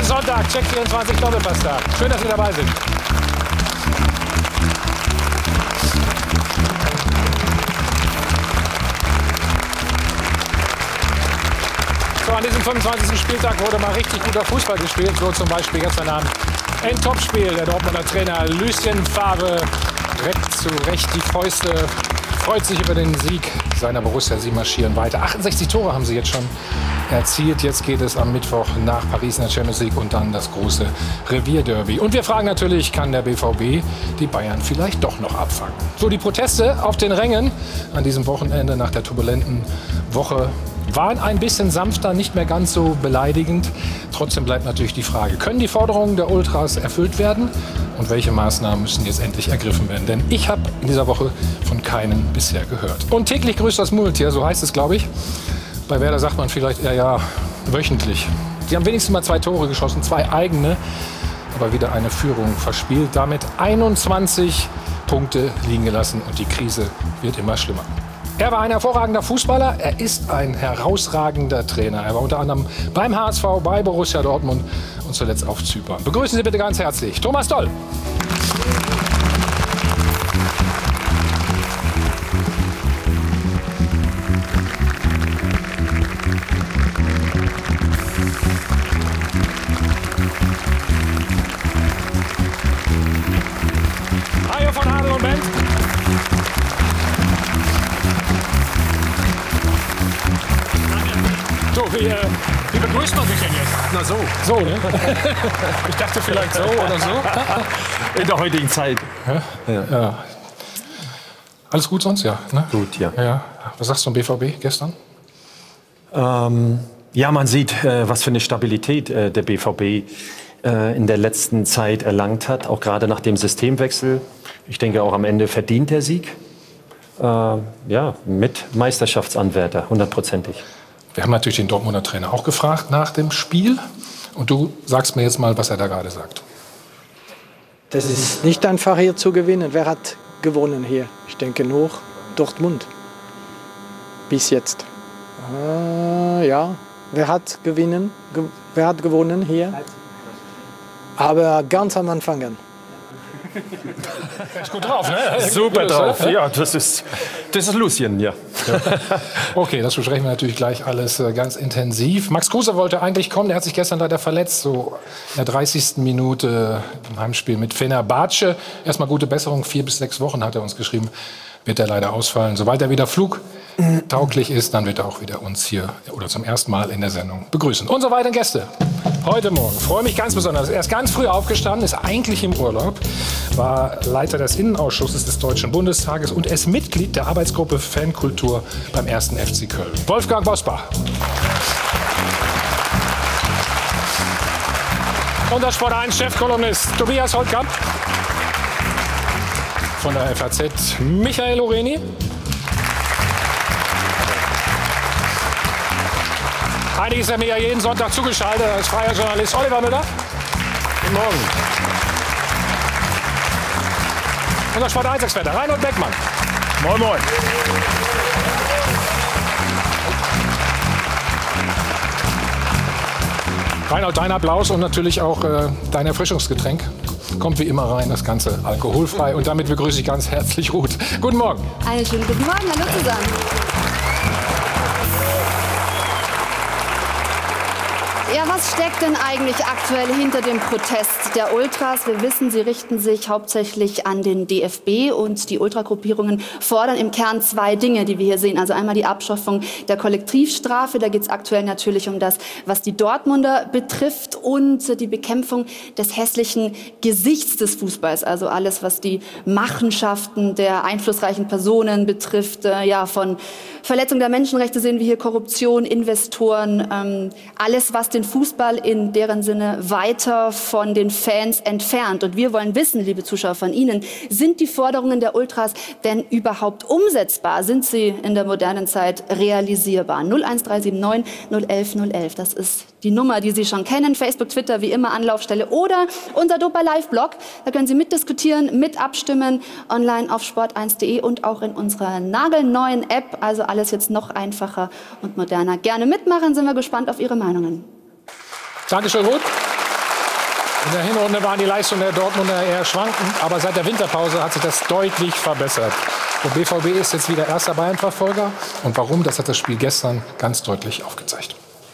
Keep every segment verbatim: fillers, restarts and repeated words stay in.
Sonntag, Check vierundzwanzig Doppelpass-Tag. Schön, dass Sie dabei sind. So, an diesem fünfundzwanzigsten Spieltag wurde mal richtig guter Fußball gespielt. So zum Beispiel gestern Abend ein Topspiel. Der Dortmunder Trainer Lucien Favre reckt zu Recht die Fäuste, freut sich über den Sieg seiner Borussia. Sie marschieren weiter. achtundsechzig Tore haben sie jetzt schon erzielt. Jetzt geht es am Mittwoch nach Paris in der Champions League und dann das große Revierderby. Und wir fragen natürlich, kann der B V B die Bayern vielleicht doch noch abfangen? So, die Proteste auf den Rängen an diesem Wochenende nach der turbulenten Woche waren ein bisschen sanfter, nicht mehr ganz so beleidigend. Trotzdem bleibt natürlich die Frage, können die Forderungen der Ultras erfüllt werden? Und welche Maßnahmen müssen jetzt endlich ergriffen werden? Denn ich habe in dieser Woche von keinen bisher gehört. Und täglich grüßt das Murmeltier, so heißt es, glaube ich. Bei Werder sagt man vielleicht eher ja wöchentlich. Sie haben wenigstens mal zwei Tore geschossen, zwei eigene, aber wieder eine Führung verspielt. Damit einundzwanzig Punkte liegen gelassen und die Krise wird immer schlimmer. Er war ein hervorragender Fußballer, er ist ein herausragender Trainer. Er war unter anderem beim H S V, bei Borussia Dortmund und zuletzt auf Zypern. Begrüßen Sie bitte ganz herzlich Thomas Doll. Hajo von Adel und Bent. So, wie, äh, wie begrüßt man sich denn jetzt? Na so. So, ne? Ich dachte vielleicht so oder so. In der heutigen Zeit. Ja? Ja. Ja. Alles gut sonst? Ja. Ne? Gut, ja. Ja. Was sagst du zum B V B gestern? Ähm, ja, man sieht, äh, was für eine Stabilität äh, der B V B äh, in der letzten Zeit erlangt hat. Auch gerade nach dem Systemwechsel. Ich denke, auch am Ende verdient der Sieg. Äh, ja, mit Meisterschaftsanwärter, hundertprozentig. Wir haben natürlich den Dortmunder Trainer auch gefragt nach dem Spiel. Und du sagst mir jetzt mal, was er da gerade sagt. Das ist nicht einfach hier zu gewinnen. Wer hat gewonnen hier? Ich denke nur Dortmund. Bis jetzt. Äh, ja, wer hat gewinnen? Ge wer hat gewonnen hier? Aber ganz am Anfang. Ist gut drauf, ne? Super gut, drauf. Oder? Ja, das ist, das ist Lucien, ja. Okay, das besprechen wir natürlich gleich alles äh, ganz intensiv. Max Kruse wollte eigentlich kommen, der hat sich gestern leider verletzt, so in der dreißigsten Minute im Heimspiel mit Fenerbahce. Erstmal gute Besserung, vier bis sechs Wochen hat er uns geschrieben, wird er leider ausfallen. Sobald er wieder flugtauglich ist, dann wird er auch wieder uns hier oder zum ersten Mal in der Sendung begrüßen. Und so weiter Gäste. Heute Morgen freue mich ganz besonders. Er ist ganz früh aufgestanden, ist eigentlich im Urlaub, war Leiter des Innenausschusses des Deutschen Bundestages und ist Mitglied der Arbeitsgruppe Fankultur beim ersten F C Köln. Wolfgang Bosbach. Und der Sport eins Chefkolumnist Tobias Holtkamp. Von der F A Z Michael Oreni. Eigentlich ist er mir ja jeden Sonntag zugeschaltet als freier Journalist Oliver Müller. Guten Morgen. Unser Sport eins Experte Reinhold Beckmann. Moin, moin. Reinhold, dein Applaus und natürlich auch äh, dein Erfrischungsgetränk. Kommt wie immer rein, das Ganze alkoholfrei. Und damit begrüße ich ganz herzlich Ruth. Guten Morgen. Einen schönen guten Morgen, hallo zusammen. Ja, was steckt denn eigentlich aktuell hinter dem Protest der Ultras? Wir wissen, sie richten sich hauptsächlich an den D F B und die Ultragruppierungen fordern im Kern zwei Dinge, die wir hier sehen. Also einmal die Abschaffung der Kollektivstrafe, da geht es aktuell natürlich um das, was die Dortmunder betrifft und die Bekämpfung des hässlichen Gesichts des Fußballs. Also alles, was die Machenschaften der einflussreichen Personen betrifft, äh, ja, von Verletzung der Menschenrechte sehen wir hier Korruption, Investoren, ähm, alles, was den Fußball in deren Sinne weiter von den Fans entfernt. Und wir wollen wissen, liebe Zuschauer von Ihnen, sind die Forderungen der Ultras denn überhaupt umsetzbar? Sind sie in der modernen Zeit realisierbar? null eins drei sieben neun null eins null eins, das ist die Nummer, die Sie schon kennen. Facebook, Twitter, wie immer Anlaufstelle oder unser Dopa Live-Blog. Da können Sie mitdiskutieren, mit abstimmen, online auf sport eins punkt de und auch in unserer nagelneuen App. Also alles jetzt noch einfacher und moderner. Gerne mitmachen, sind wir gespannt auf Ihre Meinungen. Dankeschön, Ruth. In der Hinrunde waren die Leistungen der Dortmunder eher schwankend, aber seit der Winterpause hat sich das deutlich verbessert. Der B V B ist jetzt wieder erster Bayern-Verfolger. Und warum, das hat das Spiel gestern ganz deutlich aufgezeigt.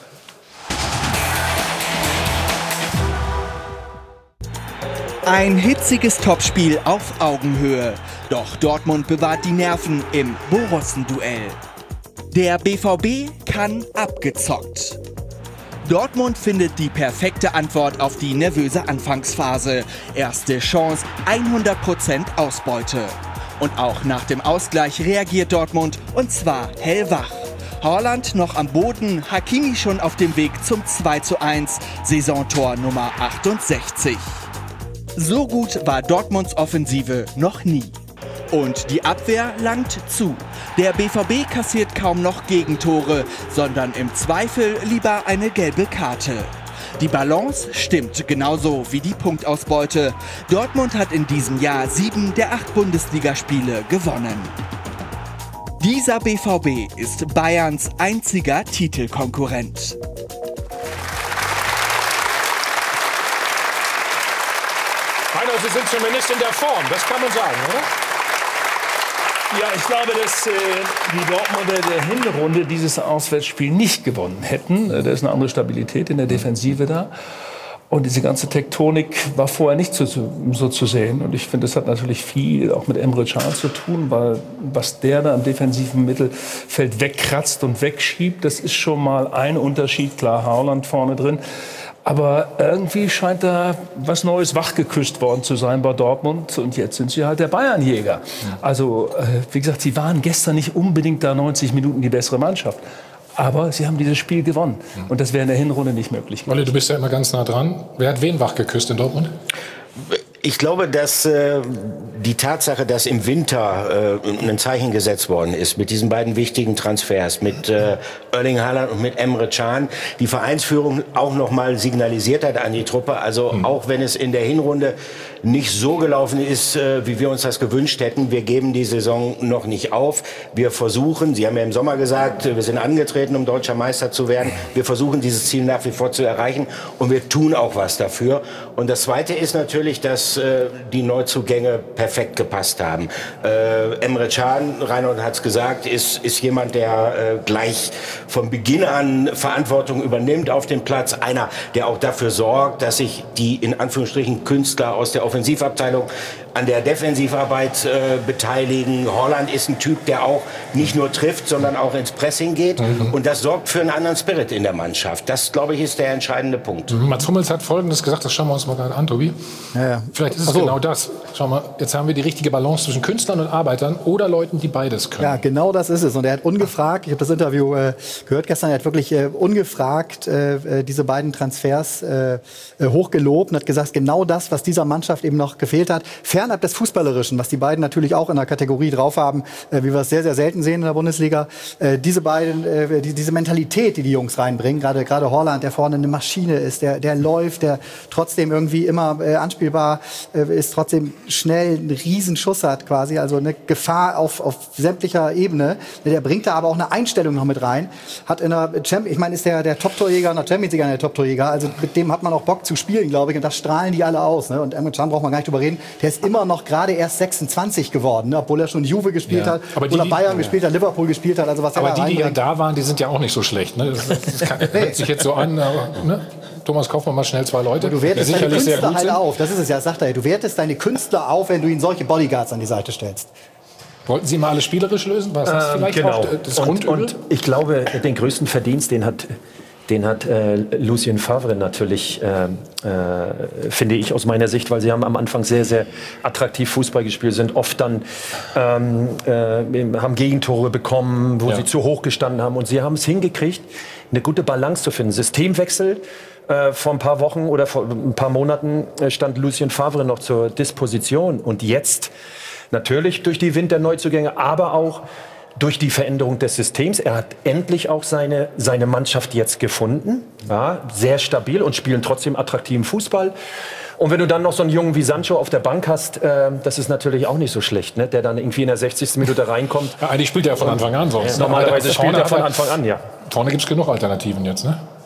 Ein hitziges Topspiel auf Augenhöhe. Doch Dortmund bewahrt die Nerven im Borussen-Duell. Der B V B kann abgezockt. Dortmund findet die perfekte Antwort auf die nervöse Anfangsphase. Erste Chance, hundert Prozent Ausbeute. Und auch nach dem Ausgleich reagiert Dortmund, und zwar hellwach. Haaland noch am Boden, Hakimi schon auf dem Weg zum zwei zu eins, Saisontor Nummer achtundsechzig. So gut war Dortmunds Offensive noch nie. Und die Abwehr langt zu. Der B V B kassiert kaum noch Gegentore, sondern im Zweifel lieber eine gelbe Karte. Die Balance stimmt genauso wie die Punktausbeute. Dortmund hat in diesem Jahr sieben der acht Bundesligaspiele gewonnen. Dieser B V B ist Bayerns einziger Titelkonkurrent. Heiner, Sie sind zumindest in der Form, das kann man sagen, oder? Ja, ich glaube, dass äh, die Dortmunder der Hinrunde dieses Auswärtsspiel nicht gewonnen hätten. Da ist eine andere Stabilität in der Defensive da. Und diese ganze Tektonik war vorher nicht so, so zu sehen. Und ich finde, das hat natürlich viel auch mit Emre Can zu tun, weil was der da im defensiven Mittelfeld wegkratzt und wegschiebt, das ist schon mal ein Unterschied. Klar, Haaland vorne drin. Aber irgendwie scheint da was Neues wachgeküsst worden zu sein bei Dortmund. Und jetzt sind sie halt der Bayernjäger. Also, wie gesagt, sie waren gestern nicht unbedingt da neunzig Minuten die bessere Mannschaft. Aber sie haben dieses Spiel gewonnen. Und das wäre in der Hinrunde nicht möglich gewesen. Olli, du bist ja immer ganz nah dran. Wer hat wen wachgeküsst in Dortmund? Ich glaube, dass äh, die Tatsache, dass im Winter äh, ein Zeichen gesetzt worden ist mit diesen beiden wichtigen Transfers, mit äh, Erling Haaland und mit Emre Can, die Vereinsführung auch noch mal signalisiert hat an die Truppe. Also mhm. auch wenn es in der Hinrunde nicht so gelaufen ist, äh, wie wir uns das gewünscht hätten, wir geben die Saison noch nicht auf. Wir versuchen, Sie haben ja im Sommer gesagt, wir sind angetreten, um deutscher Meister zu werden. Wir versuchen, dieses Ziel nach wie vor zu erreichen und wir tun auch was dafür. Und das Zweite ist natürlich, dass äh, die Neuzugänge perfekt gepasst haben. Äh, Emre Can, Reinhold hat es gesagt, ist, ist jemand, der äh, gleich von Beginn an Verantwortung übernimmt auf dem Platz. Einer, der auch dafür sorgt, dass sich die in Anführungsstrichen Künstler aus der Offensivabteilung an der Defensivarbeit äh, beteiligen. Haaland ist ein Typ, der auch nicht nur trifft, sondern auch ins Pressing geht. Mhm. Und das sorgt für einen anderen Spirit in der Mannschaft. Das, glaube ich, ist der entscheidende Punkt. Mhm. Mats Hummels hat Folgendes gesagt, das schauen wir uns mal gerade an, Tobi. Ja, ja. Vielleicht ist es so. Genau das. Schau mal, jetzt haben wir die richtige Balance zwischen Künstlern und Arbeitern oder Leuten, die beides können. Ja, genau das ist es. Und er hat ungefragt, ich habe das Interview äh, gehört gestern, er hat wirklich äh, ungefragt äh, diese beiden Transfers äh, hochgelobt und hat gesagt, genau das, was dieser Mannschaft eben noch gefehlt hat. Fernab des Fußballerischen, was die beiden natürlich auch in der Kategorie drauf haben, äh, wie wir es sehr, sehr selten sehen in der Bundesliga. Äh, diese beiden, äh, die, diese Mentalität, die die Jungs reinbringen, gerade gerade Haaland, der vorne eine Maschine ist, der, der läuft, der trotzdem irgendwie immer äh, anspielbar äh, ist, trotzdem schnell einen Riesenschuss hat quasi, also eine Gefahr auf, auf sämtlicher Ebene. Der bringt da aber auch eine Einstellung noch mit rein. Hat in der Champions, ich meine, ist der, der Top-Torjäger in der Champions League der Top-Torjäger, also mit dem hat man auch Bock zu spielen, glaube ich, und das strahlen die alle aus. Ne? Und Emre Can braucht man gar nicht drüber reden, der ist immer noch gerade erst sechsundzwanzig geworden, ne? Obwohl er schon Juve gespielt ja. hat, aber obwohl die, er Bayern ja. gespielt hat, Liverpool gespielt hat. Also was aber er die, die ja da waren, die sind ja auch nicht so schlecht. Ne? Das, das kann, hört sich jetzt so an, aber, ne? Thomas, kauf mal schnell zwei Leute. Du wertest deine Künstler halt auf, das ist es ja, sagt er. Du wertest deine Künstler auf, wenn du ihnen solche Bodyguards an die Seite stellst. Wollten Sie mal alles spielerisch lösen? Was das ähm, vielleicht genau. auch das und, und ich glaube, den größten Verdienst, den hat Den hat äh, Lucien Favre natürlich, äh, äh, finde ich aus meiner Sicht, weil sie haben am Anfang sehr, sehr attraktiv Fußball gespielt, sind oft dann, ähm, äh, haben Gegentore bekommen, wo ja. sie zu hoch gestanden haben. Und sie haben es hingekriegt, eine gute Balance zu finden. Systemwechsel. Äh, vor ein paar Wochen oder vor ein paar Monaten äh, stand Lucien Favre noch zur Disposition. Und jetzt natürlich durch die Winterneuzugänge, aber auch durch die Veränderung des Systems. Er hat endlich auch seine, seine Mannschaft jetzt gefunden. Ja, sehr stabil und spielen trotzdem attraktiven Fußball. Und wenn du dann noch so einen Jungen wie Sancho auf der Bank hast, äh, das ist natürlich auch nicht so schlecht, ne? Der dann irgendwie in der sechzigsten Minute reinkommt. Ja, eigentlich spielt er von Anfang an sonst. Ja, normalerweise spielt er von Anfang an, ja. Vorne gibt es genug Alternativen jetzt, ne?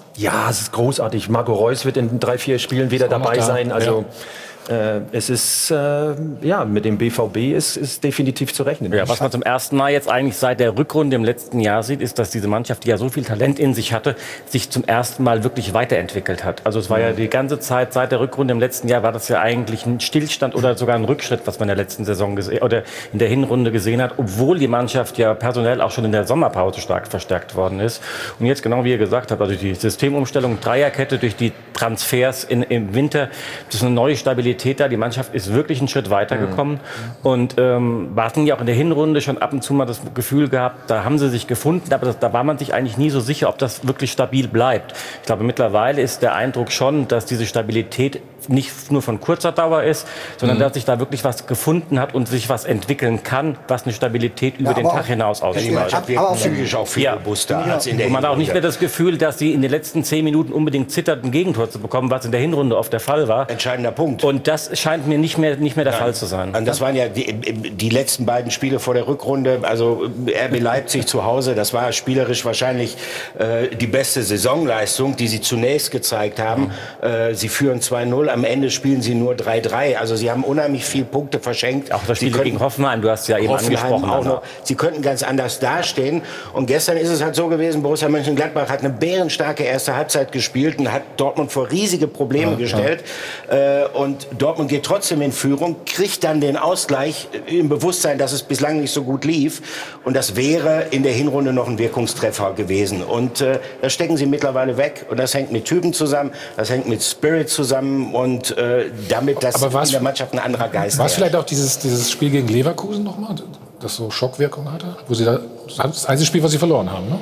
Ja, es ist großartig. Marco Reus wird in drei, vier Spielen wieder dabei da. sein. Also Ja. äh, es ist, äh, ja, mit dem B V B ist, ist definitiv zu rechnen. Ja, was man zum ersten Mal jetzt eigentlich seit der Rückrunde im letzten Jahr sieht, ist, dass diese Mannschaft, die ja so viel Talent in sich hatte, sich zum ersten Mal wirklich weiterentwickelt hat. Also es war ja die ganze Zeit seit der Rückrunde im letzten Jahr war das ja eigentlich ein Stillstand oder sogar ein Rückschritt, was man in der letzten Saison gesehen oder in der Hinrunde gesehen hat, obwohl die Mannschaft ja personell auch schon in der Sommerpause stark verstärkt worden ist. Und jetzt genau wie ihr gesagt habt, also die Systemumstellung, Dreierkette durch die Transfers in, im Winter, das ist eine neue Stabilität da. Die Mannschaft ist wirklich einen Schritt weitergekommen. Mhm. Und ähm, wir hatten ja auch in der Hinrunde schon ab und zu mal das Gefühl gehabt, da haben sie sich gefunden, aber das, da war man sich eigentlich nie so sicher, ob das wirklich stabil bleibt. Ich glaube, mittlerweile ist der Eindruck schon, dass diese Stabilität nicht nur von kurzer Dauer ist, sondern mhm. dass sich da wirklich was gefunden hat und sich was entwickeln kann, was eine Stabilität über ja, den Tag hinaus ausstrahlt. Ja, aber auch psychisch auch viel ja. robuster ja. als in der Und man hat auch Hinrunde. nicht mehr das Gefühl, dass sie in den letzten zehn Minuten unbedingt zittert, ein Gegentor zu bekommen, was in der Hinrunde oft der Fall war. Entscheidender Punkt. Und das scheint mir nicht mehr, nicht mehr der Nein. Fall zu sein. Und das waren ja die, die letzten beiden Spiele vor der Rückrunde. Also R B Leipzig zu Hause, das war spielerisch wahrscheinlich äh, die beste Saisonleistung, die sie zunächst gezeigt haben. Mhm. Äh, sie führen zwei null, am Ende spielen sie nur drei drei. Also sie haben unheimlich viele Punkte verschenkt. Auch das Spiel gegen Hoffenheim, du hast ja eben Hoffenheim angesprochen. Auch noch. Sie könnten ganz anders dastehen. Und gestern ist es halt so gewesen, Borussia Mönchengladbach hat eine bärenstarke erste Halbzeit gespielt und hat Dortmund vor riesige Probleme ja, gestellt. Ja. Äh, und Dortmund geht trotzdem in Führung, kriegt dann den Ausgleich im Bewusstsein, dass es bislang nicht so gut lief. Und das wäre in der Hinrunde noch ein Wirkungstreffer gewesen. Und äh, das stecken sie mittlerweile weg. Und das hängt mit Typen zusammen, das hängt mit Spirit zusammen und äh, damit, dass in der Mannschaft ein anderer Geist war es vielleicht auch dieses, dieses Spiel gegen Leverkusen nochmal, das so Schockwirkung hatte? Wo sie da, das einzige Spiel, was sie verloren haben, ne?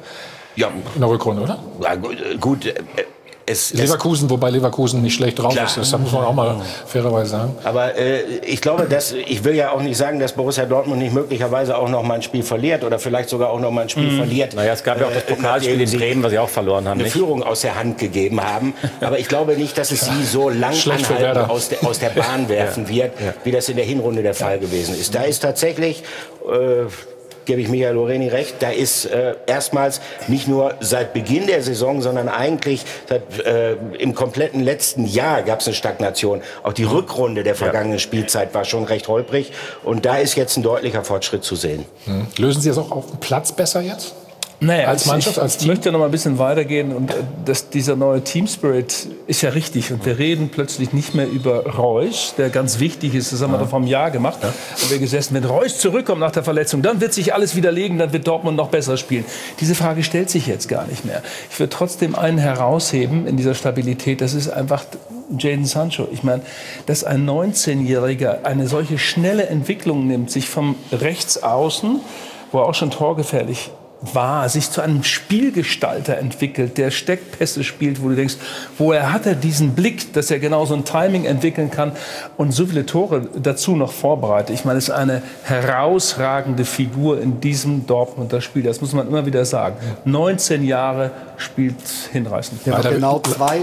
Ja. In der Rückrunde, oder? Ja, gut. Äh, Es, Leverkusen, wobei Leverkusen nicht schlecht drauf klar. ist, das muss man auch mal fairerweise sagen. Aber äh, ich glaube, dass, ich will ja auch nicht sagen, dass Borussia Dortmund nicht möglicherweise auch noch mal ein Spiel verliert oder vielleicht sogar auch noch mal ein Spiel mhm. verliert. Naja, es gab ja auch das Pokalspiel in Bremen, was sie auch verloren haben. Eine nicht? Führung aus der Hand gegeben haben. Aber ich glaube nicht, dass es sie so lang anhalten aus, der, aus der Bahn werfen wird, ja. wie das in der Hinrunde der Fall gewesen ist. Da ist tatsächlich... Äh, gebe ich Michael Loreni recht, da ist äh, erstmals nicht nur seit Beginn der Saison, sondern eigentlich seit, äh, im kompletten letzten Jahr gab es eine Stagnation. Auch die Rückrunde der vergangenen Spielzeit war schon recht holprig und da ist jetzt ein deutlicher Fortschritt zu sehen. Hm. Lösen Sie das auch auf dem Platz besser jetzt? Naja, als Mannschaft, ich, als Team? Ich möchte noch mal ein bisschen weitergehen und äh, das, dieser neue Team-Spirit ist ja richtig und wir reden plötzlich nicht mehr über Reus, der ganz wichtig ist, das haben wir doch vor einem Jahr gemacht, ja. haben wir gesessen, wenn Reus zurückkommt nach der Verletzung, dann wird sich alles widerlegen, dann wird Dortmund noch besser spielen. Diese Frage stellt sich jetzt gar nicht mehr. Ich würde trotzdem einen herausheben in dieser Stabilität, das ist einfach Jadon Sancho. Ich meine, dass ein neunzehnjähriger eine solche schnelle Entwicklung nimmt, sich vom Rechtsaußen, wo er auch schon torgefährlich war, sich zu einem Spielgestalter entwickelt, der Steckpässe spielt, wo du denkst, woher hat er diesen Blick, dass er genau so ein Timing entwickeln kann und so viele Tore dazu noch vorbereitet. Ich meine, es ist eine herausragende Figur in diesem Dortmunder Spiel, das muss man immer wieder sagen. neunzehn Jahre spielt hinreißend. Ja, genau zwei...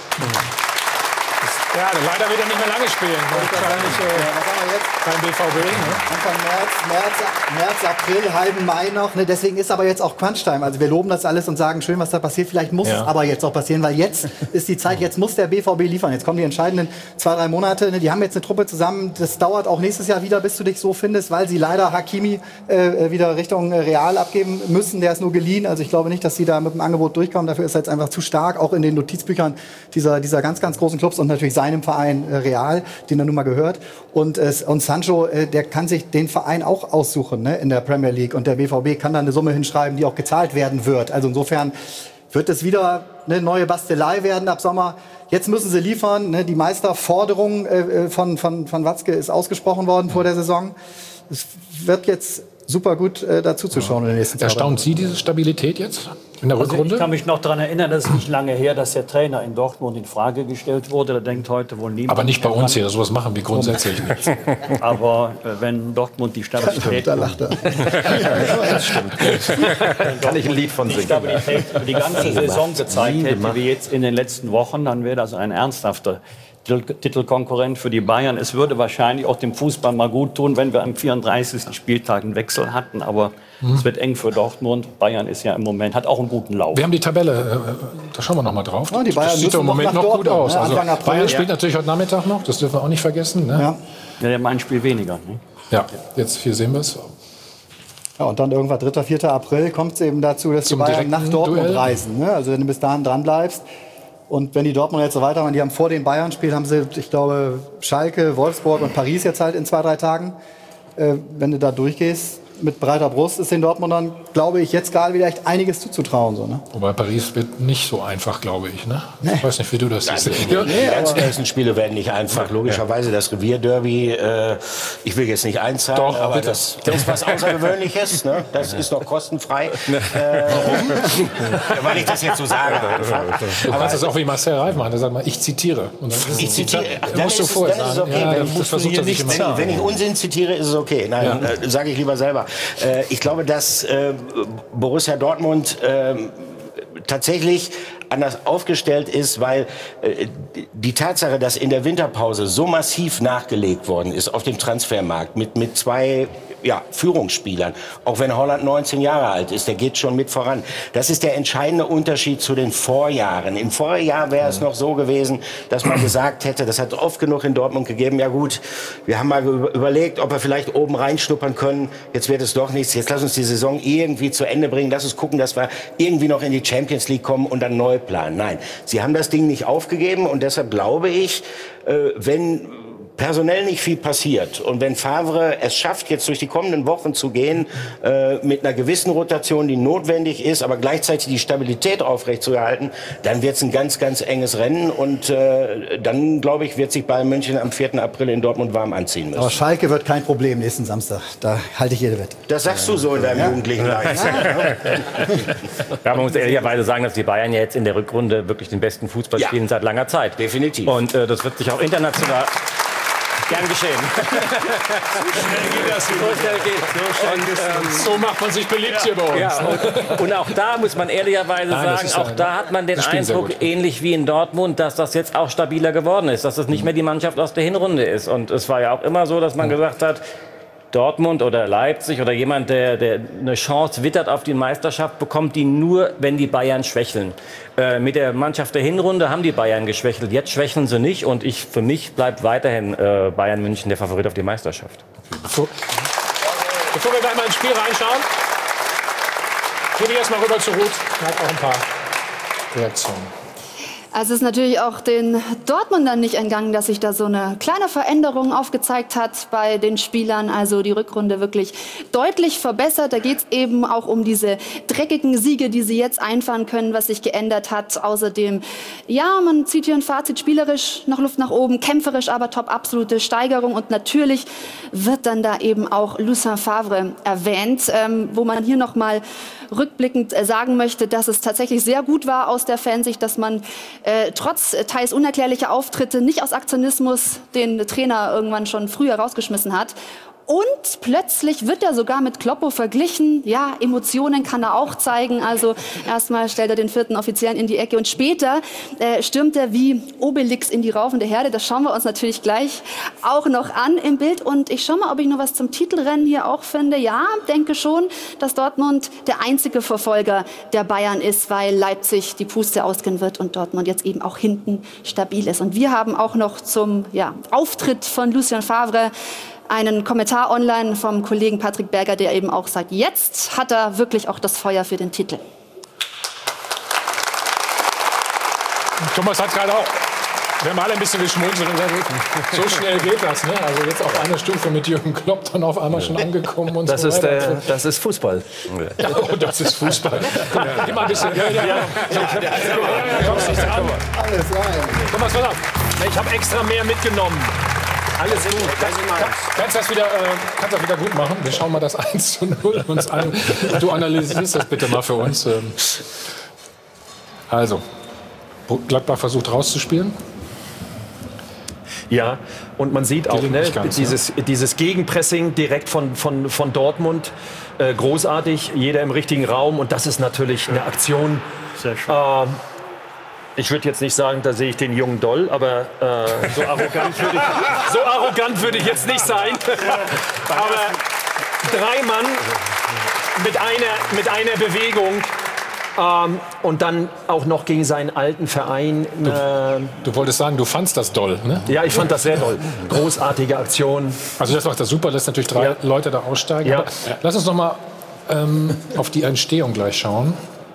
Ja, leider wird er nicht mehr lange spielen. Wahrscheinlich äh, ja, was haben wir jetzt? Beim B V B. Ne? Anfang März, März, März, April, halben Mai noch. Ne? Deswegen ist aber jetzt auch Crunch-Time. Also wir loben das alles und sagen, schön, was da passiert. Vielleicht muss ja. es aber jetzt auch passieren, weil jetzt ist die Zeit, jetzt muss der B V B liefern. Jetzt kommen die entscheidenden zwei, drei Monate. Ne? Die haben jetzt eine Truppe zusammen. Das dauert auch nächstes Jahr wieder, bis du dich so findest, weil sie leider Hakimi äh, wieder Richtung Real abgeben müssen. Der ist nur geliehen. Also ich glaube nicht, dass sie da mit dem Angebot durchkommen. Dafür ist er jetzt einfach zu stark, auch in den Notizbüchern dieser, dieser ganz, ganz großen Clubs und natürlich seinem Verein äh, Real, den er nun mal gehört. Und, äh, und Sancho, äh, der kann sich den Verein auch aussuchen, ne, in der Premier League. Und der B V B kann dann eine Summe hinschreiben, die auch gezahlt werden wird. Also insofern wird es wieder eine neue Bastelei werden ab Sommer. Jetzt müssen sie liefern. Ne? Die Meisterforderung äh, von, von, von Watzke ist ausgesprochen worden vor der Saison. Es wird jetzt super gut äh, dazu zu schauen in den nächsten Jahren. Erstaunt Sie diese Stabilität jetzt in der Also Rückrunde? ich kann mich noch daran erinnern, dass es nicht lange her, dass der Trainer in Dortmund in Frage gestellt wurde. Da denkt heute wohl niemand. Aber nicht bei uns hier, sowas machen wir grundsätzlich nicht. Aber äh, wenn Dortmund die Stabilität... Da lacht er. Das stimmt. Kann ich ein Lied von singen. Die Stabilität die ganze Saison gezeigt hätte, wie jetzt in den letzten Wochen, dann wäre das ein ernsthafter Titelkonkurrent für die Bayern. Es würde wahrscheinlich auch dem Fußball mal gut tun, wenn wir am vierunddreißigsten Spieltag einen Wechsel hatten. Aber mhm. es wird eng für Dortmund. Bayern ist ja im Moment, hat auch einen guten Lauf. Wir haben die Tabelle. Äh, Da schauen wir noch mal drauf. Ja, die Bayern das sieht doch im Moment noch gut aus. Ne? Also Bayern spielt ja. natürlich heute Nachmittag noch, das dürfen wir auch nicht vergessen. Ne? Ja. Ja, der ein Spiel weniger. Ne? Ja, jetzt hier sehen wir es. Ja, und dann irgendwann dritter, vierter April kommt es eben dazu, dass Zum die Bayern nach direkten Dortmund Duell. reisen. Ne? Also wenn du bis dahin dran bleibst. Und wenn die Dortmunder jetzt so weitermachen, die haben vor den Bayern-Spielen, haben sie, ich glaube, Schalke, Wolfsburg und Paris jetzt halt in zwei, drei Tagen. Äh, wenn du da durchgehst mit breiter Brust, ist den Dortmundern, glaube ich, jetzt gerade wieder echt einiges zuzutrauen. So, ne? Wobei Paris wird nicht so einfach, glaube ich. Ne? Nee. Ich weiß nicht, wie du das siehst. Die ganzen nächsten Spiele werden nicht einfach. Logischerweise das Revierderby, äh, ich will jetzt nicht einzahlen, Doch, aber bitte. das, das ist was Außergewöhnliches. Ne? Das ist noch kostenfrei. Äh, Warum? Weil ich das jetzt so sage. Du kannst das auch wie Marcel Reif machen. Der sagt mal, ich zitiere. Und dann ist Ich zitiere. Ach, dann dann musst du ist, vorher dann ist es sagen. okay. Ja, wenn, das versucht er sich immer. wenn, wenn ich Unsinn zitiere, ist es okay. Nein, Ja. äh, sage ich lieber selber. Äh, ich glaube, dass äh, Borussia Dortmund äh, tatsächlich anders aufgestellt ist, weil äh, die Tatsache, dass in der Winterpause so massiv nachgelegt worden ist auf dem Transfermarkt mit, mit zwei ja, Führungsspielern, auch wenn Holland neunzehn Jahre alt ist, der geht schon mit voran. Das ist der entscheidende Unterschied zu den Vorjahren. Im Vorjahr wäre es noch so gewesen, dass man gesagt hätte, das hat oft genug in Dortmund gegeben, ja gut, wir haben mal überlegt, ob wir vielleicht oben reinschnuppern können, jetzt wird es doch nichts, jetzt lass uns die Saison irgendwie zu Ende bringen, lass uns gucken, dass wir irgendwie noch in die Champions League kommen und dann neu planen. Nein, sie haben das Ding nicht aufgegeben und deshalb glaube ich, äh, wenn personell nicht viel passiert und wenn Favre es schafft, jetzt durch die kommenden Wochen zu gehen, äh, mit einer gewissen Rotation, die notwendig ist, aber gleichzeitig die Stabilität aufrechtzuerhalten, dann wird es ein ganz, ganz enges Rennen und äh, dann, glaube ich, wird sich Bayern München am vierten April in Dortmund warm anziehen müssen. Aber Schalke wird kein Problem nächsten Samstag. Da halte ich jede Wette. Das sagst du so in deinem Ja. jugendlichen Leichtsinn. Ja, man muss ehrlicherweise sagen, dass die Bayern ja jetzt in der Rückrunde wirklich den besten Fußball spielen Ja. seit langer Zeit. Definitiv. Und äh, das wird sich auch international gern geschehen. So schnell geht das hier. So schnell geht's. Und, ähm, So macht man sich beliebt hier bei uns. ja, und, und auch da muss man ehrlicherweise Nein, das sagen, ist auch ein- da hat man den die spielen sehr Eindruck, gut. ähnlich wie in Dortmund, dass das jetzt auch stabiler geworden ist, dass das nicht mehr die Mannschaft aus der Hinrunde ist. Und es war ja auch immer so, dass man gesagt hat, Dortmund oder Leipzig oder jemand, der, der eine Chance wittert auf die Meisterschaft, bekommt die nur, wenn die Bayern schwächeln. Äh, mit der Mannschaft der Hinrunde haben die Bayern geschwächelt. Jetzt schwächeln sie nicht und ich, für mich bleibt weiterhin äh, Bayern München der Favorit auf die Meisterschaft. Bevor, bevor wir gleich mal ins Spiel reinschauen, gebe ich erstmal rüber zu Ruth. Er hat auch ein paar Reaktionen. Also es ist natürlich auch den Dortmundern nicht entgangen, dass sich da so eine kleine Veränderung aufgezeigt hat bei den Spielern. Also die Rückrunde wirklich deutlich verbessert. Da geht es eben auch um diese dreckigen Siege, die sie jetzt einfahren können, was sich geändert hat. Außerdem, ja, man zieht hier ein Fazit, spielerisch noch Luft nach oben, kämpferisch aber top, absolute Steigerung. Und natürlich wird dann da eben auch Lucien Favre erwähnt, ähm, wo man hier noch mal rückblickend äh, sagen möchte, dass es tatsächlich sehr gut war aus der Fansicht, dass man Äh, trotz äh, teils unerklärlicher Auftritte nicht aus Aktionismus den Trainer irgendwann schon früher rausgeschmissen hat. Und plötzlich wird er sogar mit Kloppo verglichen. Ja, Emotionen kann er auch zeigen. Also erstmal stellt er den vierten Offiziellen in die Ecke und später äh, stürmt er wie Obelix in die raufende Herde. Das schauen wir uns natürlich gleich auch noch an im Bild. Und ich schaue mal, ob ich noch was zum Titelrennen hier auch finde. Ja, denke schon, dass Dortmund der einzige Verfolger der Bayern ist, weil Leipzig die Puste ausgehen wird und Dortmund jetzt eben auch hinten stabil ist. Und wir haben auch noch zum ja, Auftritt von Lucien Favre einen Kommentar online vom Kollegen Patrick Berger, der eben auch sagt, jetzt hat er wirklich auch das Feuer für den Titel. Thomas hat gerade auch, wir haben alle ein bisschen geschmunzelt und gesagt, so schnell geht das. Ne? Also jetzt auf einer Stufe mit Jürgen Klopp dann auf einmal schon angekommen und Das so ist, weiter. äh, das ist Fußball. Ja, oh, das ist Fußball. Komm, gib mal ein bisschen. Ja, ja, ja. Ja, ja, kommst nicht dran. Alles rein. Thomas, was ab? Ich habe extra mehr mitgenommen. Alle sind gut. Kannst das wieder, äh, kannst das wieder gut machen? Wir schauen mal das eins zu null uns an. Du analysierst das bitte mal für uns. Ähm. Also, Gladbach versucht rauszuspielen. Ja, und man sieht auch Gelingt ne, nicht ganz, dieses, dieses Gegenpressing direkt von, von, von Dortmund. Äh, großartig, jeder im richtigen Raum. Und das ist natürlich eine Aktion. Sehr schön. Ähm, ich würde jetzt nicht sagen, da sehe ich den Jungen doll, aber äh, so, arrogant würde ich, so arrogant würde ich jetzt nicht sein. Aber drei Mann mit einer, mit einer Bewegung. Ähm, und dann auch noch gegen seinen alten Verein. Du, äh, du wolltest sagen, du fandst das doll, ne? Ja, ich fand das sehr toll. Großartige Aktion. Also das macht das super, lässt natürlich drei Ja. Leute da aussteigen. Ja. Aber lass uns noch mal ähm, auf die Entstehung gleich schauen.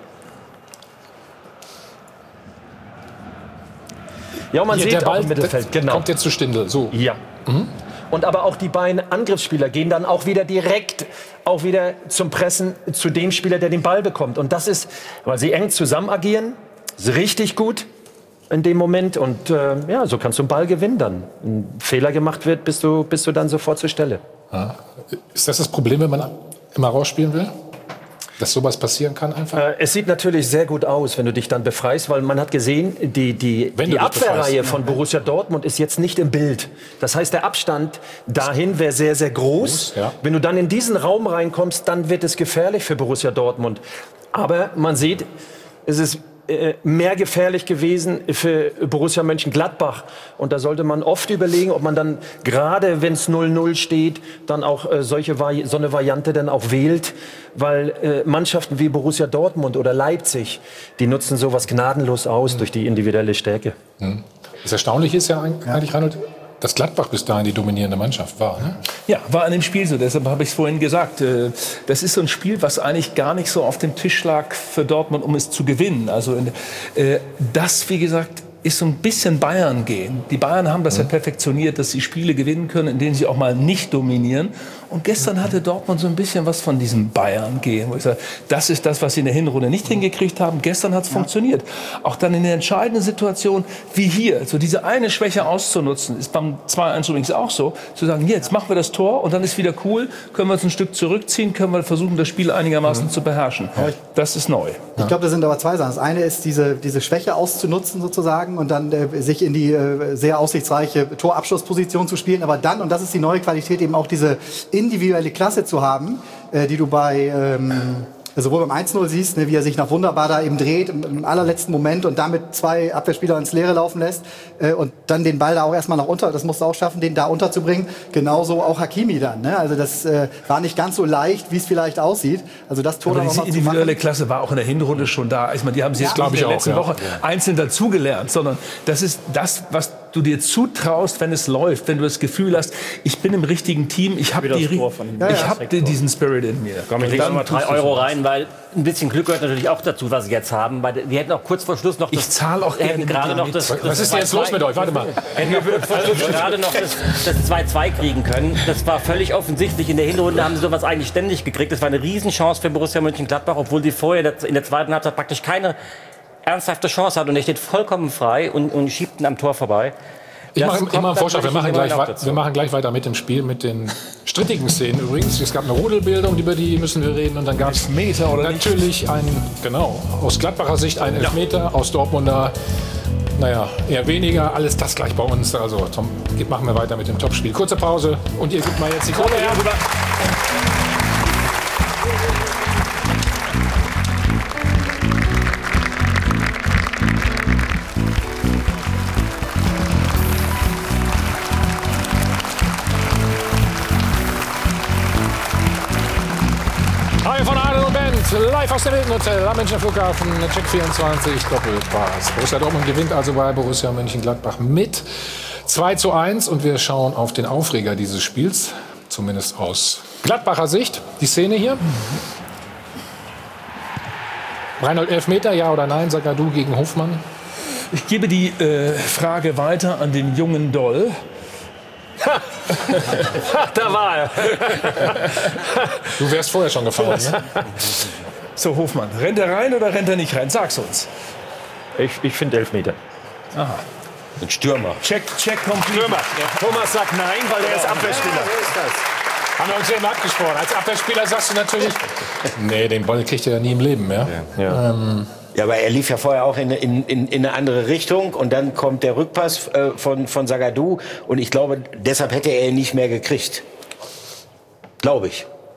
Ja, und man Hier, sieht der auch Ball im Mittelfeld. Genau. kommt jetzt zu Stindl. So. Ja. Und aber auch die beiden Angriffsspieler gehen dann auch wieder direkt auch wieder zum Pressen zu dem Spieler, der den Ball bekommt. Und das ist, weil sie eng zusammen agieren, ist richtig gut in dem Moment. Und äh, ja, so kannst du einen Ball gewinnen dann. Ein Fehler gemacht wird, bist du, bist du dann sofort zur Stelle. Ja. Ist das das Problem, wenn man immer rausspielen will? Dass sowas passieren kann einfach? Äh, es sieht natürlich sehr gut aus, wenn du dich dann befreist, weil man hat gesehen, die, die, Wenn du die dich Abwehrreihe befreist. von Borussia Dortmund ist jetzt nicht im Bild. Das heißt, der Abstand dahin wäre sehr, sehr groß. Groß, ja. Wenn du dann in diesen Raum reinkommst, dann wird es gefährlich für Borussia Dortmund. Aber man sieht, es ist äh, mehr gefährlich gewesen für Borussia Mönchengladbach. Und da sollte man oft überlegen, ob man dann, gerade wenn es null null steht, dann auch äh, solche Vari- so eine Variante dann auch wählt. Weil äh, Mannschaften wie Borussia Dortmund oder Leipzig, die nutzen sowas gnadenlos aus mhm. durch die individuelle Stärke. Mhm. Das Erstaunliche ist ja eigentlich, Reinhold, dass Gladbach bis dahin die dominierende Mannschaft war. Ne? Ja, war an dem Spiel so. Deshalb habe ich es vorhin gesagt. äh, Das ist so ein Spiel, was eigentlich gar nicht so auf dem Tisch lag für Dortmund, um es zu gewinnen. Also äh, das, wie gesagt, ist so ein bisschen Bayern gehen. Die Bayern haben das ja perfektioniert, dass sie Spiele gewinnen können, in denen sie auch mal nicht dominieren. Und gestern hatte Dortmund so ein bisschen was von diesem Bayern gehen. Wo ich sage, das ist das, was sie in der Hinrunde nicht hingekriegt haben. Gestern hat es ja. funktioniert. Auch dann in der entscheidenden Situation wie hier, so diese eine Schwäche auszunutzen, ist beim zwei eins übrigens auch so, zu sagen, jetzt machen wir das Tor und dann ist wieder cool, können wir uns ein Stück zurückziehen, können wir versuchen, das Spiel einigermaßen mhm. zu beherrschen. Ja. Das ist neu. Ich glaube, das sind aber zwei Sachen. Das eine ist, diese, diese Schwäche auszunutzen sozusagen und dann äh, sich in die äh, sehr aussichtsreiche Torabschlussposition zu spielen. Aber dann, und das ist die neue Qualität, eben auch diese individuelle Klasse zu haben, äh, die du bei ähm, sowohl beim eins null siehst, ne, wie er sich nach wunderbar da eben dreht im, im allerletzten Moment und damit zwei Abwehrspieler ins Leere laufen lässt äh, und dann den Ball da auch erstmal nach unter, das musst du auch schaffen, den da unterzubringen. Genauso auch Hakimi dann. Ne? Also das äh, war nicht ganz so leicht, wie es vielleicht aussieht. Also das Tor Aber dann diese noch mal zu individuelle machen. Klasse war auch in der Hinrunde schon da. Ich meine, die haben sie jetzt Ja, nicht in der ich letzten auch, ja. Woche einzeln dazugelernt, sondern das ist das, was du dir zutraust, wenn es läuft, wenn du das Gefühl hast, ich bin im richtigen Team, ich habe die, Ja, ich ja. hab die, diesen Spirit in mir. Komm, ich lege noch mal drei Euro rein, weil ein bisschen Glück gehört natürlich auch dazu, was sie jetzt haben. Weil wir hätten auch kurz vor Schluss noch das, Ich zahle auch gerne hätten mit gerade noch damit. das, das Was ist denn jetzt los mit euch? Warte mal. Hätten wir gerade noch das, das zwei zwei kriegen können. Das war völlig offensichtlich. In der Hinrunde haben sie sowas eigentlich ständig gekriegt. Das war eine Riesenchance für Borussia Mönchengladbach, obwohl sie vorher in der zweiten Halbzeit praktisch keine ernsthafte Chance hat. Und er steht vollkommen frei und, und schiebt ihn am Tor vorbei. Ich Das mache ich kommt mach einen Vorschlag. Wir natürlich machen, gleich, immer noch wei- dazu. wir machen gleich weiter mit dem Spiel, mit den strittigen Szenen übrigens. Es gab eine Rudelbildung, über die müssen wir reden. Und dann gab es Elfmeter oder nicht? natürlich ein, genau, aus Gladbacher Sicht ein Elfmeter, aus Dortmunder, naja, eher weniger. Alles das gleich bei uns. Also Tom, geht- machen wir weiter mit dem Topspiel. Kurze Pause und ihr gebt mal jetzt die Kohle her. Hi von Adel und Band, live aus dem Hilton Hotel am Münchner Flughafen, Check vierundzwanzig, Doppelpass. Borussia Dortmund gewinnt also bei Borussia Mönchengladbach mit zwei zu eins und wir schauen auf den Aufreger dieses Spiels, zumindest aus Gladbacher Sicht, die Szene hier. Reinhold, Elfmeter, ja oder nein, Zagadou gegen Hofmann? Ich gebe die äh, Frage weiter an den jungen Doll. Da war er. Du wärst vorher schon gefahren, ne? So, Hofmann, rennt er rein oder rennt er nicht rein? Sag's uns. Ich, ich finde Elfmeter. Aha. Ein Stürmer. Check, check, complete. Stürmer. Thomas sagt nein, weil er ist Abwehrspieler. Haben wir uns eben abgesprochen. Als Abwehrspieler sagst du natürlich, nee, den Ball kriegt er ja nie im Leben mehr. Ja. Ähm, Ja, aber er lief ja vorher auch in, in, in, in eine andere Richtung und dann kommt der Rückpass äh, von, von Zagadou und ich glaube, deshalb hätte er ihn nicht mehr gekriegt. Glaube ich.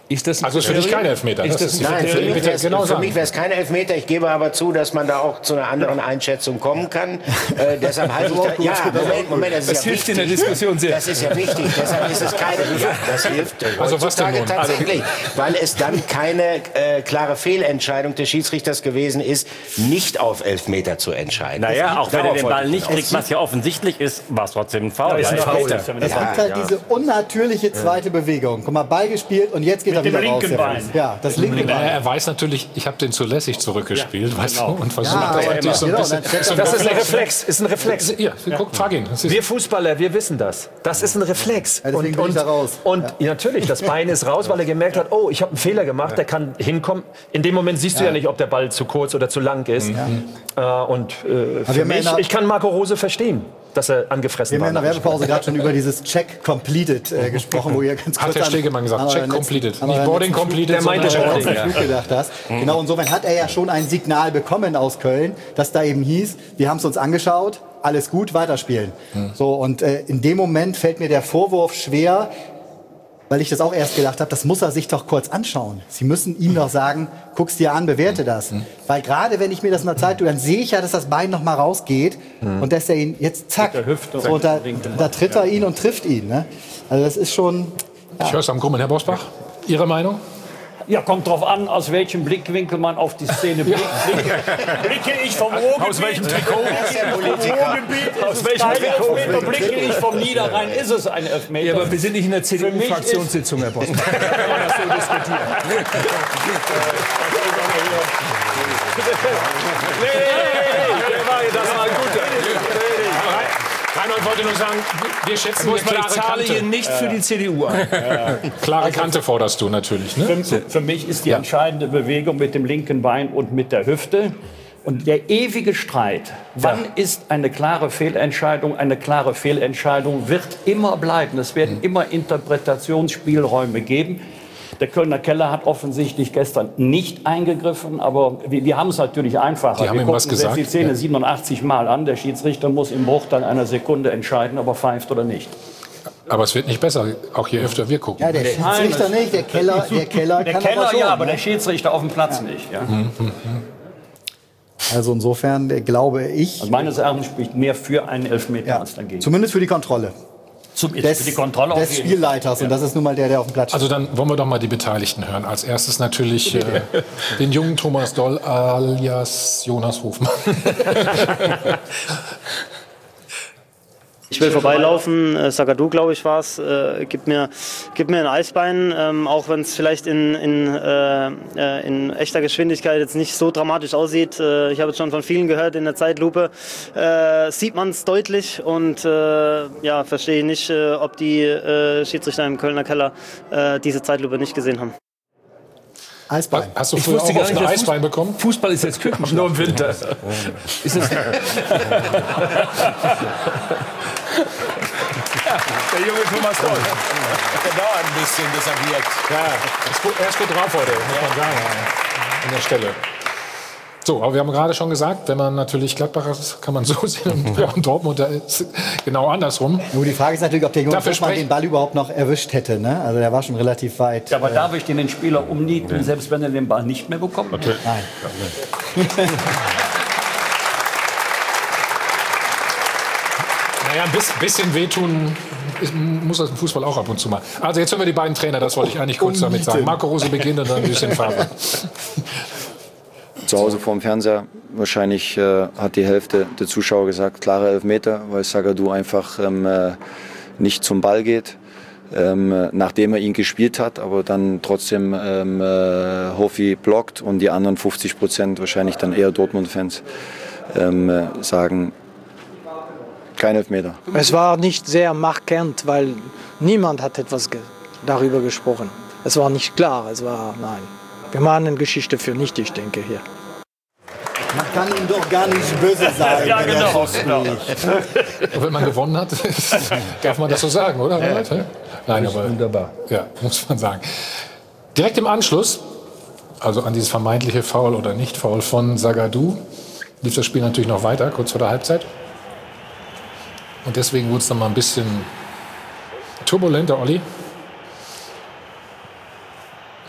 Ist das also ist für dich kein Elfmeter? Ist das, das nein, für, mich wär's, genau für mich wäre es kein Elfmeter. Ich gebe aber zu, dass man da auch zu einer anderen Einschätzung kommen kann. Äh, deshalb halte ich da, ja, Moment, Moment, das, das ist ja hilft wichtig. in der Diskussion sehr. Das ist ja wichtig. Deshalb ist es keine. Ja, das hilft. Also was denn nun? Tatsächlich, weil es dann keine äh, klare Fehlentscheidung des Schiedsrichters gewesen ist, nicht auf Elfmeter zu entscheiden. Naja, auch wenn er den Ball nicht kriegt, was ja offensichtlich ist, war es trotzdem ein Foul. Ja, ja, Foul. Es gibt halt diese unnatürliche zweite Bewegung. Guck mal, Ball gespielt und jetzt geht er wieder raus. Ja, das linke Bein. Er weiß natürlich, ich habe den zu lässig zurückgespielt, ja, weißt genau. du, und versucht ja, das natürlich so ein genau, bisschen. Das, das ist ein Reflex, ist ein Reflex. Ja, guck, frag ihn. Wir Fußballer, wir wissen das. Das ist ein Reflex. Ja, und und, raus. und ja. natürlich, das Bein ist raus, weil er gemerkt hat, oh, ich habe einen Fehler gemacht, der kann hinkommen. In dem Moment siehst du ja, ja nicht, ob der Ball zu kurz oder zu lang ist. Mhm. Äh, und äh, für mich, ich kann Marco Rose verstehen, dass er angefressen war. Wir haben in der Werbepause gerade schon über dieses Check Completed äh, gesprochen, wo ihr ganz kurz hat Herr Stegemann gesagt, Check Completed. Nicht Boarding Completed, der meinte schon auf den Flug gedacht hast. Mhm. Genau, insofern hat er ja schon ein Signal bekommen aus Köln, dass da eben hieß, wir haben es uns angeschaut, alles gut, weiterspielen. Mhm. So, und äh, in dem Moment fällt mir der Vorwurf schwer, weil ich das auch erst gedacht habe, das muss er sich doch kurz anschauen. Sie müssen ihm doch sagen, guck's dir an, bewerte das. Mhm. Weil gerade wenn ich mir das in der Zeit tue, dann sehe ich ja, dass das Bein noch mal rausgeht mhm. und dass er ihn jetzt zack, so, und da, da tritt er ihn und trifft ihn. Ne? Also das ist schon... Ja. Ich höre es am Grummen. Herr Bosbach, Ihre Meinung? Ja, kommt drauf an, aus welchem Blickwinkel man auf die Szene blickt. Blicke, blicke ich vom Ruhrgebiet? Aus welchem Trikot? Aus welchem Trikot? Blicke ich vom Niederrhein? Ist es ein Elfmeter? Ja, aber wir sind nicht in der C D U-Fraktionssitzung, Herr Bosbach. Wir wollen das so diskutieren. Nee, das war ein guter. Reinhold wollte nur sagen, wir schätzen muss eine klare ich zahle Kante. hier nicht für die C D U an. Ja. Klare Kante forderst du natürlich. Ne? Für, für mich ist die ja. entscheidende Bewegung mit dem linken Bein und mit der Hüfte. Und der ewige Streit, wann ja. ist eine klare Fehlentscheidung, eine klare Fehlentscheidung, wird immer bleiben. Es werden mhm. immer Interpretationsspielräume geben. Der Kölner Keller hat offensichtlich gestern nicht eingegriffen, aber wir, wir haben es natürlich einfacher. Die haben wir ihm was gesagt. Die Szene ja. siebenundachtzig Mal an. Der Schiedsrichter muss im Bruchteil einer Sekunde entscheiden, ob er pfeift oder nicht. Aber es wird nicht besser, auch je öfter wir gucken. Ja, der Schiedsrichter nicht, der Keller, der Keller der kann Keller aber schon, ja, aber ne? der Schiedsrichter auf dem Platz ja. nicht. Ja. Mhm. Also insofern äh, glaube ich... Also meines Erachtens spricht mehr für einen Elfmeter ja. als dagegen. Zumindest für die Kontrolle. Zum, des, für die Kontrolle des Spielleiters. Ja. Und das ist nun mal der, der auf dem Platz steht. Also dann wollen wir doch mal die Beteiligten hören. Als erstes natürlich äh, den jungen Thomas Doll alias Jonas Hofmann. Ich will vorbeilaufen, äh, Zagadou, glaube ich, war es, äh, gib, mir, gib mir ein Eisbein, ähm, auch wenn es vielleicht in, in, äh, in echter Geschwindigkeit jetzt nicht so dramatisch aussieht. Äh, ich habe jetzt schon von vielen gehört, in der Zeitlupe äh, sieht man es deutlich und äh, ja, verstehe nicht, äh, ob die äh, Schiedsrichter im Kölner Keller äh, diese Zeitlupe nicht gesehen haben. Eisbein. Hast du früher auch auf ein Eisbein bekommen? Fußball ist jetzt Küchenschlaf. Nur im Winter. Ist es der junge Thomas Doll. Der dauert ein bisschen, bis er wirkt. Ja, er ist gut drauf heute, muss man sagen, an der Stelle. So, aber wir haben gerade schon gesagt, wenn man natürlich Gladbacher ist, kann man so sehen und, ja, und Dortmund, da ist genau andersrum. Nur die Frage ist natürlich, ob der junge Hofmann den Ball überhaupt noch erwischt hätte. Ne? Also der war schon relativ weit. Ja, aber äh, darf ich den Spieler umnieten, ja. selbst wenn er den Ball nicht mehr bekommt? Natürlich. Nein. Naja, ein bisschen wehtun ist, muss das im Fußball auch ab und zu mal. Also jetzt hören wir die beiden Trainer, das wollte ich eigentlich kurz damit sagen. Marco Rose beginnt und dann Lucien Favre. Zu Hause vorm Fernseher, wahrscheinlich äh, hat die Hälfte der Zuschauer gesagt, klare Elfmeter, weil Zagadou einfach ähm, äh, nicht zum Ball geht, ähm, nachdem er ihn gespielt hat, aber dann trotzdem ähm, äh, Hofi blockt und die anderen fünfzig Prozent, wahrscheinlich dann eher Dortmund-Fans, ähm, äh, sagen, kein Elfmeter. Es war nicht sehr markant, weil niemand hat etwas ge darüber gesprochen. Es war nicht klar, es war, nein. Wir machen eine Geschichte für nichtig, denke hier. Man kann ihm doch gar nicht böse sein. Ja, genau. genau. Und wenn man gewonnen hat, darf man das so sagen, oder? Ja. Nein, aber wunderbar. Ja, muss man sagen. Direkt im Anschluss, also an dieses vermeintliche Foul oder Nicht-Foul von Zagadou, lief das Spiel natürlich noch weiter, kurz vor der Halbzeit. Und deswegen wurde es dann mal ein bisschen turbulenter, Olli.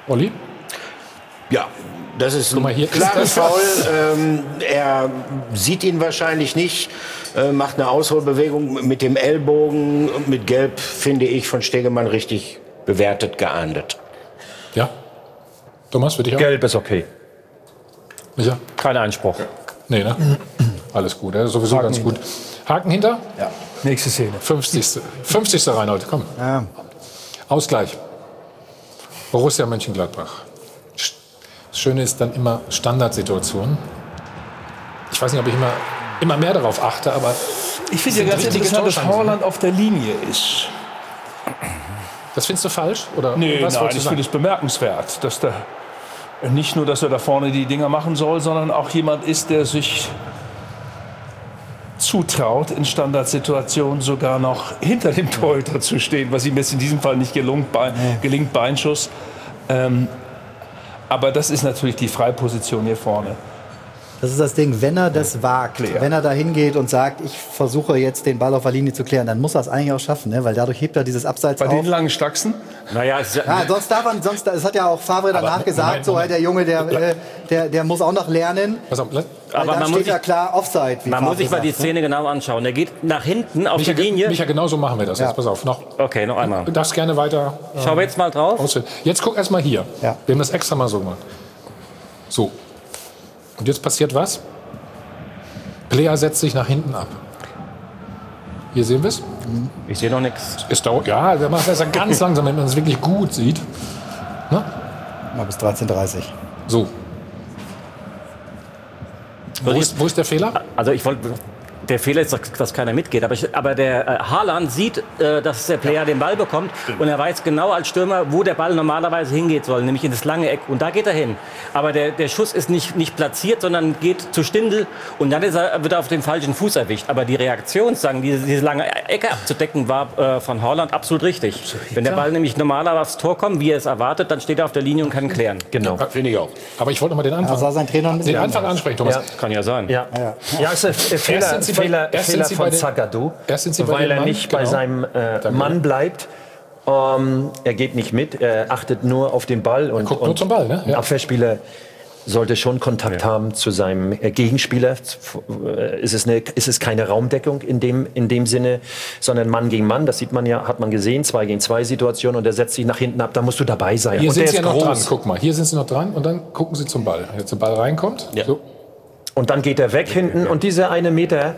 Olli? Ja, das ist Guck mal, hier ein klares ist das. Foul. Ähm, er sieht ihn wahrscheinlich nicht, äh, macht eine Ausholbewegung mit dem Ellbogen. Und mit Gelb, finde ich, von Stegemann richtig bewertet, geahndet. Ja. Thomas, für dich auch? Gelb ist okay. Micha? Kein Einspruch. Nee, ne? Alles gut, ja, sowieso Haken ganz gut. Haken hinter? Ja. Nächste Szene. fünfzigste. fünfzigste Reinhold, komm. Ja. Ausgleich. Borussia Mönchengladbach. Das Schöne ist dann immer Standardsituationen. Ich weiß nicht, ob ich immer, immer mehr darauf achte, aber Ich finde ja ganz interessant, dass Haaland auf der Linie ist. Das findest du falsch? Oder Nee, was nein, wolltest du ich sagen? finde es bemerkenswert, dass der nicht nur, dass er da vorne die Dinger machen soll, sondern auch jemand ist, der sich zutraut, in Standardsituationen sogar noch hinter dem Torhüter zu stehen, was ihm jetzt in diesem Fall nicht gelingt, Bein, gelingt Beinschuss. Ähm, aber das ist natürlich die Freiposition hier vorne. Das ist das Ding, wenn er das wagt, Klar. wenn er da hingeht und sagt, ich versuche jetzt den Ball auf der Linie zu klären, dann muss er es eigentlich auch schaffen, ne? Weil dadurch hebt er dieses Abseits Bei auf. den langen Stachsen? Naja, es ist Ja, sonst darf man, sonst, das hat ja auch Favre danach Aber, gesagt, Moment, so Moment. halt der Junge, der, äh, der, der muss auch noch lernen. Pass auf, lass- Weil aber dann man steht muss, ja sich, klar Offside. Wie man muss sich mal Favre die sagt, ne? Szene genau anschauen. Der geht nach hinten auf Micha, die Linie. Micha, genau so machen wir das Ja. jetzt. Pass auf, noch. Okay, noch einmal. Du darfst gerne weiter äh, Schauen wir jetzt mal drauf. auswählen. Jetzt guck erst mal hier. Ja. Wir haben das extra mal so gemacht. So. Und jetzt passiert was? Player setzt sich nach hinten ab. Hier sehen wir es. Ich sehe noch nichts. Es dauert, ja, wir machen das ja ganz langsam, wenn man es wirklich gut sieht. Na? Mal bis dreizehn Uhr dreißig. So. Wo ist, wo ist der Fehler? Also ich wollte, der Fehler ist, dass keiner mitgeht. Aber, ich, aber der äh, Haaland sieht, äh, dass der Player den Ball bekommt. Und er weiß genau als Stürmer, wo der Ball normalerweise hingehen soll, nämlich in das lange Eck. Und da geht er hin. Aber der, der Schuss ist nicht, nicht platziert, sondern geht zu Stindl. Und dann ist er, wird er auf den falschen Fuß erwischt. Aber die Reaktion, sagen, diese, diese lange Ecke abzudecken, war äh, von Haaland absolut richtig. Wenn der Ball nämlich normalerweise aufs Tor kommt, wie er es erwartet, dann steht er auf der Linie und kann klären. Genau. Finde ich auch. Aber ich wollte noch mal den Anfang, Da sah sein Trainer ein bisschen den Anfang anders. ansprechen, Thomas. Ja. Kann ja sein. Ja, Ja. ja es ist ein Fehler, sind Sie bei- Fehler, erst sind Fehler Sie von bei den- Zagadou, erst sind Sie bei weil dem er Mann, nicht bei genau. seinem äh, Mann bleibt. Ähm, er geht nicht mit, er achtet nur auf den Ball. Und, guckt nur und zum Ball, ne? Ein Ja. Abwehrspieler sollte schon Kontakt haben zu seinem äh, Gegenspieler. Äh, ist, es eine, ist es keine Raumdeckung in dem, in dem Sinne, sondern Mann gegen Mann. Das sieht man ja, hat man gesehen, zwei gegen zwei Situation. Und er setzt sich nach hinten ab, da musst du dabei sein. Hier und sind der Sie ja ist noch groß. dran. Guck mal, hier sind Sie noch dran und dann gucken Sie zum Ball. Wenn jetzt der Ball reinkommt. Ja. So. Und dann geht er weg hinten und dieser eine Meter,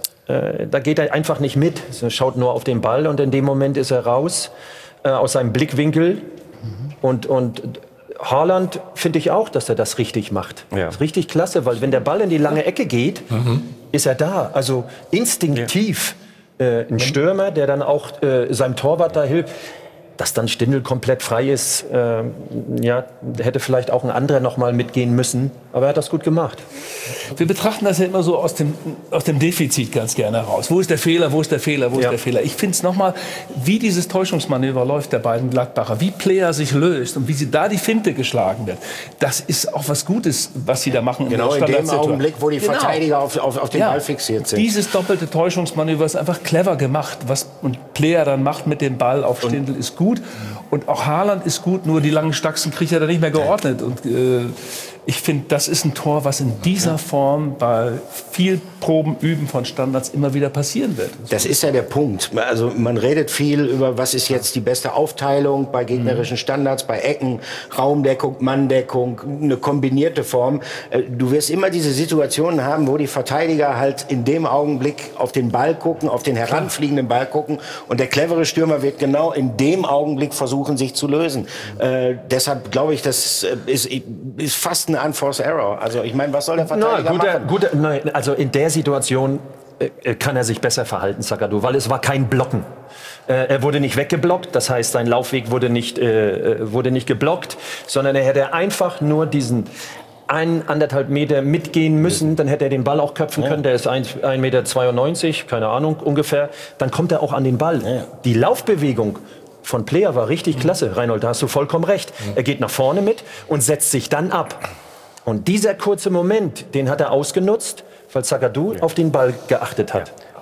äh, da geht er einfach nicht mit. Er schaut nur auf den Ball und in dem Moment ist er raus äh, aus seinem Blickwinkel. Und, und Haaland finde ich auch, dass er das richtig macht. Ja. Das ist richtig klasse, weil wenn der Ball in die lange Ecke geht, ist er da. Also instinktiv äh, ein Stürmer, der dann auch äh, seinem Torwart da hilft. Dass dann Stindl komplett frei ist, äh, ja, hätte vielleicht auch ein anderer noch mal mitgehen müssen. Aber er hat das gut gemacht. Wir betrachten das ja immer so aus dem, aus dem Defizit ganz gerne heraus. Wo ist der Fehler, wo ist der Fehler, wo Ja. ist der Fehler? Ich finde es nochmal, wie dieses Täuschungsmanöver läuft der beiden Gladbacher, wie Player sich löst und wie sie da die Finte geschlagen wird. Das ist auch was Gutes, was sie da machen. Genau der in dem Standardsituation. Augenblick, wo die Genau. Verteidiger auf, auf, auf den Ja. Ball fixiert sind. Dieses doppelte Täuschungsmanöver ist einfach clever gemacht. Was ein Player dann macht mit dem Ball auf Stindl ist gut. Und auch Haaland ist gut, nur die langen Stachsen kriegt er da nicht mehr geordnet. Und äh, ich finde, das ist ein Tor, was in dieser Form bei viel Proben, Üben von Standards immer wieder passieren wird. Das ist ja der Punkt. Also man redet viel über, was ist jetzt die beste Aufteilung bei gegnerischen Standards, bei Ecken, Raumdeckung, Manndeckung, eine kombinierte Form. Äh, Du wirst immer diese Situationen haben, wo die Verteidiger halt in dem Augenblick auf den Ball gucken, auf den heranfliegenden Ball gucken und der clevere Stürmer wird genau in dem Augenblick versuchen, sich zu lösen. Äh, deshalb glaube ich, das ist, ist fast ein Unforced Error. Also ich meine, was soll der Verteidiger Na, guter, machen? guter, nein, also in der Situation äh, kann er sich besser verhalten, Zagadou, weil es war kein Blocken. Äh, er wurde nicht weggeblockt, das heißt, sein Laufweg wurde nicht, äh, wurde nicht geblockt, sondern er hätte einfach nur diesen ein, anderthalb Meter mitgehen müssen, dann hätte er den Ball auch köpfen können, der ist ein Meter zweiundneunzig, keine Ahnung, ungefähr, dann kommt er auch an den Ball. Ja. Die Laufbewegung von Player war richtig klasse, Reinhold, da hast du vollkommen recht. Er geht nach vorne mit und setzt sich dann ab. Und dieser kurze Moment, den hat er ausgenutzt, weil Zagadou auf den Ball geachtet hat.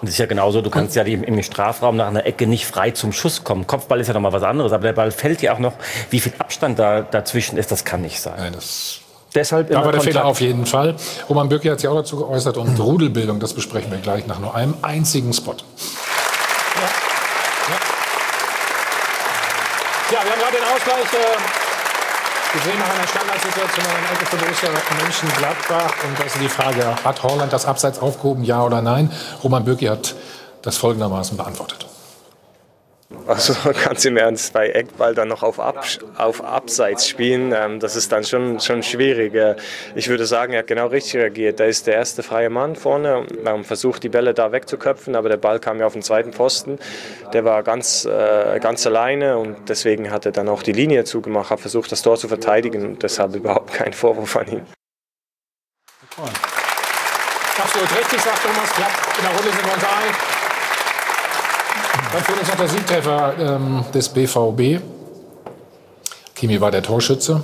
Und das ist ja genauso, du kannst ja im Strafraum nach einer Ecke nicht frei zum Schuss kommen. Kopfball ist ja noch mal was anderes, aber der Ball fällt ja auch noch. Wie viel Abstand da dazwischen ist, das kann nicht sein. Nein, das Deshalb da war der Kontakt. Fehler auf jeden Fall. Roman Bürki hat sich auch dazu geäußert. Und Rudelbildung, das besprechen wir gleich nach nur einem einzigen Spot. Ja, ja. ja wir haben gerade den Ausgleich äh, gesehen nach einer Standardsituation an der Ecke von Borussia Mönchengladbach. Und da ist die Frage, hat Haaland das Abseits aufgehoben, ja oder nein? Roman Bürki hat das folgendermaßen beantwortet. Also ganz im Ernst, bei Eckball dann noch auf, Ab auf Abseits spielen, ähm, das ist dann schon, schon schwierig. Äh, ich würde sagen, er hat genau richtig reagiert. Da ist der erste freie Mann vorne, man versucht die Bälle da wegzuköpfen, aber der Ball kam ja auf den zweiten Pfosten. Der war ganz, äh, ganz alleine und deswegen hat er dann auch die Linie zugemacht, hat versucht, das Tor zu verteidigen und deshalb überhaupt kein Vorwurf an ihn. Absolut richtig, sagt Thomas Klapp. In der Runde sind wir uns einig. Dann fehlt uns noch der Siegtreffer ähm, des B V B. Kimi war der Torschütze.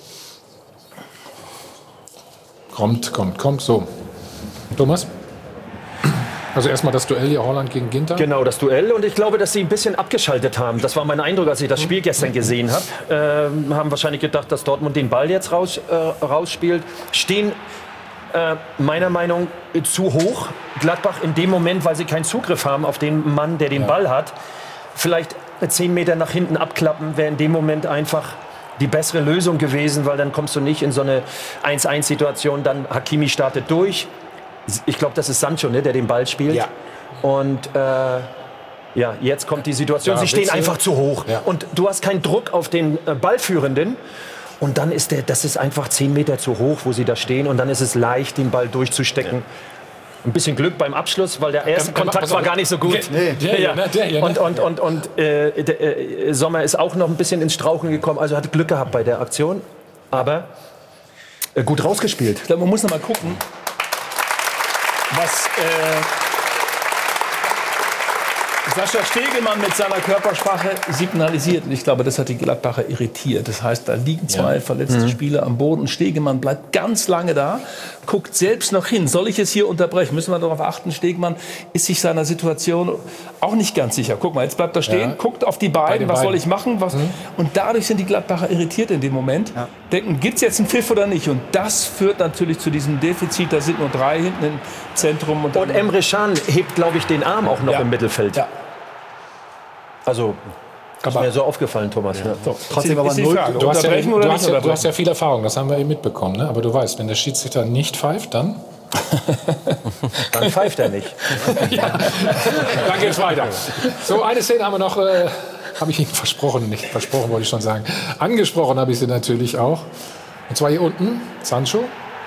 Kommt, kommt, kommt. So. Thomas? Also erstmal das Duell hier Haaland gegen Ginter. Genau, das Duell. Und ich glaube, dass sie ein bisschen abgeschaltet haben. Das war mein Eindruck, als ich das Spiel gestern gesehen habe. Ähm, haben wahrscheinlich gedacht, dass Dortmund den Ball jetzt raus, äh, rausspielt. Stehen äh, meiner Meinung nach zu hoch. Gladbach in dem Moment, weil sie keinen Zugriff haben auf den Mann, der den ja. Ball hat. Vielleicht zehn Meter nach hinten abklappen, wäre in dem Moment einfach die bessere Lösung gewesen, weil dann kommst du nicht in so eine eins eins Situation. Dann Hakimi startet durch. Ich glaube, das ist Sancho, ne, der den Ball spielt. Ja. Und äh, ja, jetzt kommt die Situation. Ja, sie stehen einfach zu hoch. Ja. Und du hast keinen Druck auf den äh, Ballführenden. Und dann ist der, das ist einfach zehn Meter zu hoch, wo sie da stehen. Und dann ist es leicht, den Ball durchzustecken. Ja. Ein bisschen Glück beim Abschluss, weil der erste ähm, Kontakt also, war gar nicht so gut. Nee, der, ja. Der, der, der, und und, und, und äh, der, äh, Sommer ist auch noch ein bisschen ins Straucheln gekommen. Also hat Glück gehabt bei der Aktion. Aber äh, gut rausgespielt. Ich glaube, man muss noch mal gucken, was äh, Sascha Stegemann mit seiner Körpersprache signalisiert. Und ich glaube, das hat die Gladbacher irritiert. Das heißt, da liegen zwei ja. verletzte mhm. Spieler am Boden. Stegemann bleibt ganz lange da, guckt selbst noch hin. Soll ich es hier unterbrechen? Müssen wir darauf achten, Stegemann ist sich seiner Situation auch nicht ganz sicher. Guck mal, jetzt bleibt er stehen, ja. guckt auf die beiden, was beiden. soll ich machen? Was? Mhm. Und dadurch sind die Gladbacher irritiert in dem Moment. Ja. Denken, gibt es jetzt einen Pfiff oder nicht? Und das führt natürlich zu diesem Defizit. Da sind nur drei hinten im Zentrum. Und, und Emre Can hebt, glaube ich, den Arm auch noch ja. im Mittelfeld. Ja. Also, ist mir so aufgefallen, Thomas. Ja. So, trotzdem aber null. Du, hast ja, du, hast ja, du hast ja viel Erfahrung, das haben wir eben mitbekommen. Ne? Aber du weißt, wenn der Schiedsrichter nicht pfeift, dann... dann pfeift er nicht. ja. Dann geht's weiter. So, eine Szene haben wir noch, äh, habe ich Ihnen versprochen, nicht versprochen wollte ich schon sagen. Angesprochen habe ich sie natürlich auch. Und zwar hier unten, Sancho.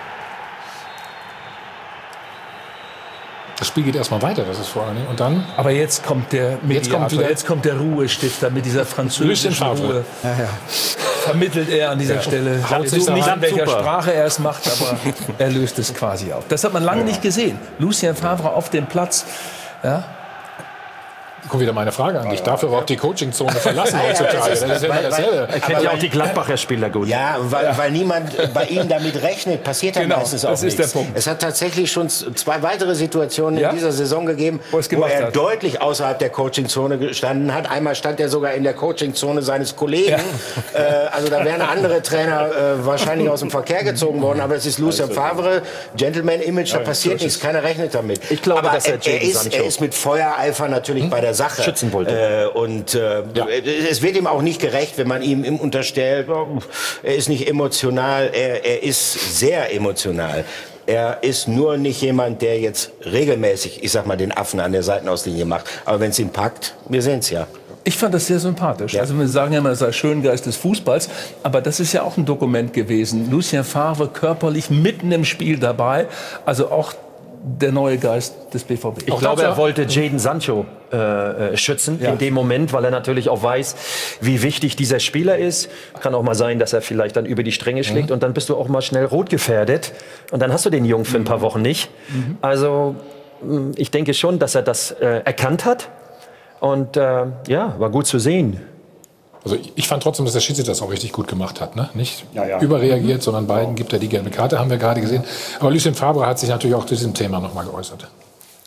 Das Spiel geht erstmal weiter, das ist vor allen Dingen. Und dann. Aber jetzt kommt der Mediator, jetzt kommt, wieder, jetzt kommt der Ruhestifter mit dieser französischen Ruhe. Ja, ja. Vermittelt er an dieser ja. Stelle. Haut sich nicht an, welcher Sprache er es macht, aber er löst es quasi auf. Das hat man lange ja. nicht gesehen. Lucien Favre auf dem Platz. Ja. Kommt wieder meine Frage an dich. Darf er überhaupt die Coachingzone verlassen heutzutage? Das ist ja immer dasselbe. Er kennt ja auch die Gladbacher Spieler gut. Ja, weil, ja. weil niemand bei ihm damit rechnet, passiert dann genau, meistens auch das ist nichts. Der Punkt. Es hat tatsächlich schon zwei weitere Situationen ja? in dieser Saison gegeben, wo, wo er hat. deutlich außerhalb der Coachingzone gestanden hat. Einmal stand er sogar in der Coachingzone seines Kollegen. Ja. Äh, also da wären andere Trainer äh, wahrscheinlich aus dem Verkehr gezogen worden. Aber es ist Lucien Favre, Gentleman-Image, da passiert nichts. Keiner rechnet damit. Ich glaube, aber dass er, er, ist, er ist mit Feuereifer natürlich hm? bei der Sache. Schützen wollte. Äh, und äh, ja. es wird ihm auch nicht gerecht, wenn man ihm unterstellt, oh, er ist nicht emotional. Er, er ist sehr emotional. Er ist nur nicht jemand, der jetzt regelmäßig, ich sag mal, den Affen an der Seitenauslinie macht. Aber wenn es ihn packt, wir sehen es ja. Ich fand das sehr sympathisch. Ja. Also wir sagen ja immer, das sei Schöngeist des Fußballs. Aber das ist ja auch ein Dokument gewesen. Lucien Favre körperlich mitten im Spiel dabei. Also auch der neue Geist des B V B. Ich glaube, er wollte Jadon Sancho äh, schützen ja. in dem Moment, weil er natürlich auch weiß, wie wichtig dieser Spieler ist. Kann auch mal sein, dass er vielleicht dann über die Stränge schlägt mhm. und dann bist du auch mal schnell rot gefährdet und dann hast du den Jungen für ein paar Wochen nicht. Mhm. Also ich denke schon, dass er das äh, erkannt hat und äh, ja, war gut zu sehen. Also ich fand trotzdem, dass der Schiedsrichter das auch richtig gut gemacht hat. Ne? Nicht ja, ja. überreagiert, mhm. sondern beiden gibt er die gelbe Karte, haben wir gerade gesehen. Aber Lucien Favre hat sich natürlich auch zu diesem Thema noch mal geäußert.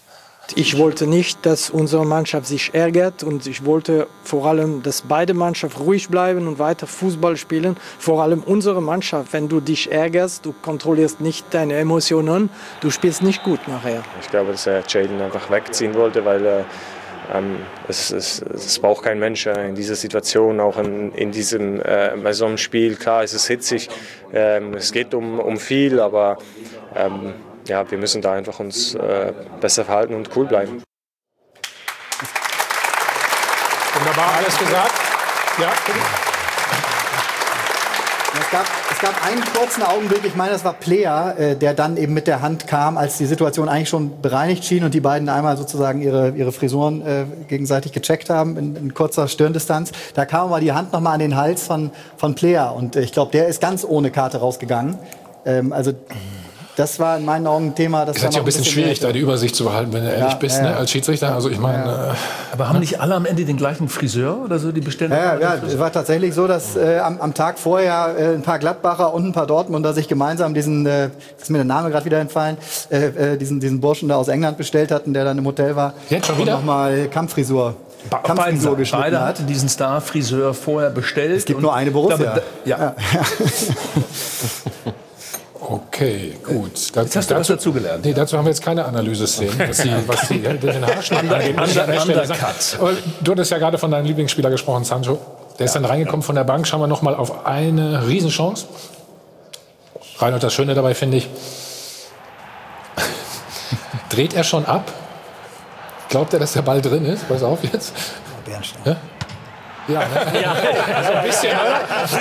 Ich wollte nicht, dass unsere Mannschaft sich ärgert und ich wollte vor allem, dass beide Mannschaften ruhig bleiben und weiter Fußball spielen. Vor allem unsere Mannschaft, wenn du dich ärgerst, du kontrollierst nicht deine Emotionen, du spielst nicht gut nachher. Ich glaube, dass er Jayden einfach wegziehen wollte, weil äh, ähm, es, es, es braucht kein Mensch äh, in dieser Situation, auch in, in diesem äh, bei so einem Spiel. Klar, es ist hitzig, ähm, es geht um, um viel, aber ähm, ja, wir müssen da einfach uns äh, besser verhalten und cool bleiben. Wunderbar, alles gesagt. Ja, bitte. Es gab, es gab einen kurzen Augenblick, ich meine, das war Plea, äh, der dann eben mit der Hand kam, als die Situation eigentlich schon bereinigt schien und die beiden einmal sozusagen ihre, ihre Frisuren äh, gegenseitig gecheckt haben in, in kurzer Stirndistanz. Da kam mal die Hand noch mal an den Hals von, von Plea und äh, ich glaube, der ist ganz ohne Karte rausgegangen. Ähm, also das war in meinen Augen ein Thema, das ist war noch ja ein bisschen, bisschen schwierig, da die Übersicht zu behalten, wenn du ehrlich ja, bist, ja, ne, als Schiedsrichter. Also ich meine, ja. äh, aber haben nicht alle am Ende den gleichen Friseur oder so, die bestellen? Ja, ja, es war tatsächlich so, dass äh, am, am Tag vorher äh, ein paar Gladbacher und ein paar Dortmunder sich gemeinsam diesen, äh, ist mir der Name gerade wieder entfallen, äh, äh, diesen, diesen Burschen da aus England bestellt hatten, der dann im Hotel war. Jetzt schon und wieder? nochmal Kampffrisur. Kampffrisur geschnitten Beide hat. hatten diesen Star-Friseur vorher bestellt. Es gibt nur eine Borussia. Damit, ja. ja. okay, gut. Jetzt hast du dazu, was dazugelernt. Nee, dazu haben wir jetzt keine Analyseszenen, was die, was die, den Haarschnitt angeht. Du hattest ja gerade von deinem Lieblingsspieler gesprochen, Sancho. Der ist dann reingekommen von der Bank. Schauen wir noch mal auf eine Riesenchance. Reinhold, das Schöne dabei finde ich, dreht er schon ab? Glaubt er, dass der Ball drin ist? Pass auf jetzt. Bernstein. Ja? Ja, ne? Ja, so ein bisschen, oder?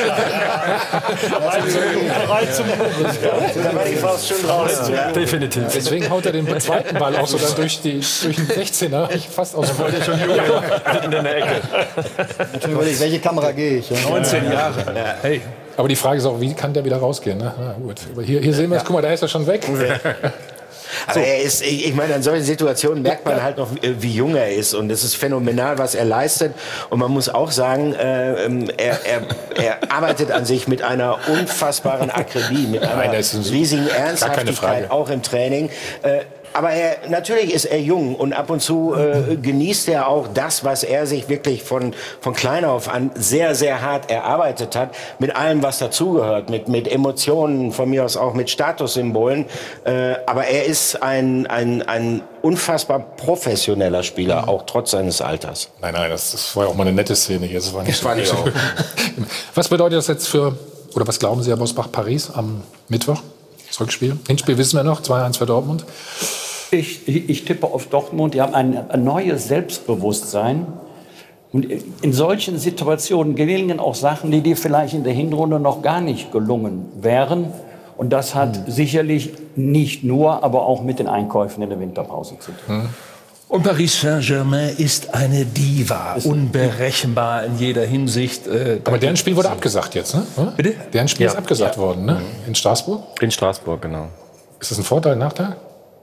Da war die Faust schon raus. Ja, definitiv. Deswegen haut er den zweiten Ball auch so dann durch, die, durch den sechzehner fast aus dem Ball. schon in der Ecke. Ich überlege, welche Kamera gehe ich? neunzehn Jahre. Ja. Hey. Aber die Frage ist auch, wie kann der wieder rausgehen? Ne? Na gut. Aber hier, hier sehen wir es, guck mal, da ist er schon weg. Aber er ist, ich meine, in solchen Situationen merkt man halt noch, wie jung er ist. Und es ist phänomenal, was er leistet. Und man muss auch sagen, äh, er, er, er arbeitet an sich mit einer unfassbaren Akribie, mit einer Nein, riesigen Ernsthaftigkeit, auch im Training. Äh, Aber er, natürlich ist er jung und ab und zu äh, genießt er auch das, was er sich wirklich von, von klein auf an sehr, sehr hart erarbeitet hat. Mit allem, was dazugehört. Mit, mit Emotionen, von mir aus auch mit Statussymbolen. Äh, aber er ist ein, ein, ein unfassbar professioneller Spieler, auch trotz seines Alters. Nein, nein, das, das war ja auch mal eine nette Szene hier. Das war nicht das war nicht so. Was bedeutet das jetzt für, oder was glauben Sie, Herr Bosbach-Paris am Mittwoch? Das Rückspiel. Hinspiel wissen wir noch, zwei eins für Dortmund. Ich, ich, ich tippe auf Dortmund. Die haben ein, ein neues Selbstbewusstsein. Und in solchen Situationen gelingen auch Sachen, die dir vielleicht in der Hinrunde noch gar nicht gelungen wären. Und das hat hm. sicherlich nicht nur, aber auch mit den Einkäufen in der Winterpause zu tun. Hm. Und Paris Saint-Germain ist eine Diva, ist unberechenbar in jeder Hinsicht. Äh, aber deren Spiel wurde abgesagt jetzt, ne? Bitte? Deren Spiel Ja. ist abgesagt Ja. worden, ne? In Straßburg? In Straßburg, genau. Ist das ein Vorteil, ein Nachteil?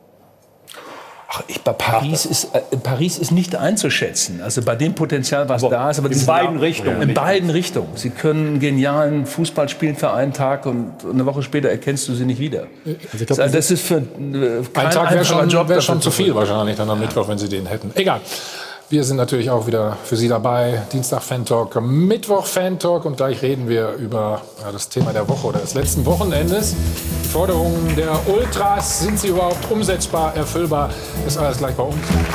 Ach, ich, bei Paris ist, äh, Paris ist nicht einzuschätzen. Also bei dem Potenzial, was Aber da ist. Aber in die sind beiden auch- Richtungen. In beiden Richtungen. Sie können genialen Fußball spielen für einen Tag und eine Woche später erkennst du sie nicht wieder. Also ich glaub, das, das ist für äh, Ein kein Tag wäre einfacher schon, Job wär dafür schon zu viel finden. wahrscheinlich dann am Mittwoch, wenn Sie den hätten. Egal. Wir sind natürlich auch wieder für Sie dabei. Dienstag Fan-Talk, Mittwoch Fan-Talk. Und gleich reden wir über ja, das Thema der Woche oder des letzten Wochenendes. Die Forderungen der Ultras, sind sie überhaupt umsetzbar, erfüllbar? Das ist alles gleich bei uns.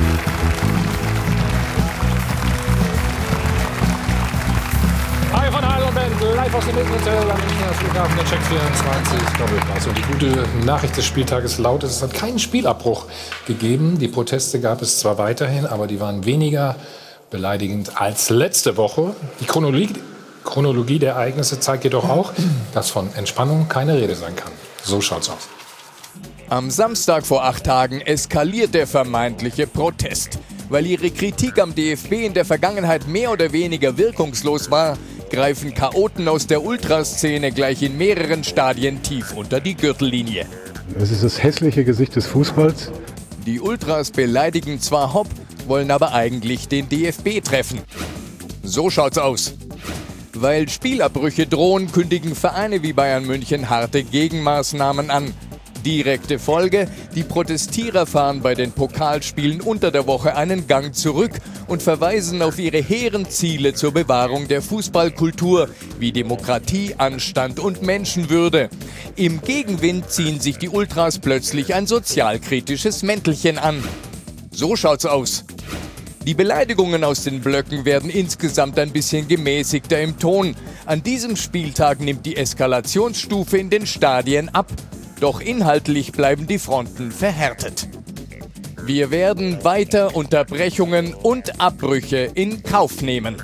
Hi von Heil und Band, live aus dem Hotel am Münchner Flughafen, der Check vierundzwanzig Doppelpass. Und die gute Nachricht des Spieltages lautet, es hat keinen Spielabbruch gegeben. Die Proteste gab es zwar weiterhin, aber die waren weniger beleidigend als letzte Woche. Die Chronologie, Chronologie der Ereignisse zeigt jedoch auch, dass von Entspannung keine Rede sein kann. So schaut's aus. Am Samstag vor acht Tagen eskaliert der vermeintliche Protest. Weil ihre Kritik am D F B in der Vergangenheit mehr oder weniger wirkungslos war, greifen Chaoten aus der Ultraszene gleich in mehreren Stadien tief unter die Gürtellinie. Es ist das hässliche Gesicht des Fußballs. Die Ultras beleidigen zwar Hopp, wollen aber eigentlich den D F B treffen. So schaut's aus. Weil Spielabbrüche drohen, kündigen Vereine wie Bayern München harte Gegenmaßnahmen an. Direkte Folge: Die Protestierer fahren bei den Pokalspielen unter der Woche einen Gang zurück und verweisen auf ihre hehren Ziele zur Bewahrung der Fußballkultur wie Demokratie, Anstand und Menschenwürde. Im Gegenwind ziehen sich die Ultras plötzlich ein sozialkritisches Mäntelchen an. So schaut's aus. Die Beleidigungen aus den Blöcken werden insgesamt ein bisschen gemäßigter im Ton. An diesem Spieltag nimmt die Eskalationsstufe in den Stadien ab. Doch inhaltlich bleiben die Fronten verhärtet. Wir werden weiter Unterbrechungen und Abbrüche in Kauf nehmen.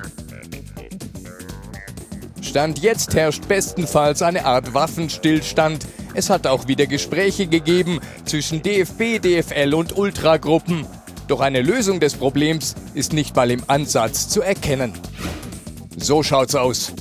Stand jetzt herrscht bestenfalls eine Art Waffenstillstand. Es hat auch wieder Gespräche gegeben zwischen D F B, D F L und Ultragruppen. Doch eine Lösung des Problems ist nicht mal im Ansatz zu erkennen. So schaut's aus.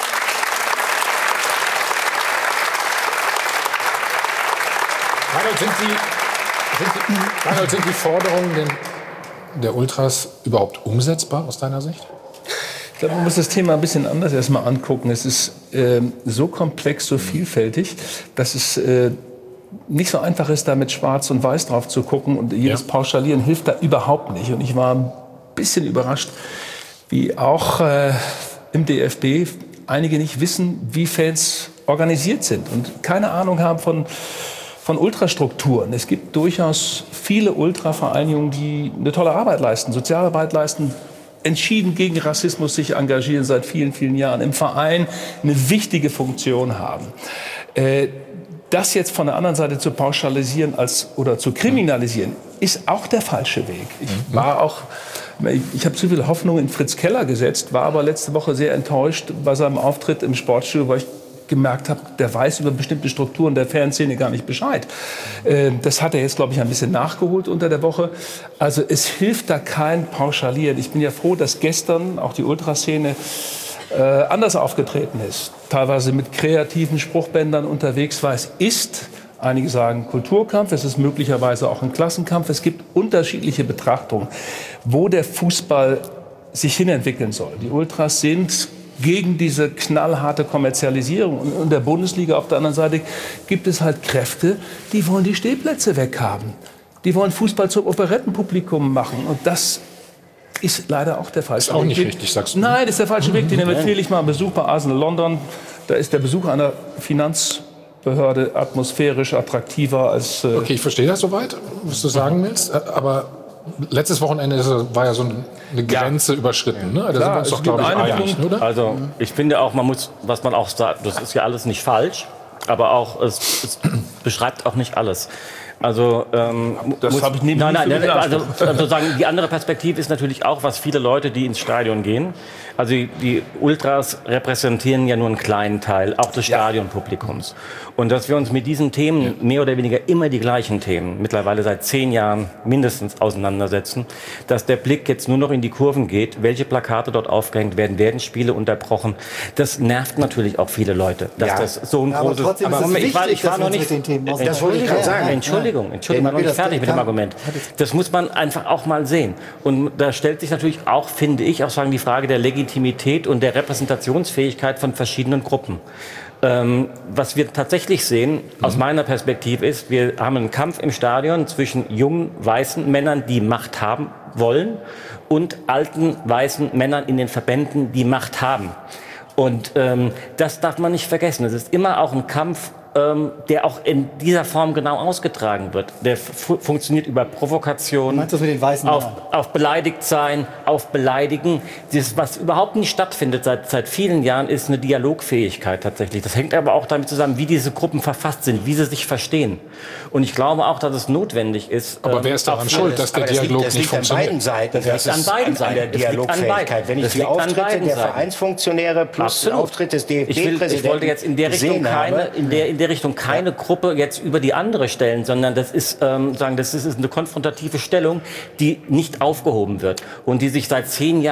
Reinhold, sind die, sind die, Reinhold, sind die Forderungen den, der Ultras überhaupt umsetzbar aus deiner Sicht? Ich glaube, man muss das Thema ein bisschen anders erstmal angucken. Es ist äh, so komplex, so vielfältig, dass es äh, nicht so einfach ist, da mit Schwarz und Weiß drauf zu gucken. Und jedes ja. Pauschalieren hilft da überhaupt nicht. Und ich war ein bisschen überrascht, wie auch äh, im D F B einige nicht wissen, wie Fans organisiert sind und keine Ahnung haben von, von Ultrastrukturen. Es gibt durchaus viele Ultravereinigungen, die eine tolle Arbeit leisten, Sozialarbeit leisten, entschieden gegen Rassismus sich engagieren seit vielen, vielen Jahren, im Verein eine wichtige Funktion haben. Äh, Das jetzt von der anderen Seite zu pauschalisieren als, oder zu kriminalisieren, ist auch der falsche Weg. Ich war auch, ich habe zu viel Hoffnung in Fritz Keller gesetzt, war aber letzte Woche sehr enttäuscht bei seinem Auftritt im Sportstudio, weil ich gemerkt habe, der weiß über bestimmte Strukturen der Fanszene gar nicht Bescheid. Das hat er jetzt, glaube ich, ein bisschen nachgeholt unter der Woche. Also es hilft da kein Pauschalieren. Ich bin ja froh, dass gestern auch die Ultraszene Äh, anders aufgetreten ist, teilweise mit kreativen Spruchbändern unterwegs war. Es ist, einige sagen Kulturkampf, es ist möglicherweise auch ein Klassenkampf. Es gibt unterschiedliche Betrachtungen, wo der Fußball sich hinentwickeln soll. Die Ultras sind gegen diese knallharte Kommerzialisierung. Und in der Bundesliga auf der anderen Seite gibt es halt Kräfte, die wollen die Stehplätze weghaben. Die wollen Fußball zum Operettenpublikum machen. Und das ist leider auch der falsche Weg. Ist auch nicht richtig, sagst du. Nein, das ist der falsche Weg. Den empfehle ich mal einen Besuch bei Arsenal London. Da ist der Besuch einer Finanzbehörde atmosphärisch attraktiver als... Äh okay, ich verstehe das soweit, was du sagen willst. Aber letztes Wochenende war ja so eine Grenze ja. überschritten. Ne? Da Klar, sind wir uns doch, glaube ich, einig, Punkt, oder? Also ich finde auch, man muss, was man auch sagt, das ist ja alles nicht falsch, aber auch es, es beschreibt auch nicht alles. Also ähm, das habe ich neben nein, nein, nein, also, also sagen, die andere Perspektive ist natürlich auch, was viele Leute, die ins Stadion gehen, also die, die Ultras repräsentieren ja nur einen kleinen Teil auch des Stadionpublikums. Und dass wir uns mit diesen Themen, mehr oder weniger immer die gleichen Themen, mittlerweile seit zehn Jahren mindestens auseinandersetzen, dass der Blick jetzt nur noch in die Kurven geht, welche Plakate dort aufgehängt werden, werden Spiele unterbrochen, das nervt natürlich auch viele Leute, dass ja. das so ein ja, großes... Aber trotzdem ist es wichtig, ich war, ich war noch nicht, das wollte ich gerade sagen. Entschuldigung. Entschuldigung, Entschuldigung, ich bin noch nicht fertig mit dem Argument. Das muss man einfach auch mal sehen. Und da stellt sich natürlich auch, finde ich, auch sagen die Frage der Legitimität und der Repräsentationsfähigkeit von verschiedenen Gruppen. Ähm, was wir tatsächlich sehen, mhm. aus meiner Perspektive ist, wir haben einen Kampf im Stadion zwischen jungen, weißen Männern, die Macht haben wollen, und alten, weißen Männern in den Verbänden, die Macht haben. Und ähm, das darf man nicht vergessen. Es ist immer auch ein Kampf, ähm, der auch in dieser Form genau ausgetragen wird. Der fu- funktioniert über Provokation, meinst du das mit den weißen auf, auf beleidigt sein, auf beleidigen. Das, was überhaupt nicht stattfindet seit, seit vielen Jahren, ist eine Dialogfähigkeit tatsächlich. Das hängt aber auch damit zusammen, wie diese Gruppen verfasst sind, wie sie sich verstehen. Und ich glaube auch, dass es notwendig ist. Aber wer ist daran schuld, dass der Dialog nicht funktioniert? Das liegt an beiden Seiten. Das liegt an beiden Seiten. Der Dialogfähigkeit. Wenn ich die Auftritte der Vereinsfunktionäre plus den Auftritt des D F B-Präsidenten ich wollte jetzt in der Richtung keine, in der, in der Richtung keine ja. Gruppe jetzt über die andere stellen, sondern das ist, ähm, sagen, das ist eine konfrontative Stellung, die nicht aufgehoben wird und die sich seit zehn Jahren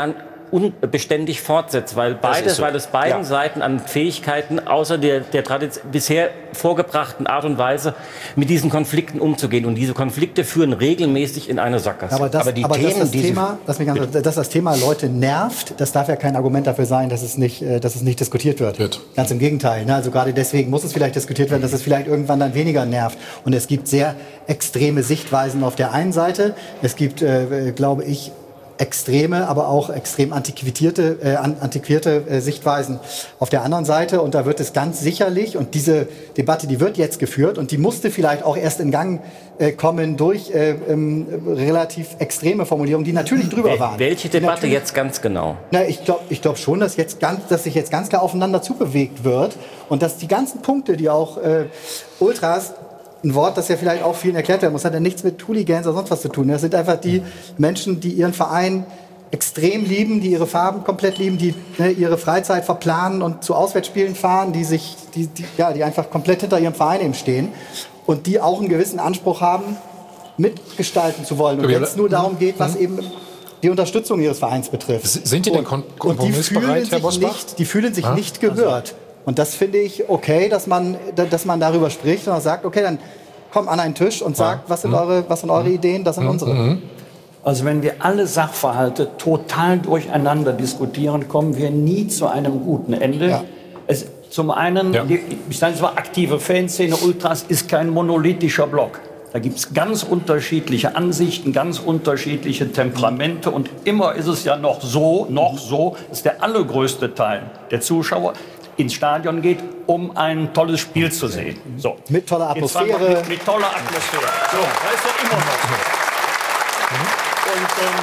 unbeständig fortsetzt, weil, beide, so. weil es beiden Ja. Seiten an Fähigkeiten, außer der, der Tradition, bisher vorgebrachten Art und Weise, mit diesen Konflikten umzugehen. Und diese Konflikte führen regelmäßig in eine Sackgasse. Aber das, Aber die aber Themen, dass das diese- Thema, dass, mich ganz, dass das Thema Leute nervt, das darf ja kein Argument dafür sein, dass es nicht, äh, dass es nicht diskutiert wird. Wird. Ganz im Gegenteil. Ne? Also gerade deswegen muss es vielleicht diskutiert werden, dass es vielleicht irgendwann dann weniger nervt. Und es gibt sehr extreme Sichtweisen auf der einen Seite. Es gibt, äh, glaube ich, extreme, aber auch extrem antiquierte, äh, antiquierte äh, Sichtweisen auf der anderen Seite. Und da wird es ganz sicherlich, und diese Debatte, die wird jetzt geführt und die musste vielleicht auch erst in Gang äh, kommen durch äh, ähm, relativ extreme Formulierungen, die natürlich drüber Wel waren. welche Die Debatte natürlich- jetzt ganz genau? Na, ich glaube ich glaub schon, dass, jetzt ganz, dass sich jetzt ganz klar aufeinander zubewegt wird und dass die ganzen Punkte, die auch äh, Ultras, ein Wort, das ja vielleicht auch vielen erklärt werden muss, hat ja nichts mit Hooligans oder sonst was zu tun. Das sind einfach die Menschen, die ihren Verein extrem lieben, die ihre Farben komplett lieben, die ne, ihre Freizeit verplanen und zu Auswärtsspielen fahren, die sich, die, die, ja, die einfach komplett hinter ihrem Verein eben stehen und die auch einen gewissen Anspruch haben, mitgestalten zu wollen. Und wenn es nur darum geht, was eben die Unterstützung ihres Vereins betrifft. Sind die denn kon- und die kompromissbereit, fühlen Herr sich Bosbach? nicht, die fühlen sich Ah? nicht gehört. Und das finde ich okay, dass man, dass man darüber spricht und auch sagt, okay, dann komm an einen Tisch und sagt, was sind eure, was sind eure Ideen, das sind unsere. Also wenn wir alle Sachverhalte total durcheinander diskutieren, kommen wir nie zu einem guten Ende. Ja. Es, zum einen, Ja. die, ich sage zwar, aktive Fanszene, Ultras ist kein monolithischer Block. Da gibt es ganz unterschiedliche Ansichten, ganz unterschiedliche Temperamente. Und immer ist es ja noch so, noch so, dass der allergrößte Teil der Zuschauer ins Stadion geht, um ein tolles Spiel zu sehen. So. Mit toller Jetzt sagen wir Atmosphäre. Mit, mit toller Atmosphäre. So, das ist ja immer noch so. Und ähm,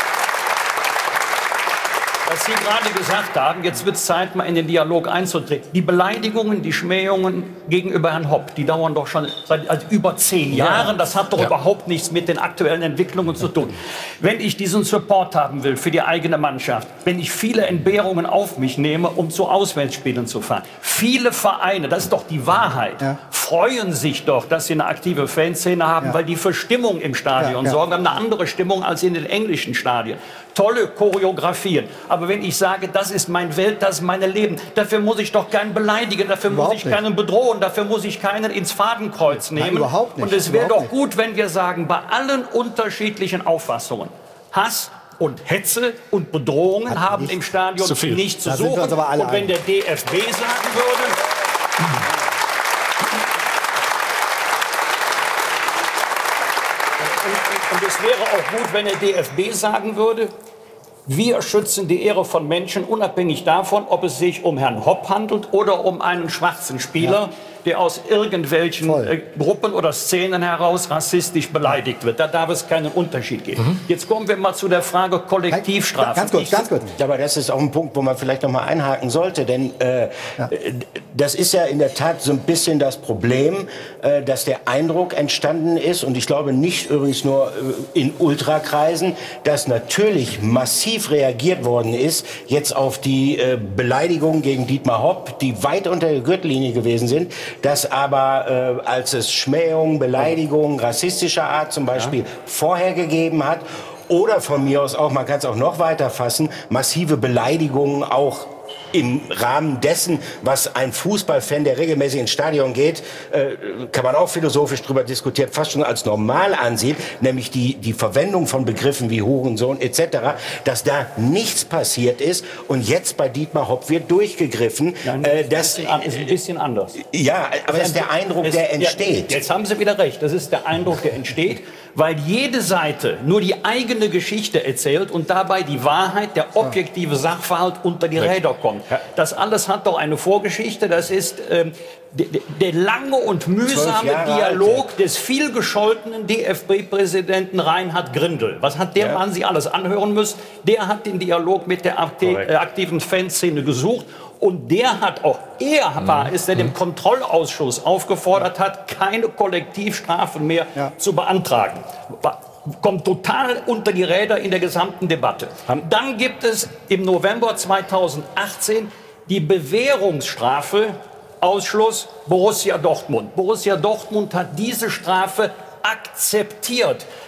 was Sie gerade gesagt haben, jetzt wird es Zeit, mal in den Dialog einzutreten. Die Beleidigungen, die Schmähungen gegenüber Herrn Hopp, die dauern doch schon seit also über zehn Jahren. Das hat doch Ja. überhaupt nichts mit den aktuellen Entwicklungen zu tun. Wenn ich diesen Support haben will für die eigene Mannschaft, wenn ich viele Entbehrungen auf mich nehme, um zu Auswärtsspielen zu fahren. Viele Vereine, das ist doch die Wahrheit, Ja. freuen sich doch, dass sie eine aktive Fanszene haben, Ja. weil die für Stimmung im Stadion Ja, ja. sorgen. Wir haben eine andere Stimmung als in den englischen Stadien. Tolle Choreografien. Aber wenn ich sage, das ist mein Welt, das ist mein Leben, dafür muss ich doch keinen beleidigen, dafür Überhaupt muss ich nicht. keinen bedrohen, dafür muss ich keinen ins Fadenkreuz nehmen. Nein, überhaupt nicht. Und es wäre Überhaupt doch gut, wenn wir sagen, bei allen unterschiedlichen Auffassungen, Hass und Hetze und Bedrohungen Hat haben nichts im Stadion zu viel. nichts zu Da sind wir suchen. uns aber alle Und wenn einig. der D F B sagen würde, Und, und es wäre auch gut, wenn der D F B sagen würde, wir schützen die Ehre von Menschen, unabhängig davon, ob es sich um Herrn Hopp handelt oder um einen schwarzen Spieler, der aus irgendwelchen Voll. äh, Gruppen oder Szenen heraus rassistisch beleidigt wird. Da darf es keinen Unterschied geben. Jetzt kommen wir mal zu der Frage Kollektivstrafe. Ganz kurz, Ich- ganz kurz. Ja, aber das ist auch ein Punkt, wo man vielleicht noch mal einhaken sollte, denn äh, das ist ja in der Tat so ein bisschen das Problem, äh, dass der Eindruck entstanden ist, und ich glaube nicht übrigens nur äh, in Ultrakreisen, dass natürlich massiv reagiert worden ist jetzt auf die äh, Beleidigungen gegen Dietmar Hopp, die weit unter der Gürtellinie gewesen sind, dass aber äh, als es Schmähungen, Beleidigungen rassistischer Art zum Beispiel vorher gegeben hat, oder von mir aus auch, man kann es auch noch weiter fassen, massive Beleidigungen auch im Rahmen dessen, was ein Fußballfan, der regelmäßig ins Stadion geht, äh, kann man auch philosophisch drüber diskutieren, fast schon als normal ansieht, nämlich die, die Verwendung von Begriffen wie Hurensohn et cetera, dass da nichts passiert ist und jetzt bei Dietmar Hopp wird durchgegriffen. Nein, äh, das ist ein bisschen anders. Ja, aber das ist der Eindruck, Es- der entsteht. Ja, jetzt haben Sie wieder recht. Das ist der Eindruck, der entsteht, weil jede Seite nur die eigene Geschichte erzählt und dabei die Wahrheit, der objektive Sachverhalt unter die Räder kommt. Das alles hat doch eine Vorgeschichte. Das ist ähm, der, der lange und mühsame Jahre Dialog des vielgescholtenen D F B-Präsidenten Reinhard Grindel. Was hat der Ja. Mann sich alles anhören müssen? Der hat den Dialog mit der akti- Korrekt. äh, aktiven Fanszene gesucht. Und der hat auch, er war es, der dem Kontrollausschuss aufgefordert hat, keine Kollektivstrafen mehr Ja. zu beantragen. War- Kommt total unter die Räder in der gesamten Debatte. Dann gibt es im November zweitausendachtzehn die Bewährungsstrafe, Ausschluss Borussia Dortmund. Borussia Dortmund hat diese Strafe akzeptiert,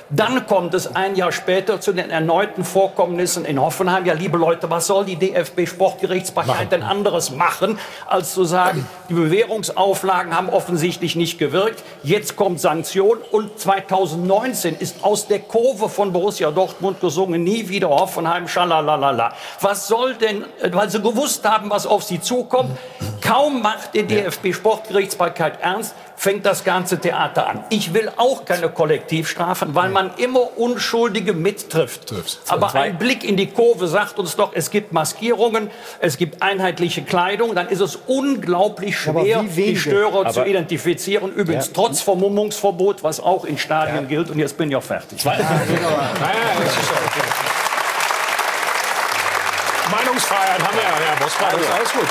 Dann kommt es ein Jahr später zu den erneuten Vorkommnissen in Hoffenheim. Ja, liebe Leute, was soll die D F B-Sportgerichtsbarkeit denn anderes machen, als zu sagen, die Bewährungsauflagen haben offensichtlich nicht gewirkt. Jetzt kommt Sanktion und zweitausendneunzehn ist aus der Kurve von Borussia Dortmund gesungen, nie wieder Hoffenheim, schalalala. Was soll denn, weil sie gewusst haben, was auf sie zukommt, kaum macht die D F B-Sportgerichtsbarkeit ernst, fängt das ganze Theater an. Ich will auch keine Kollektivstrafen, weil man immer Unschuldige mittrifft. Trifft. Aber ein Blick in die Kurve sagt uns doch, es gibt Maskierungen, es gibt einheitliche Kleidung, dann ist es unglaublich schwer, die Störer aber zu identifizieren. Übrigens ja. trotz Vermummungsverbot, was auch in Stadien ja. gilt. Und jetzt bin ich auch fertig. Ja, genau. Meinungsfreiheit haben wir ja, Herr Bosbach, das ist alles gut.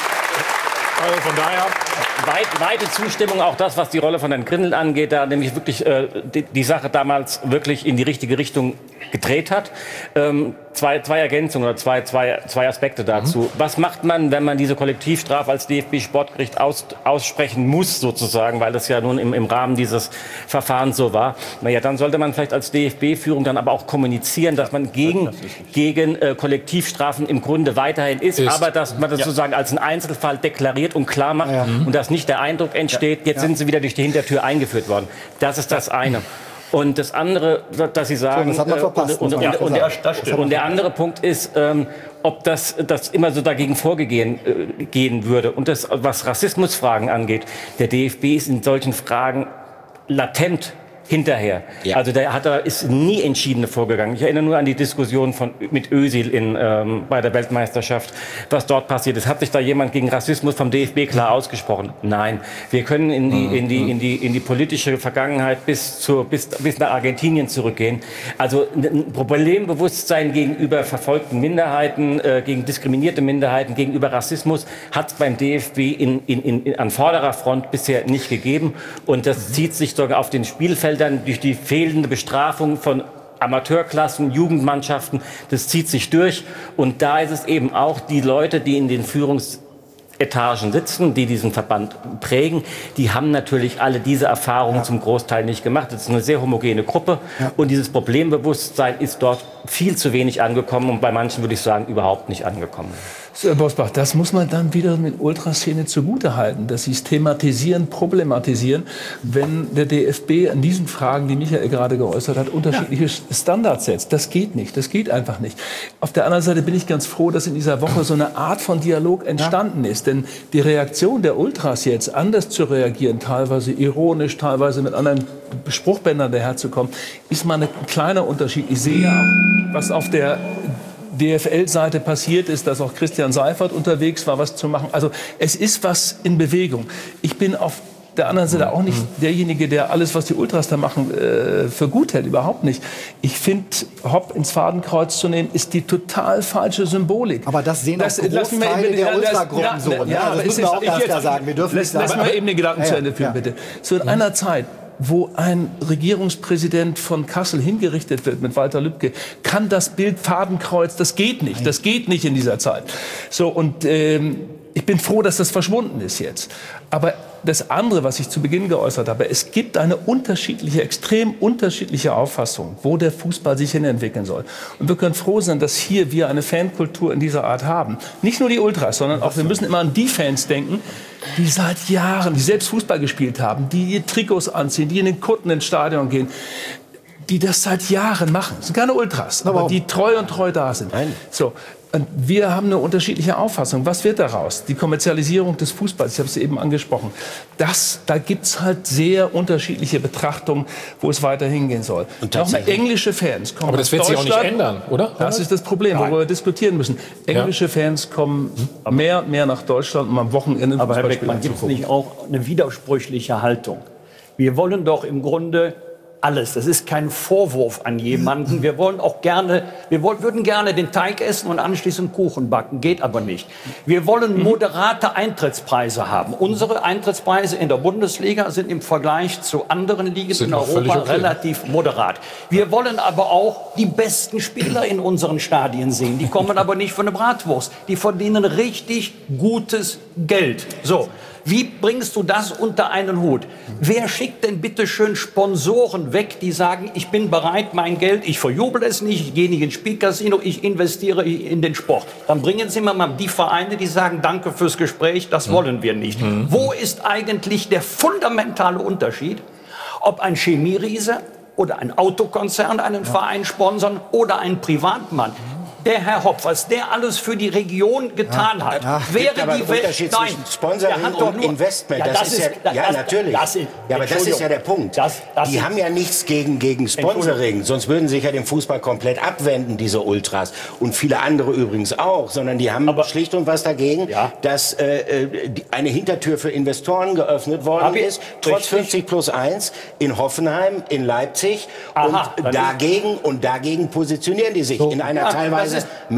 Also von daher Weit, weite Zustimmung, auch das, was die Rolle von Herrn Grindel angeht, da nämlich wirklich äh, die, die Sache damals wirklich in die richtige Richtung gedreht hat. Ähm, zwei, zwei Ergänzungen oder zwei, zwei, zwei Aspekte dazu. Mhm. Was macht man, wenn man diese Kollektivstrafe als D F B-Sportgericht aus, aussprechen muss, sozusagen, weil das ja nun im, im Rahmen dieses Verfahrens so war? Naja, dann sollte man vielleicht als D F B-Führung dann aber auch kommunizieren, dass man gegen, gegen äh, Kollektivstrafen im Grunde weiterhin ist, ist. aber dass man das ja. sozusagen als einen Einzelfall deklariert und klar macht ja. und dass nicht der Eindruck entsteht, jetzt ja. sind sie wieder durch die Hintertür eingeführt worden. Das ist das eine. Und das andere, dass Sie sagen, das hat man verpasst, und, und, und, der, und der andere Punkt ist, ähm, ob das, das immer so dagegen vorgehen äh, gehen würde. Und das, was Rassismusfragen angeht, der D F B ist in solchen Fragen latent hinterher. Ja. Also der hat da ist nie entschieden vorgegangen. Ich erinnere nur an die Diskussion von mit Özil in ähm, bei der Weltmeisterschaft, was dort passiert ist. Hat sich da jemand gegen Rassismus vom D F B klar ausgesprochen? Nein. Wir können in die in die in die in die politische Vergangenheit bis zur bis bis nach Argentinien zurückgehen. Also ein Problembewusstsein gegenüber verfolgten Minderheiten, äh, gegen diskriminierte Minderheiten, gegenüber Rassismus hat es beim D F B in, in, in, an vorderer Front bisher nicht gegeben. Und das mhm. zieht sich sogar auf den Spielfeldern durch die fehlende Bestrafung von Amateurklassen, Jugendmannschaften, das zieht sich durch. Und da ist es eben auch die Leute, die in den Führungsetagen sitzen, die diesen Verband prägen, die haben natürlich alle diese Erfahrungen ja. zum Großteil nicht gemacht. Das ist eine sehr homogene Gruppe ja. und dieses Problembewusstsein ist dort viel zu wenig angekommen und bei manchen würde ich sagen überhaupt nicht angekommen. So, Herr Bosbach, das muss man dann wieder mit Ultraszene zugutehalten, dass sie es thematisieren, problematisieren, wenn der D F B an diesen Fragen, die Michael gerade geäußert hat, unterschiedliche ja. Standards setzt. Das geht nicht, das geht einfach nicht. Auf der anderen Seite bin ich ganz froh, dass in dieser Woche so eine Art von Dialog entstanden ja. ist, denn die Reaktion der Ultras jetzt, anders zu reagieren, teilweise ironisch, teilweise mit anderen Spruchbändern daherzukommen, ist mal ein kleiner Unterschied. Ich sehe ja, was auf der D F L-Seite passiert ist, dass auch Christian Seifert unterwegs war, was zu machen. Also es ist was in Bewegung. Ich bin auf der anderen Seite auch nicht derjenige, der alles, was die Ultras da machen, äh, für gut hält. Überhaupt nicht. Ich finde, Hopp ins Fadenkreuz zu nehmen, ist die total falsche Symbolik. Aber das sehen auch Großteile der Ultragruppen so. Ja, ja, das müssen wir auch ganz klar sagen. Wir dürfen nicht sagen. Lass mal eben den Gedanken zu Ende führen, bitte. So in einer Zeit, wo ein Regierungspräsident von Kassel hingerichtet wird mit Walter Lübcke, kann das Bild Fadenkreuz, das geht nicht, das geht nicht in dieser Zeit. So, und ähm, ich bin froh, dass das verschwunden ist jetzt. Aber das andere, was ich zu Beginn geäußert habe, es gibt eine unterschiedliche, extrem unterschiedliche Auffassung, wo der Fußball sich hin entwickeln soll. Und wir können froh sein, dass hier wir eine Fankultur in dieser Art haben. Nicht nur die Ultras, sondern auch, wir müssen immer an die Fans denken, die seit Jahren, die selbst Fußball gespielt haben, die die Trikots anziehen, die in den Kutten ins Stadion gehen, die das seit Jahren machen. Das sind keine Ultras, aber die treu und treu da sind. Nein. So. Und wir haben eine unterschiedliche Auffassung. Was wird daraus? Die Kommerzialisierung des Fußballs, ich habe es eben angesprochen. Das, da gibt es halt sehr unterschiedliche Betrachtungen, wo es weiter hingehen soll. Und nochmal, englische Fans kommen Aber das wird sich auch nicht ändern, oder? Das ist das Problem, worüber wir diskutieren müssen. Englische ja. Fans kommen mehr und mehr nach Deutschland, um am Wochenende Aber Herr Beckmann, gibt es nicht auch eine widersprüchliche Haltung? Wir wollen doch im Grunde alles. Das ist kein Vorwurf an jemanden. Wir wollen auch gerne, wir wollen, würden gerne den Teig essen und anschließend Kuchen backen. Geht aber nicht. Wir wollen moderate Eintrittspreise haben. Unsere Eintrittspreise in der Bundesliga sind im Vergleich zu anderen Ligen in Europa okay. relativ moderat. Wir wollen aber auch die besten Spieler in unseren Stadien sehen. Die kommen aber nicht für eine Bratwurst. Die verdienen richtig gutes Geld. So. Wie bringst du das unter einen Hut? Wer schickt denn bitte schön Sponsoren weg, die sagen, ich bin bereit, mein Geld, ich verjubel es nicht, ich gehe nicht ins Spielcasino, ich investiere in den Sport. Dann bringen Sie mir mal die Vereine, die sagen, danke fürs Gespräch, das wollen wir nicht. Mhm. Wo ist eigentlich der fundamentale Unterschied, ob ein Chemieriese oder ein Autokonzern einen ja. Verein sponsern oder ein Privatmann? Der Herr Hopf, was der alles für die Region getan ja. hat, ja. wäre aber die Welt... Unterschied zwischen Sponsoring und nur, Investment. Ja, das, das ist ja, das, ja natürlich. Das ist, ja, aber das ist ja der Punkt. Das, das die ist, haben ja nichts gegen, gegen Sponsoring, sonst würden sie sich ja dem Fußball komplett abwenden, diese Ultras. Und viele andere übrigens auch, sondern die haben aber schlicht und was dagegen, ja. dass äh, eine Hintertür für Investoren geöffnet worden ist, trotz fünfzig plus eins in Hoffenheim, in Leipzig. Aha, und dagegen, und dagegen positionieren die sich so. in einer ja, teilweise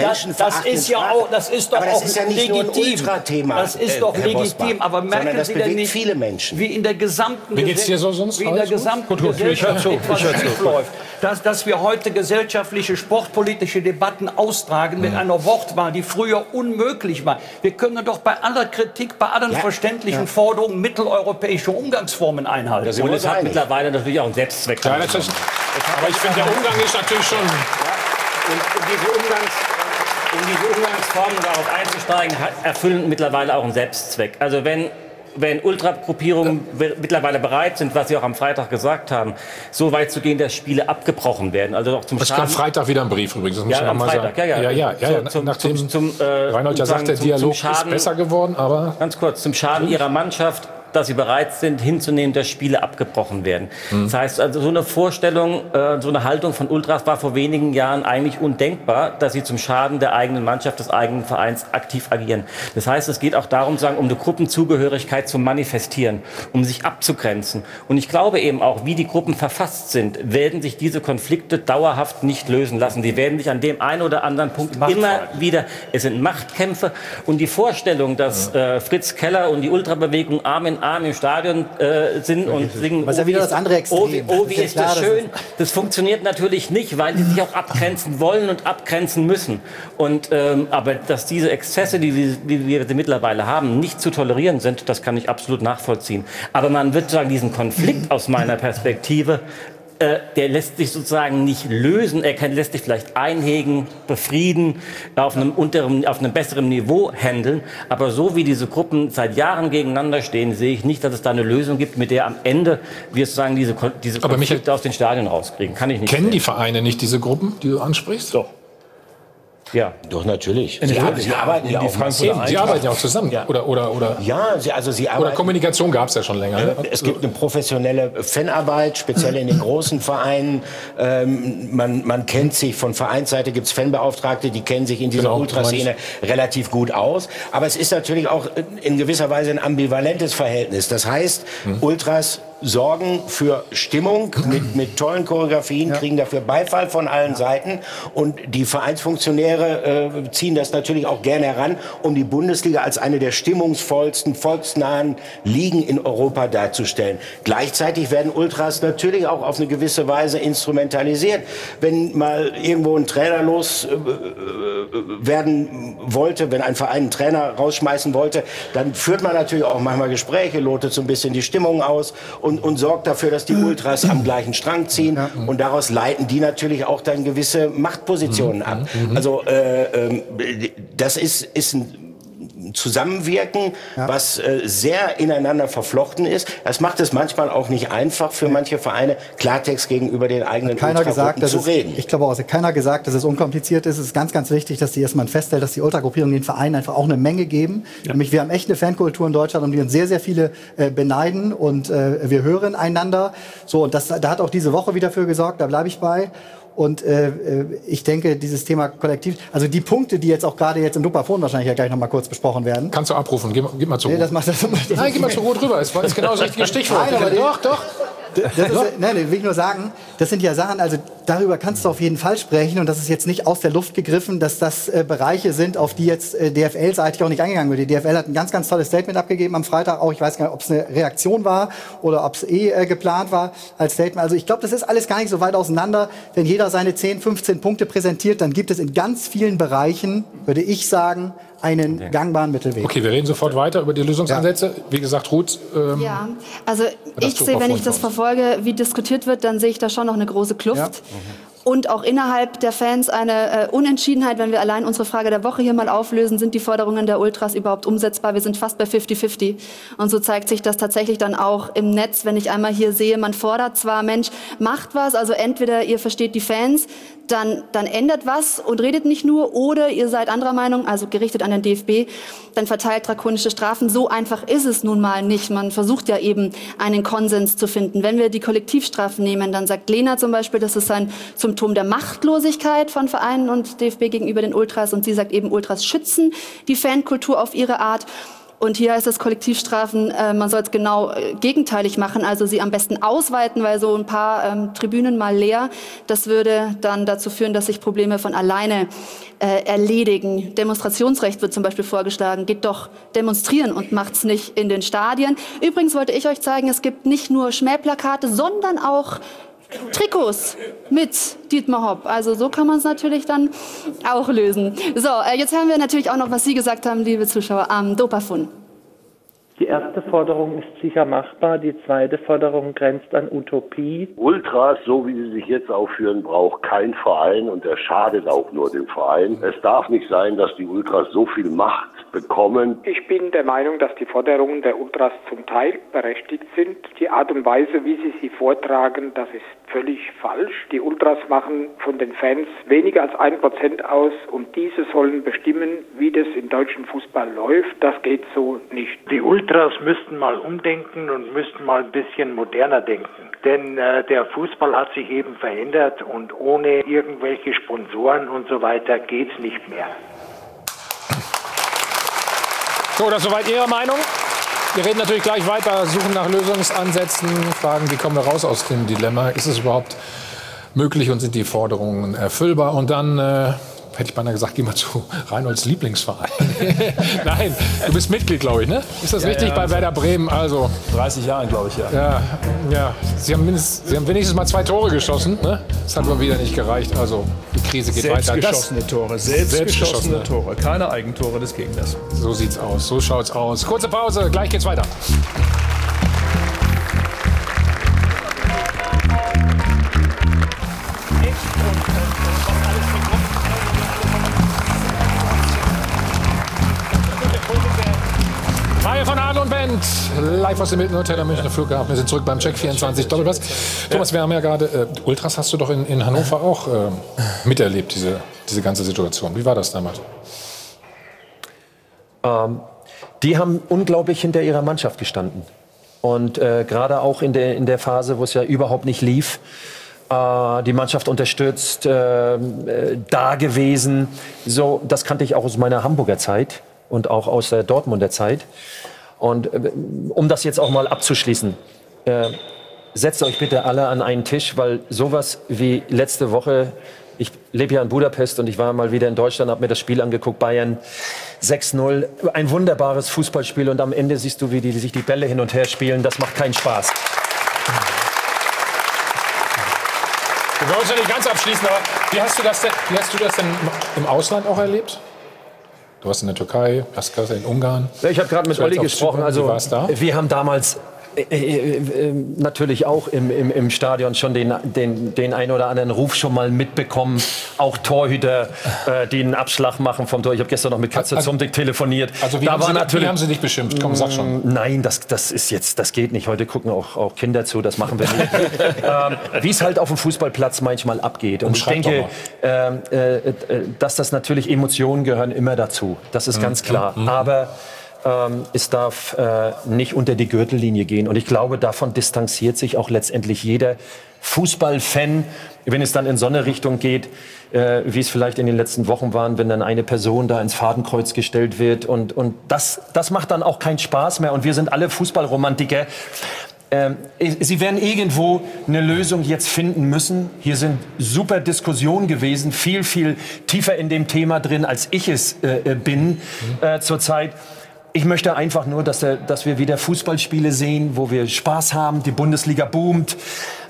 Das ist ja auch, das ist doch aber das auch ist ja nicht legitim. Nur ein Ultrathema, das ist doch Herr legitim. Aber merken das Sie denn nicht, viele Menschen. wie in der gesamten, wie geht's dir so sonst? Wie in der gesamten gut, gut, Gesellschaft etwas schief läuft? Dass, dass wir heute gesellschaftliche, sportpolitische Debatten austragen mit mhm. einer Wortwahl, die früher unmöglich war. Wir können doch bei aller Kritik, bei allen ja. verständlichen ja. Forderungen mitteleuropäische Umgangsformen einhalten. Und es hat mittlerweile natürlich auch einen Selbstzweck. Ja, natürlich. Aber ich finde, der Umgang ist natürlich schon... Und, und diese Umgangs, um diese Umgangsformen darauf einzusteigen, erfüllen mittlerweile auch einen Selbstzweck. Also wenn, wenn Ultragruppierungen ja. mittlerweile bereit sind, was Sie auch am Freitag gesagt haben, so weit zu gehen, dass Spiele abgebrochen werden. Also auch zum es kam Freitag wieder ein Brief übrigens. Das muss ja, am mal Freitag, sagen. ja, ja. ja, ja, ja. Zum, Nachdem zum, zum, äh, Reinhold ja sagt, der Dialog Schaden, ist besser geworden, aber... Ganz kurz, zum Schaden Ihrer Mannschaft, dass sie bereit sind, hinzunehmen, dass Spiele abgebrochen werden. Mhm. Das heißt, also so eine Vorstellung, äh, so eine Haltung von Ultras war vor wenigen Jahren eigentlich undenkbar, dass sie zum Schaden der eigenen Mannschaft, des eigenen Vereins aktiv agieren. Das heißt, es geht auch darum, sagen, um eine Gruppenzugehörigkeit zu manifestieren, um sich abzugrenzen. Und ich glaube eben auch, wie die Gruppen verfasst sind, werden sich diese Konflikte dauerhaft nicht lösen lassen. Die werden sich an dem einen oder anderen Punkt immer wieder, es sind Machtkämpfe. Und die Vorstellung, dass äh, Fritz Keller und die Ultrabewegung Arm in Arm im Stadion äh, sind und singen, was ja wieder das andere Extrem. Oh, wie, oh, wie ist das schön. Das funktioniert natürlich nicht, weil die sich auch abgrenzen wollen und abgrenzen müssen. Und, ähm, aber dass diese Exzesse, die, die wir mittlerweile haben, nicht zu tolerieren sind, das kann ich absolut nachvollziehen. Aber man wird sagen, diesen Konflikt aus meiner Perspektive, Äh, der lässt sich sozusagen nicht lösen. Er kann, lässt sich vielleicht einhegen, befrieden, auf einem, unteren, auf einem besseren Niveau handeln. Aber so wie diese Gruppen seit Jahren gegeneinander stehen, sehe ich nicht, dass es da eine Lösung gibt, mit der am Ende wir sozusagen diese, diese Konflikte Michael, aus den Stadien rauskriegen. Kann ich nicht Kennen sehen. die Vereine nicht diese Gruppen, die du ansprichst? Doch. Ja. Doch, natürlich. Sie, sie, sie arbeiten ja auch sie arbeiten ja auch zusammen. Ja. Oder, oder, oder, ja, sie, also sie arbeiten. Oder Kommunikation gab es ja schon länger. Ne? Es gibt eine professionelle Fanarbeit, speziell in den großen Vereinen. Ähm, man, man kennt sich, von Vereinsseite gibt es Fanbeauftragte, die kennen sich in dieser genau, Ultraszene relativ gut aus. Aber es ist natürlich auch in gewisser Weise ein ambivalentes Verhältnis. Das heißt, hm. Ultras sorgen für Stimmung mit, mit tollen Choreografien, ja. kriegen dafür Beifall von allen ja. Seiten. Und die Vereinsfunktionäre äh, ziehen das natürlich auch gerne heran, um die Bundesliga als eine der stimmungsvollsten, volksnahen Ligen in Europa darzustellen. Gleichzeitig werden Ultras natürlich auch auf eine gewisse Weise instrumentalisiert. Wenn mal irgendwo ein Trainer los äh, werden wollte, wenn ein Verein einen Trainer rausschmeißen wollte, dann führt man natürlich auch manchmal Gespräche, lotet so ein bisschen die Stimmung aus und, und sorgt dafür, dass die Ultras am gleichen Strang ziehen. Und daraus leiten die natürlich auch dann gewisse Machtpositionen ab. Also äh, äh, das ist, ist ein Zusammenwirken, ja. was äh, sehr ineinander verflochten ist. Das macht es manchmal auch nicht einfach für manche Vereine, Klartext gegenüber den eigenen Ultragruppen zu reden. Ich glaube auch, es hat keiner gesagt, dass es unkompliziert ist. Es ist ganz, ganz wichtig, dass die erstmal feststellt, dass die Ultragruppierungen den Vereinen einfach auch eine Menge geben. Ja. Nämlich wir haben echt eine Fankultur in Deutschland, um die uns sehr, sehr viele äh, beneiden und äh, wir hören einander. So, und das, da hat auch diese Woche wieder für gesorgt, da bleibe ich bei. Und äh, ich denke, dieses Thema Kollektiv, also die Punkte, die jetzt auch gerade jetzt im Dupafon wahrscheinlich ja gleich noch mal kurz besprochen werden. Kannst du abrufen, gib, gib mal zu nee, das macht das, das Nein, gib mal zu Rot rüber, das war jetzt genau das richtige Stichwort. Nein, aber doch, doch. Das ist, nein, will ich nur sagen, das sind ja Sachen, also darüber kannst du auf jeden Fall sprechen und das ist jetzt nicht aus der Luft gegriffen, dass das äh, Bereiche sind, auf die jetzt äh, D F L-seitig auch nicht eingegangen wird. Die D F L hat ein ganz, ganz tolles Statement abgegeben am Freitag auch. Ich weiß gar nicht, ob es eine Reaktion war oder ob es eh äh, geplant war als Statement. Also ich glaube, das ist alles gar nicht so weit auseinander. Wenn jeder seine zehn, fünfzehn Punkte präsentiert, dann gibt es in ganz vielen Bereichen, würde ich sagen, einen ja. gangbaren Mittelweg. Okay, wir reden sofort weiter über die Lösungsansätze. Ja. Wie gesagt, Ruth. Ähm, ja, also ich sehe, wenn ich das verfolge, wie diskutiert wird, dann sehe ich da schon noch eine große Kluft. Ja. Mhm. Und auch innerhalb der Fans eine äh, Unentschiedenheit, wenn wir allein unsere Frage der Woche hier mal auflösen, sind die Forderungen der Ultras überhaupt umsetzbar? Wir sind fast bei fifty fifty. Und so zeigt sich das tatsächlich dann auch im Netz, wenn ich einmal hier sehe, man fordert zwar, Mensch, macht was, also entweder ihr versteht die Fans, dann, dann ändert was und redet nicht nur, oder ihr seid anderer Meinung, also gerichtet an den D F B, dann verteilt drakonische Strafen. So einfach ist es nun mal nicht. Man versucht ja eben, einen Konsens zu finden. Wenn wir die Kollektivstrafen nehmen, dann sagt Lena zum Beispiel, das ist ein Symptom der Machtlosigkeit von Vereinen und D F B gegenüber den Ultras. Und sie sagt eben, Ultras schützen die Fankultur auf ihre Art. Und hier heißt es Kollektivstrafen, äh, man soll es genau äh, gegenteilig machen, also sie am besten ausweiten, weil so ein paar ähm, Tribünen mal leer, das würde dann dazu führen, dass sich Probleme von alleine äh, erledigen. Demonstrationsrecht wird zum Beispiel vorgeschlagen, geht doch demonstrieren und macht's nicht in den Stadien. Übrigens wollte ich euch zeigen, es gibt nicht nur Schmähplakate, sondern auch Trikots mit Dietmar Hopp. Also so kann man es natürlich dann auch lösen. So, äh, jetzt hören wir natürlich auch noch, was Sie gesagt haben, liebe Zuschauer, am Dopafund. Die erste Forderung ist sicher machbar, die zweite Forderung grenzt an Utopie. Ultras, so wie sie sich jetzt aufführen, braucht kein Verein und er schadet auch nur dem Verein. Es darf nicht sein, dass die Ultras so viel Macht bekommen. Ich bin der Meinung, dass die Forderungen der Ultras zum Teil berechtigt sind. Die Art und Weise, wie sie sie vortragen, das ist völlig falsch. Die Ultras machen von den Fans weniger als ein Prozent aus und diese sollen bestimmen, wie das im deutschen Fußball läuft. Das geht so nicht. Die Ultras müssten mal umdenken und müssten mal ein bisschen moderner denken. Denn äh, der Fußball hat sich eben verändert und ohne irgendwelche Sponsoren und so weiter geht's nicht mehr. So, das ist soweit Ihre Meinung. Wir reden natürlich gleich weiter, suchen nach Lösungsansätzen, fragen, wie kommen wir raus aus dem Dilemma? Ist es überhaupt möglich und sind die Forderungen erfüllbar? Und dann, äh, hätte ich beinahe gesagt, geh mal zu Reinholds Lieblingsverein. Nein, du bist Mitglied, glaube ich, ne? Ist das ja, richtig ja, bei Werder Bremen? Also dreißig Jahren, glaube ich, ja. Ja, ja. Sie, haben mindestens, Sie haben wenigstens mal zwei Tore geschossen, ne? Das hat aber wieder nicht gereicht. Also die Krise geht selbst weiter. Geschossene das, Tore, selbst, selbst geschossene Tore, keine Eigentore des Gegners. So sieht's aus, so schaut's aus. Kurze Pause, gleich geht's weiter. Reihe von Adel und Band, live aus dem Hilton Hotel am Münchner Flughafen. Wir sind zurück beim Check vierundzwanzig Doppelpass. Thomas, wir haben ja gerade, äh, Ultras hast du doch in, in Hannover auch äh, miterlebt, diese, diese ganze Situation. Wie war das damals? Ähm, die haben unglaublich hinter ihrer Mannschaft gestanden. Und äh, gerade auch in der, in der Phase, wo es ja überhaupt nicht lief, äh, die Mannschaft unterstützt, äh, äh, da gewesen. So, das kannte ich auch aus meiner Hamburger Zeit. Und auch aus der Dortmunder Zeit. Und äh, um das jetzt auch mal abzuschließen, äh, setzt euch bitte alle an einen Tisch, weil sowas wie letzte Woche, ich lebe ja in Budapest und ich war mal wieder in Deutschland, habe mir das Spiel angeguckt, Bayern sechs null, ein wunderbares Fußballspiel und am Ende siehst du, wie die, sich die Bälle hin und her spielen, das macht keinen Spaß. Wir wollen uns ja nicht ganz abschließen, aber wie hast du das denn, wie hast du das denn im Ausland auch erlebt? Du warst in der Türkei, hast gerade in Ungarn. Ich habe gerade mit Olli gesprochen. Also, da? wir haben damals äh, äh, natürlich auch im, im, im Stadion schon den, den, den einen oder anderen Ruf schon mal mitbekommen. Auch Torhüter, äh, die einen Abschlag machen vom Tor. Ich habe gestern noch mit Katze also, Zumdick telefoniert. Also wie, da haben war Sie, natürlich, wie haben Sie dich beschimpft? Komm, sag schon. Nein, das, das ist jetzt, das geht nicht. Heute gucken auch, auch Kinder zu, das machen wir nicht. ähm, wie es halt auf dem Fußballplatz manchmal abgeht. Und ich denke, äh, äh, dass das natürlich Emotionen gehören immer dazu. Das ist mhm. ganz klar. Mhm. Aber ähm, es darf äh, nicht unter die Gürtellinie gehen. Und ich glaube, davon distanziert sich auch letztendlich jeder Fußballfan, wenn es dann in so eine Richtung geht, äh, wie es vielleicht in den letzten Wochen waren, wenn dann eine Person da ins Fadenkreuz gestellt wird. Und, und das, das macht dann auch keinen Spaß mehr. Und wir sind alle Fußballromantiker. Ähm, Sie werden irgendwo eine Lösung jetzt finden müssen. Hier sind super Diskussionen gewesen, viel, viel tiefer in dem Thema drin, als ich es äh, bin äh, zurzeit. Ich möchte einfach nur, dass, der, dass wir wieder Fußballspiele sehen, wo wir Spaß haben, die Bundesliga boomt.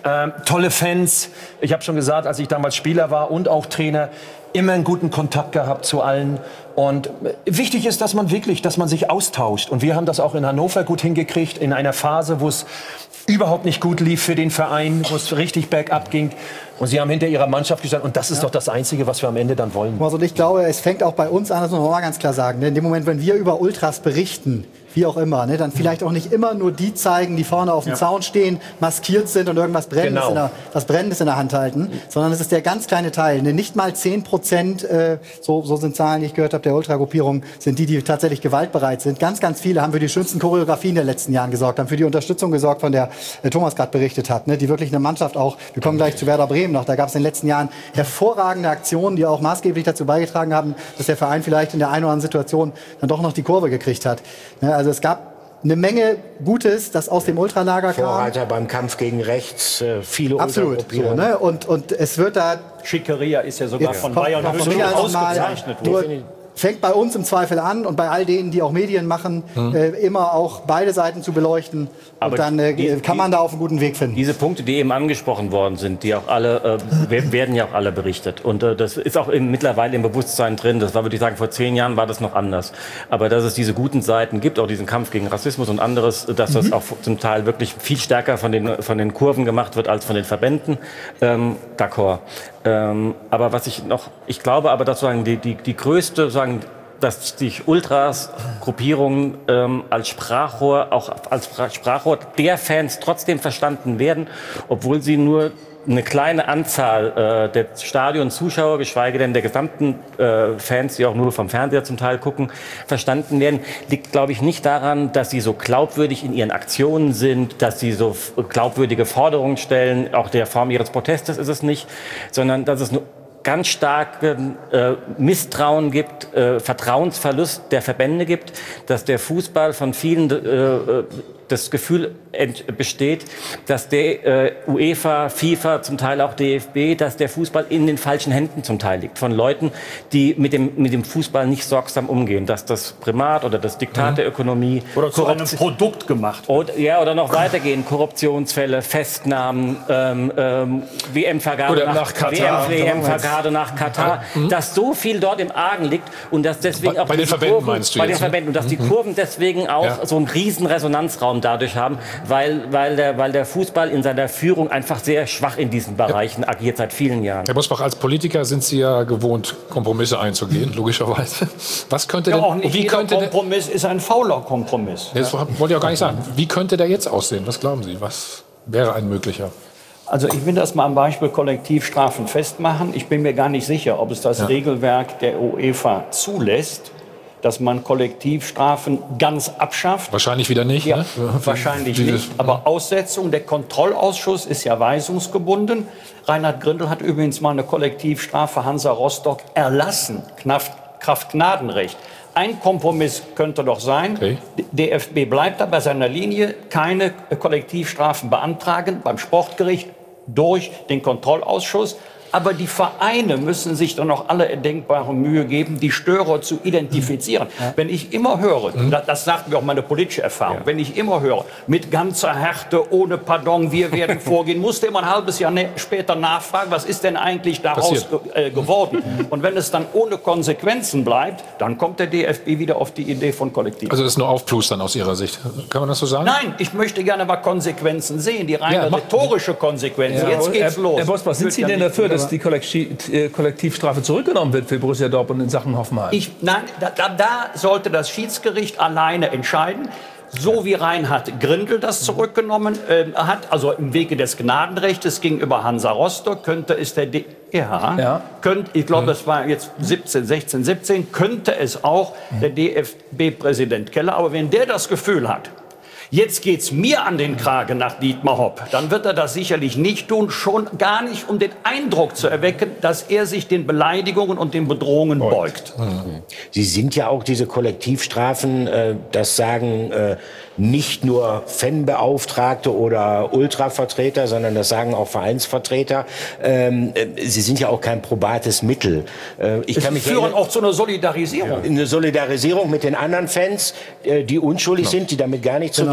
Ähm, tolle Fans. Ich habe schon gesagt, als ich damals Spieler war und auch Trainer, immer einen guten Kontakt gehabt zu allen. Und wichtig ist, dass man wirklich, dass man sich austauscht. Und wir haben das auch in Hannover gut hingekriegt, in einer Phase, wo es überhaupt nicht gut lief für den Verein, wo es richtig bergab ging. Und sie haben hinter ihrer Mannschaft gestanden. Und das ist ja. doch das Einzige, was wir am Ende dann wollen. Also ich glaube, es fängt auch bei uns an, das muss man mal ganz klar sagen. In dem Moment, wenn wir über Ultras berichten, wie auch immer, ne, dann vielleicht auch nicht immer nur die zeigen, die vorne auf dem ja. Zaun stehen, maskiert sind und irgendwas Brennendes, genau. in der, was Brennendes in der Hand halten, sondern es ist der ganz kleine Teil. Ne, nicht mal zehn Prozent, äh, so, so sind Zahlen, die ich gehört habe, der Ultragruppierung, sind die, die tatsächlich gewaltbereit sind. Ganz, ganz viele haben für die schönsten Choreografien der letzten Jahren gesorgt, haben für die Unterstützung gesorgt, von der äh, Thomas gerade berichtet hat, ne, die wirklich eine Mannschaft auch, wir kommen gleich zu Werder Bremen noch, da gab es in den letzten Jahren hervorragende Aktionen, die auch maßgeblich dazu beigetragen haben, dass der Verein vielleicht in der einen oder anderen Situation dann doch noch die Kurve gekriegt hat. Ne, also es gab eine Menge Gutes, das aus dem Ultralager kam. Vorreiter beim Kampf gegen rechts, äh, viele Absolut. So, ne? und, und es wird da... Schickeria ist ja sogar ja. von Bayern München ausgezeichnet worden. Fängt bei uns im Zweifel an und bei all denen, die auch Medien machen, hm. äh, immer auch beide Seiten zu beleuchten. Aber und dann äh, die, kann man da auf einen guten Weg finden. Diese Punkte, die eben angesprochen worden sind, die auch alle, äh, werden ja auch alle berichtet. Und äh, das ist auch im, mittlerweile im Bewusstsein drin. Das war, würde ich sagen, vor zehn Jahren war das noch anders. Aber dass es diese guten Seiten gibt, auch diesen Kampf gegen Rassismus und anderes, dass das mhm. auch zum Teil wirklich viel stärker von den, von den Kurven gemacht wird als von den Verbänden, ähm, d'accord. Ähm, aber was ich noch, ich glaube aber, dass sozusagen die, die, die größte, sagen, dass die Ultras-Gruppierungen ähm, als Sprachrohr, auch als Sprachrohr der Fans trotzdem verstanden werden, obwohl sie nur eine kleine Anzahl äh, der Stadion-Zuschauer, geschweige denn der gesamten äh, Fans, die auch nur vom Fernseher zum Teil gucken, verstanden werden, liegt, glaube ich, nicht daran, dass sie so glaubwürdig in ihren Aktionen sind, dass sie so glaubwürdige Forderungen stellen, auch der Form ihres Protestes ist es nicht, sondern dass es nur ganz starken äh, Misstrauen gibt, äh, Vertrauensverlust der Verbände gibt, dass der Fußball von vielen äh, das Gefühl besteht, dass der äh, UEFA, FIFA, zum Teil auch D F B, dass der Fußball in den falschen Händen zum Teil liegt. Von Leuten, die mit dem, mit dem Fußball nicht sorgsam umgehen. Dass das Primat oder das Diktat mhm. der Ökonomie... Oder zu einem Produkt gemacht. Oder, ja, oder noch weitergehen. Korruptionsfälle, Festnahmen, ähm, ähm, W M-Vergabe nach, nach Katar. W M-Vergabe nach Katar. Mhm. Dass so viel dort im Argen liegt und dass deswegen bei, auch... Bei den Verbänden Kurven, meinst du Bei jetzt, den Verbänden. Und dass die Kurven deswegen auch ja. so einen riesen Resonanzraum dadurch haben, weil, weil, der, weil der Fußball in seiner Führung einfach sehr schwach in diesen Bereichen ja. agiert seit vielen Jahren. Herr Bosbach, als Politiker sind Sie ja gewohnt, Kompromisse einzugehen, logischerweise. Was könnte ja, denn, auch nicht wie jeder könnte Kompromiss ist ein fauler Kompromiss. Das ja. wollte ich auch gar nicht sagen. Wie könnte der jetzt aussehen? Was glauben Sie? Was wäre ein möglicher? Also ich will das mal am Beispiel Kollektivstrafen festmachen. Ich bin mir gar nicht sicher, ob es das ja. Regelwerk der UEFA zulässt, dass man Kollektivstrafen ganz abschafft. Wahrscheinlich wieder nicht. Ja, ne? Wahrscheinlich nicht. Aber Aussetzung, der Kontrollausschuss ist ja weisungsgebunden. Reinhard Grindel hat übrigens mal eine Kollektivstrafe Hansa Rostock erlassen, Kraft Gnadenrecht. Ein Kompromiss könnte doch sein, okay. D F B bleibt da bei seiner Linie, keine Kollektivstrafen beantragen beim Sportgericht durch den Kontrollausschuss. Aber die Vereine müssen sich dann noch alle erdenkbare Mühe geben, die Störer zu identifizieren. Ja. Wenn ich immer höre, mhm. das sagt mir auch meine politische Erfahrung, ja. wenn ich immer höre, mit ganzer Härte, ohne Pardon, wir werden vorgehen, musste immer ein halbes Jahr später nachfragen, was ist denn eigentlich daraus ge äh, geworden? Mhm. Und wenn es dann ohne Konsequenzen bleibt, dann kommt der D F B wieder auf die Idee von Kollektiv. Also das ist nur Aufplustern aus Ihrer Sicht. Kann man das so sagen? Nein, ich möchte gerne mal Konsequenzen sehen, die reine ja, rhetorische Konsequenz. Ja. Jetzt geht's Herr, los. Herr Bosbach, sind Sie denn dafür, dass die Kollektiv, äh, Kollektivstrafe zurückgenommen wird für Borussia Dortmund in Sachen Hoffenheim? Ich, nein, da, da, da sollte das Schiedsgericht alleine entscheiden. So wie Reinhard Grindel das zurückgenommen äh, hat, also im Wege des Gnadenrechts gegenüber Hansa Rostock, könnte es der D ja, ja. Könnte, ich glaube, das war jetzt siebzehn, sechzehn, siebzehn, könnte es auch der D F B-Präsident Keller. Aber wenn der das Gefühl hat, jetzt geht's mir an den Kragen nach Dietmar Hopp, dann wird er das sicherlich nicht tun, schon gar nicht, um den Eindruck zu erwecken, dass er sich den Beleidigungen und den Bedrohungen beugt. Sie sind ja auch diese Kollektivstrafen, äh, das sagen äh, nicht nur Fanbeauftragte oder Ultravertreter, sondern das sagen auch Vereinsvertreter. Ähm, sie sind ja auch kein probates Mittel. Äh, ich es kann mich führen erinnern, auch zu einer Solidarisierung. Eine Solidarisierung mit den anderen Fans, äh, die unschuldig genau. sind, die damit gar nichts genau. zu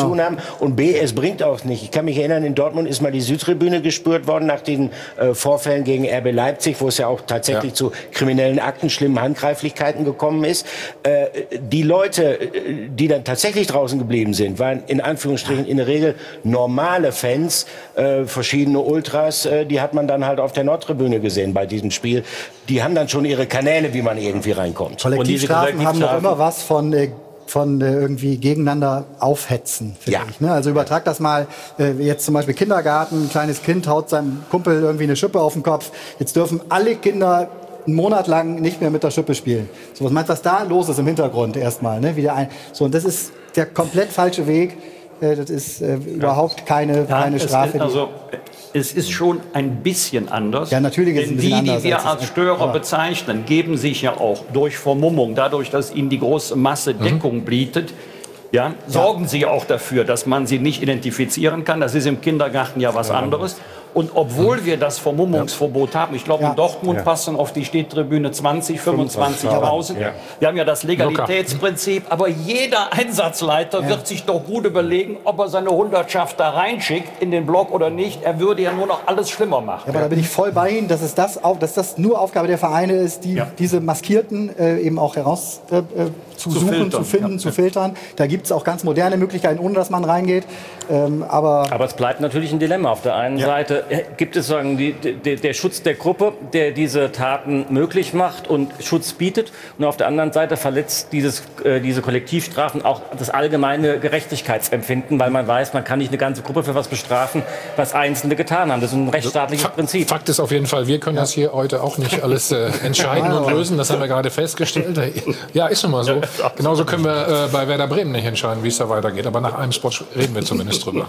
zu tun haben. Und B, es bringt auch nicht. Ich kann mich erinnern, in Dortmund ist mal die Südtribüne gespürt worden nach den äh, Vorfällen gegen R B Leipzig, wo es ja auch tatsächlich ja. zu kriminellen Akten, schlimmen Handgreiflichkeiten gekommen ist. Äh, die Leute, die dann tatsächlich draußen geblieben sind, waren in Anführungsstrichen in der Regel normale Fans, äh, verschiedene Ultras, äh, die hat man dann halt auf der Nordtribüne gesehen bei diesem Spiel. Die haben dann schon ihre Kanäle, wie man irgendwie reinkommt. Kollektivstrafen haben doch immer was von, äh, von äh, irgendwie gegeneinander aufhetzen, finde ja. ich. Ne? Also übertrag das mal, äh, jetzt zum Beispiel Kindergarten, ein kleines Kind haut seinem Kumpel irgendwie eine Schippe auf den Kopf. Jetzt dürfen alle Kinder einen Monat lang nicht mehr mit der Schippe spielen. So, was meinst du, was da los ist im Hintergrund erstmal? Ne? Wieder ein, so, und das ist der komplett falsche Weg. Äh, das ist äh, überhaupt keine, ja, keine Strafe. Es ist, also, es ist schon ein bisschen anders. Ja, natürlich ist es ein bisschen die, anders. die wir als, als Störer aber bezeichnen, geben sich ja auch durch Vermummung, dadurch, dass ihnen die große Masse Deckung mhm. bietet, ja, sorgen ja. sie auch dafür, dass man sie nicht identifizieren kann. Das ist im Kindergarten ja was ja. anderes. Und obwohl wir das Vermummungsverbot haben, ich glaube, Ja. in Dortmund Ja. passen auf die Stehtribüne zwanzig, fünfundzwanzigtausend. Ja. Wir haben ja das Legalitätsprinzip. Aber jeder Einsatzleiter Ja. wird sich doch gut überlegen, ob er seine Hundertschaft da reinschickt in den Block oder nicht. Er würde ja nur noch alles schlimmer machen. Ja, aber da bin ich voll bei Ihnen, dass, es das, auch, dass das nur Aufgabe der Vereine ist, die, Ja. diese Maskierten äh, eben auch heraus äh, äh, zu, Zu suchen, filtern. zu finden, Ja. zu filtern. Da gibt es auch ganz moderne Möglichkeiten, ohne dass man reingeht. Ähm, aber, Aber es bleibt natürlich ein Dilemma. Auf der einen Ja. Seite gibt es sagen, die, die, der Schutz der Gruppe, der diese Taten möglich macht und Schutz bietet. Und auf der anderen Seite verletzt dieses, äh, diese Kollektivstrafen auch das allgemeine Gerechtigkeitsempfinden, weil man weiß, man kann nicht eine ganze Gruppe für was bestrafen, was Einzelne getan haben. Das ist ein rechtsstaatliches Fakt, Prinzip. Fakt ist auf jeden Fall, wir können ja. das hier heute auch nicht alles äh, entscheiden und lösen. Das haben wir gerade festgestellt. Ja, ist nun mal so. Genauso können wir äh, bei Werder Bremen nicht entscheiden, wie es da weitergeht. Aber nach einem Spot reden wir zumindest drüber.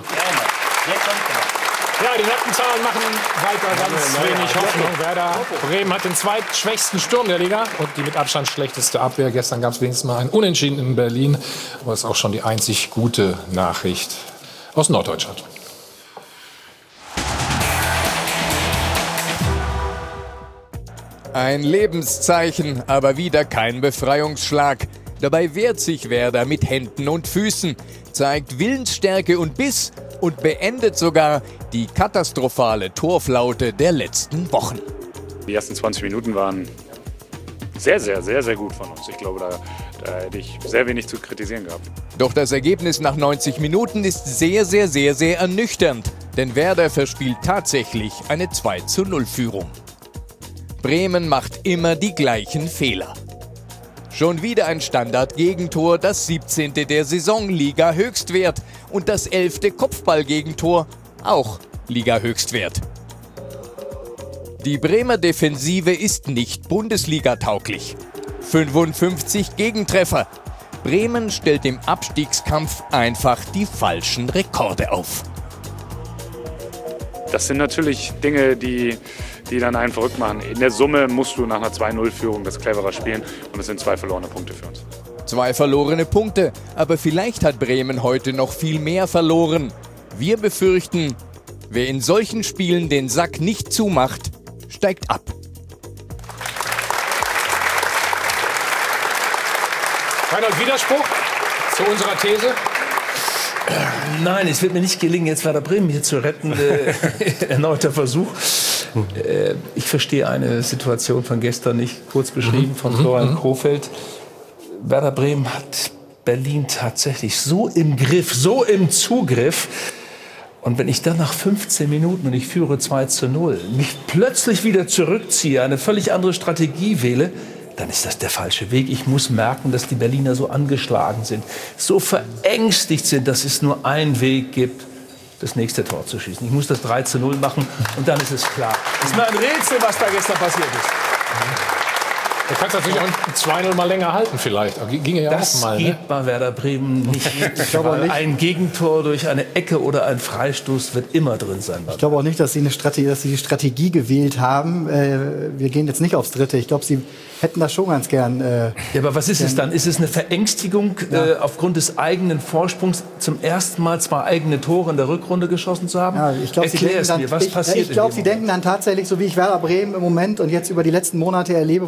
Ja, die nackten Zahlen machen weiter ganz wenig Hoffnung. Werder Bremen hat den zweitschwächsten Sturm der Liga und die mit Abstand schlechteste Abwehr. Gestern gab es wenigstens mal ein Unentschieden in Berlin. Aber das ist auch schon die einzig gute Nachricht aus Norddeutschland. Ein Lebenszeichen, aber wieder kein Befreiungsschlag. Dabei wehrt sich Werder mit Händen und Füßen, zeigt Willensstärke und Biss und beendet sogar die katastrophale Torflaute der letzten Wochen. Die ersten zwanzig Minuten waren sehr, sehr, sehr, sehr gut von uns. Ich glaube, da, da hätte ich sehr wenig zu kritisieren gehabt. Doch das Ergebnis nach neunzig Minuten ist sehr, sehr, sehr, sehr ernüchternd. Denn Werder verspielt tatsächlich eine zwei zu null Führung. Bremen macht immer die gleichen Fehler. Schon wieder ein Standard-Gegentor, das siebzehnte der Saison, Liga-Höchstwert. Und das elfte Kopfball-Gegentor, auch Liga-Höchstwert. Die Bremer Defensive ist nicht Bundesliga-tauglich. fünfundfünfzig Gegentreffer. Bremen stellt im Abstiegskampf einfach die falschen Rekorde auf. Das sind natürlich Dinge, die, die dann einen verrückt machen. In der Summe musst du nach einer zwei null Führung das cleverer spielen. Und es sind zwei verlorene Punkte für uns. Zwei verlorene Punkte, aber vielleicht hat Bremen heute noch viel mehr verloren. Wir befürchten, wer in solchen Spielen den Sack nicht zumacht, steigt ab. Reinhold, Widerspruch zu unserer These? Nein, es wird mir nicht gelingen, jetzt Werder Bremen hier zu retten. Äh, erneuter Versuch. Äh, ich verstehe eine Situation von gestern nicht, kurz beschrieben von Florian Krofeld. Werder Bremen hat Berlin tatsächlich so im Griff, so im Zugriff. Und wenn ich dann nach fünfzehn Minuten und ich führe zwei zu null, mich plötzlich wieder zurückziehe, eine völlig andere Strategie wähle, dann ist das der falsche Weg. Ich muss merken, dass die Berliner so angeschlagen sind, so verängstigt sind, dass es nur einen Weg gibt, das nächste Tor zu schießen. Ich muss das drei zu null machen und dann ist es klar. Es ist mir ein Rätsel, was da gestern passiert ist. Du kannst natürlich auch ein zwei null mal länger halten vielleicht. Ginge ja das auch mal. geht Ne? bei Werder Bremen nicht. Ich glaube auch nicht. Ein Gegentor durch eine Ecke oder ein Freistoß wird immer drin sein. Ich glaube auch nicht, dass sie, eine Strategie, dass sie die Strategie gewählt haben. Äh, wir gehen jetzt nicht aufs Dritte. Ich glaube, sie hätten das schon ganz gern. Äh, ja, aber was ist es dann? Ist es eine Verängstigung, Ja. äh, aufgrund des eigenen Vorsprungs zum ersten Mal zwei eigene Tore in der Rückrunde geschossen zu haben? Ja, ich glaube, sie, denken dann, mir, was ich, passiert ich glaub, in sie dem denken dann tatsächlich, so wie ich Werder Bremen im Moment und jetzt über die letzten Monate erlebe, wo sie ja wirklich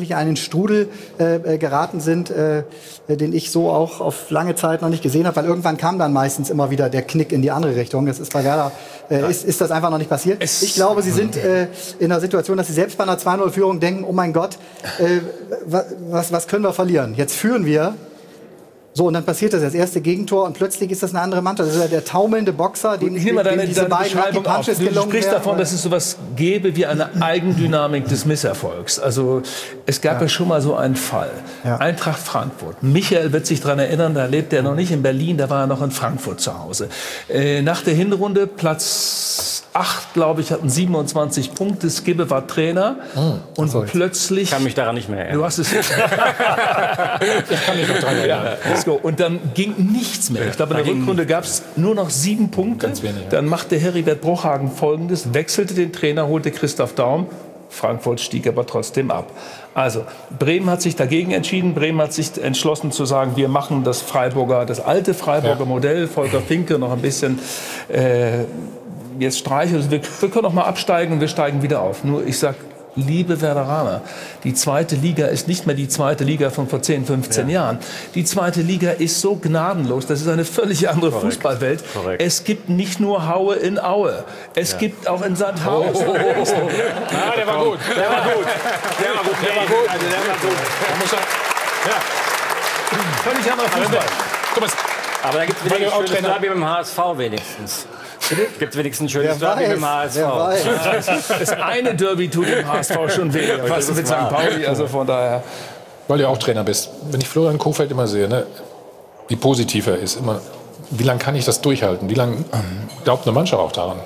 wirklich in einen Strudel äh, geraten sind, äh, den ich so auch auf lange Zeit noch nicht gesehen habe, weil irgendwann kam dann meistens immer wieder der Knick in die andere Richtung. Das ist bei Werder, äh, ist, ist das einfach noch nicht passiert. Es ich glaube, sie sind äh, in einer Situation, dass sie selbst bei einer zwei null Führung denken, oh mein Gott, äh, was, was können wir verlieren? Jetzt führen wir. So, und dann passiert das, das erste Gegentor und plötzlich ist das eine andere Mannschaft. Das ist ja der taumelnde Boxer, dem, Hier mal deine, dem diese deine beiden Lucky Beschreibung auf. Punches Du gelungen sprichst wären. davon, dass es sowas gäbe wie eine Eigendynamik des Misserfolgs. Also es gab ja, ja schon mal so einen Fall. Ja. Eintracht Frankfurt. Michael wird sich daran erinnern, da lebte er noch nicht in Berlin, da war er noch in Frankfurt zu Hause. Äh, nach der Hinrunde, Platz acht, glaube ich, hatten siebenundzwanzig Punkte. Skibbe war Trainer. Oh, und plötzlich... Ich kann mich daran nicht mehr erinnern. Du hast es... ich kann mich noch daran erinnern. Ja, und dann ging nichts mehr. Ich glaube, in der Rückrunde gab es nur noch sieben Punkte. Ganz wenig, ja. Dann machte Heribert Bruchhagen Folgendes, wechselte den Trainer, holte Christoph Daum. Frankfurt stieg aber trotzdem ab. Also, Bremen hat sich dagegen entschieden. Bremen hat sich entschlossen zu sagen, wir machen das Freiburger, das alte Freiburger ja. Modell. Volker Finke noch ein bisschen... Äh, jetzt streiche, also wir, wir können auch mal absteigen und wir steigen wieder auf. Nur ich sag, liebe Werderaner, die zweite Liga ist nicht mehr die zweite Liga von vor zehn, fünfzehn ja. Jahren. Die zweite Liga ist so gnadenlos, das ist eine völlig andere Korrekt. Fußballwelt. Korrekt. Es gibt nicht nur Haue in Aue, es ja. gibt auch in Sandhausen. Oh, oh, oh, oh. Ja, der war gut, der war gut. Der war gut, der war gut. Also, der war gut. Da muss er, ja. Völlig anderer Fußball. Thomas, aber da gibt es wenigstens ein schönes Derby mit dem H S V wenigstens. Gibt es wenigstens ein schönes Derby mit dem H S V. Das eine Derby tut dem H S V schon weh. Was mit Sankt Pauli, also von daher. Weil du ja auch Trainer bist. Wenn ich Florian Kohfeldt immer sehe, ne, wie positiv er ist, immer, wie lange kann ich das durchhalten? Wie lange glaubt eine Mannschaft auch daran?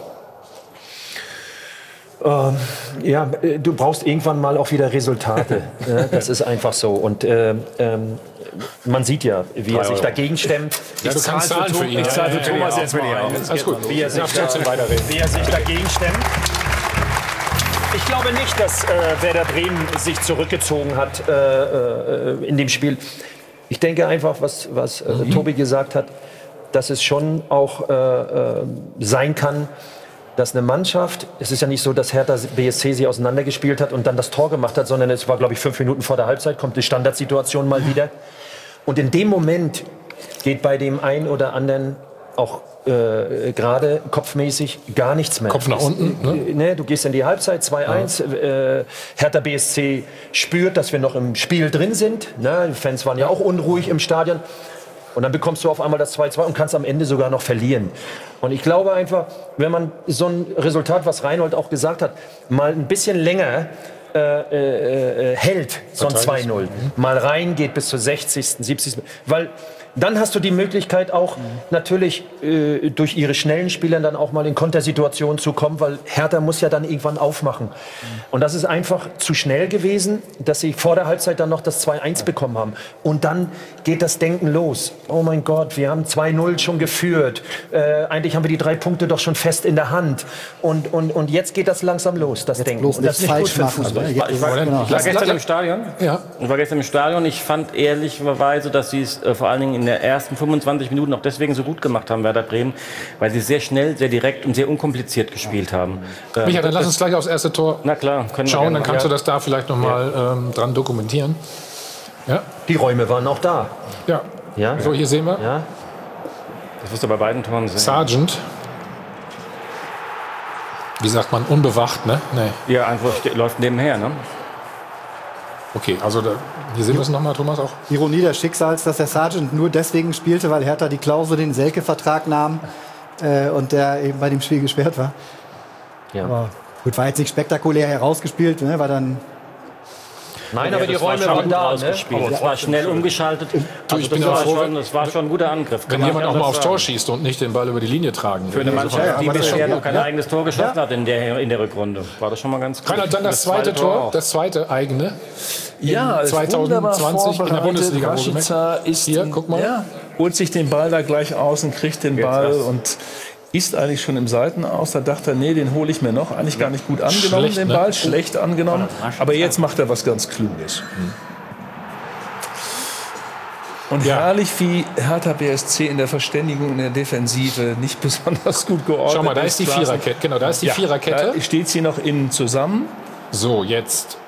Ähm, ja, du brauchst irgendwann mal auch wieder Resultate. Ja, das ist einfach so. Und ähm, ähm, man sieht ja, wie er sich dagegen stemmt. Ja, du kannst zahlen für ihn. Ich zahle für Thomas jetzt mal ein. Alles gut. Wie er sich, wie er sich dagegen stemmt. Ich glaube nicht, dass äh, Werder Bremen sich zurückgezogen hat äh, äh, in dem Spiel. Ich denke einfach, was, was äh, mhm. Tobi gesagt hat, dass es schon auch äh, äh, sein kann, dass eine Mannschaft, es ist ja nicht so, dass Hertha B S C sie auseinandergespielt hat und dann das Tor gemacht hat, sondern es war, glaube ich, fünf Minuten vor der Halbzeit, kommt die Standardsituation mal wieder. Und in dem Moment geht bei dem einen oder anderen auch äh, gerade kopfmäßig gar nichts mehr. Kopf nach unten, ne? Ne, du gehst in die Halbzeit, zwei eins. Ja. Äh, Hertha B S C spürt, dass wir noch im Spiel drin sind. Ne? Die Fans waren ja auch unruhig im Stadion. Und dann bekommst du auf einmal das zwei zwei und kannst am Ende sogar noch verlieren. Und ich glaube einfach, wenn man so ein Resultat, was Reinhold auch gesagt hat, mal ein bisschen länger äh, äh, hält, so ein zwei null, mal reingeht bis zur sechzigsten, siebzigsten Weil dann hast du die Möglichkeit auch natürlich äh, durch ihre schnellen Spieler dann auch mal in Kontersituationen zu kommen, weil Hertha muss ja dann irgendwann aufmachen. Und das ist einfach zu schnell gewesen, dass sie vor der Halbzeit dann noch das zwei eins bekommen haben. Und dann geht das Denken los. Oh mein Gott, wir haben zwei null schon geführt. Äh, eigentlich haben wir die drei Punkte doch schon fest in der Hand. Und, und, und jetzt geht das langsam los, das jetzt Denken. Bloß und das ist nicht gut für den Fußball. Ich war, ich war, genau. ich war gestern im Stadion. Ja. Ich war gestern im Stadion. Ich fand ehrlicherweise, dass sie es äh, vor allen Dingen in der ersten fünfundzwanzig Minuten auch deswegen so gut gemacht haben, Werder Bremen, weil sie sehr schnell, sehr direkt und sehr unkompliziert gespielt haben. Ähm, Micha, dann lass uns gleich aufs erste Tor na klar, können schauen, wir dann kannst ja. du das da vielleicht noch mal ja. ähm, dran dokumentieren. Ja? Die Räume waren auch da. Ja. Ja. So, hier sehen wir. Ja. Das wirst du bei beiden Toren sehen. Sargent. Wie sagt man, unbewacht, ne? Nee. Ja, einfach läuft nebenher, ne? Okay, also da, hier sehen wir es nochmal, Thomas, auch. Ironie des Schicksals, dass der Sargent nur deswegen spielte, weil Hertha die Klausel den Selke-Vertrag nahm äh, und der eben bei dem Spiel gesperrt war. Ja. Aber gut, war jetzt nicht spektakulär herausgespielt, ne? War dann... Nein, aber die Räume waren da. Ne? Es war schnell umgeschaltet. Also das, war schon, das war schon ein guter Angriff. Wenn jemand auch mal aufs Tor schießt und nicht den Ball über die Linie tragen für eine Mannschaft, ja, die bisher noch kein ja. eigenes Tor geschossen ja. hat in der, in der Rückrunde, war das schon mal ganz gut. Reinhard, dann das, das zweite, zweite Tor, Tor das zweite eigene. Ja, zwanzig zwanzig in der Bundesliga. Rashica ist hier, guck mal. Ja, holt sich den Ball da gleich aus und kriegt den Ball und ist eigentlich schon im Seitenaus. Da dachte er, nee, den hole ich mir noch. Eigentlich gar nicht gut angenommen, schlecht, den Ball. Ne? Schlecht angenommen. Aber jetzt macht er was ganz Kluges. Und ja. herrlich, wie Hertha B S C in der Verständigung in der Defensive nicht besonders gut geordnet ist. Schau mal, da ist die Viererkette. Genau, da ist die ja, Viererkette. Da steht sie noch innen zusammen. So, jetzt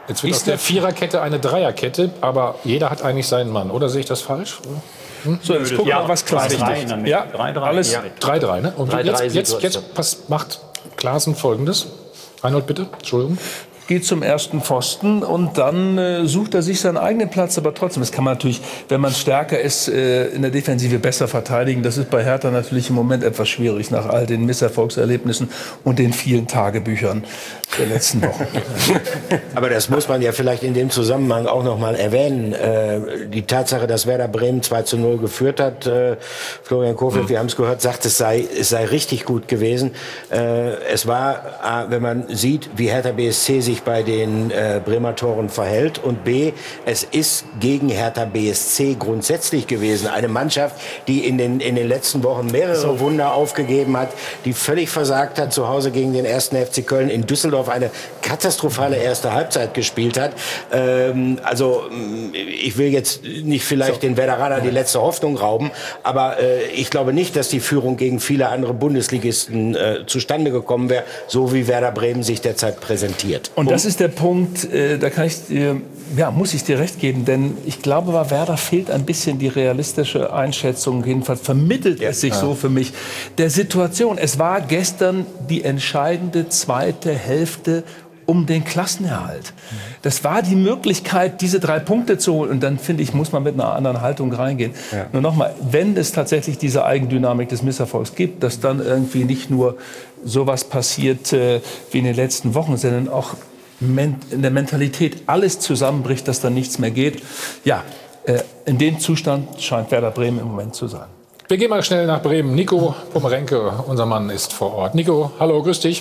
Jetzt wird aus der Viererkette eine Dreierkette, aber jeder hat eigentlich seinen Mann. Oder sehe ich das falsch? Hm? So, jetzt gucken wir mal, was Klaassen macht. Ja, drei drei. alles Ja. drei drei, ne? Und jetzt, jetzt, jetzt pass, macht Klaassen Folgendes. Reinhold, bitte. Entschuldigung. Geht zum ersten Pfosten und dann äh, sucht er sich seinen eigenen Platz. Aber trotzdem, das kann man natürlich, wenn man stärker ist, äh, in der Defensive besser verteidigen. Das ist bei Hertha natürlich im Moment etwas schwierig nach all den Misserfolgserlebnissen und den vielen Tagebüchern der letzten Wochen. Aber das muss man ja vielleicht in dem Zusammenhang auch noch mal erwähnen. Äh, die Tatsache, dass Werder Bremen zwei zu null geführt hat, äh, Florian Kohfeldt, mhm. wir haben es gehört, sagt, es sei, es sei richtig gut gewesen. Äh, es war, äh, wenn man sieht, wie Hertha B S C sich bei den äh, Bremer Toren verhält, und B, es ist gegen Hertha B S C grundsätzlich gewesen. Eine Mannschaft, die in den, in den letzten Wochen mehrere Wunder aufgegeben hat, die völlig versagt hat, zu Hause gegen den ersten F C Köln, in Düsseldorf eine katastrophale erste Halbzeit gespielt hat. Ähm, also ich will jetzt nicht vielleicht so. den Werderaner die letzte Hoffnung rauben, aber äh, ich glaube nicht, dass die Führung gegen viele andere Bundesligisten äh, zustande gekommen wäre, so wie Werder Bremen sich derzeit präsentiert. Und das ist der Punkt, äh, da kann ich dir, ja, muss ich dir recht geben, denn ich glaube, bei Werder fehlt ein bisschen die realistische Einschätzung, jedenfalls vermittelt es sich ja. so für mich, der Situation. Es war gestern die entscheidende zweite Hälfte um den Klassenerhalt. Das war die Möglichkeit, diese drei Punkte zu holen. Und dann, finde ich, muss man mit einer anderen Haltung reingehen. Ja. Nur nochmal, wenn es tatsächlich diese Eigendynamik des Misserfolgs gibt, dass dann irgendwie nicht nur sowas passiert äh, wie in den letzten Wochen, sondern auch in der Mentalität alles zusammenbricht, dass dann nichts mehr geht. Ja, äh, in dem Zustand scheint Werder Bremen im Moment zu sein. Wir gehen mal schnell nach Bremen. Nico Pomerenke, unser Mann, ist vor Ort. Nico, hallo, grüß dich.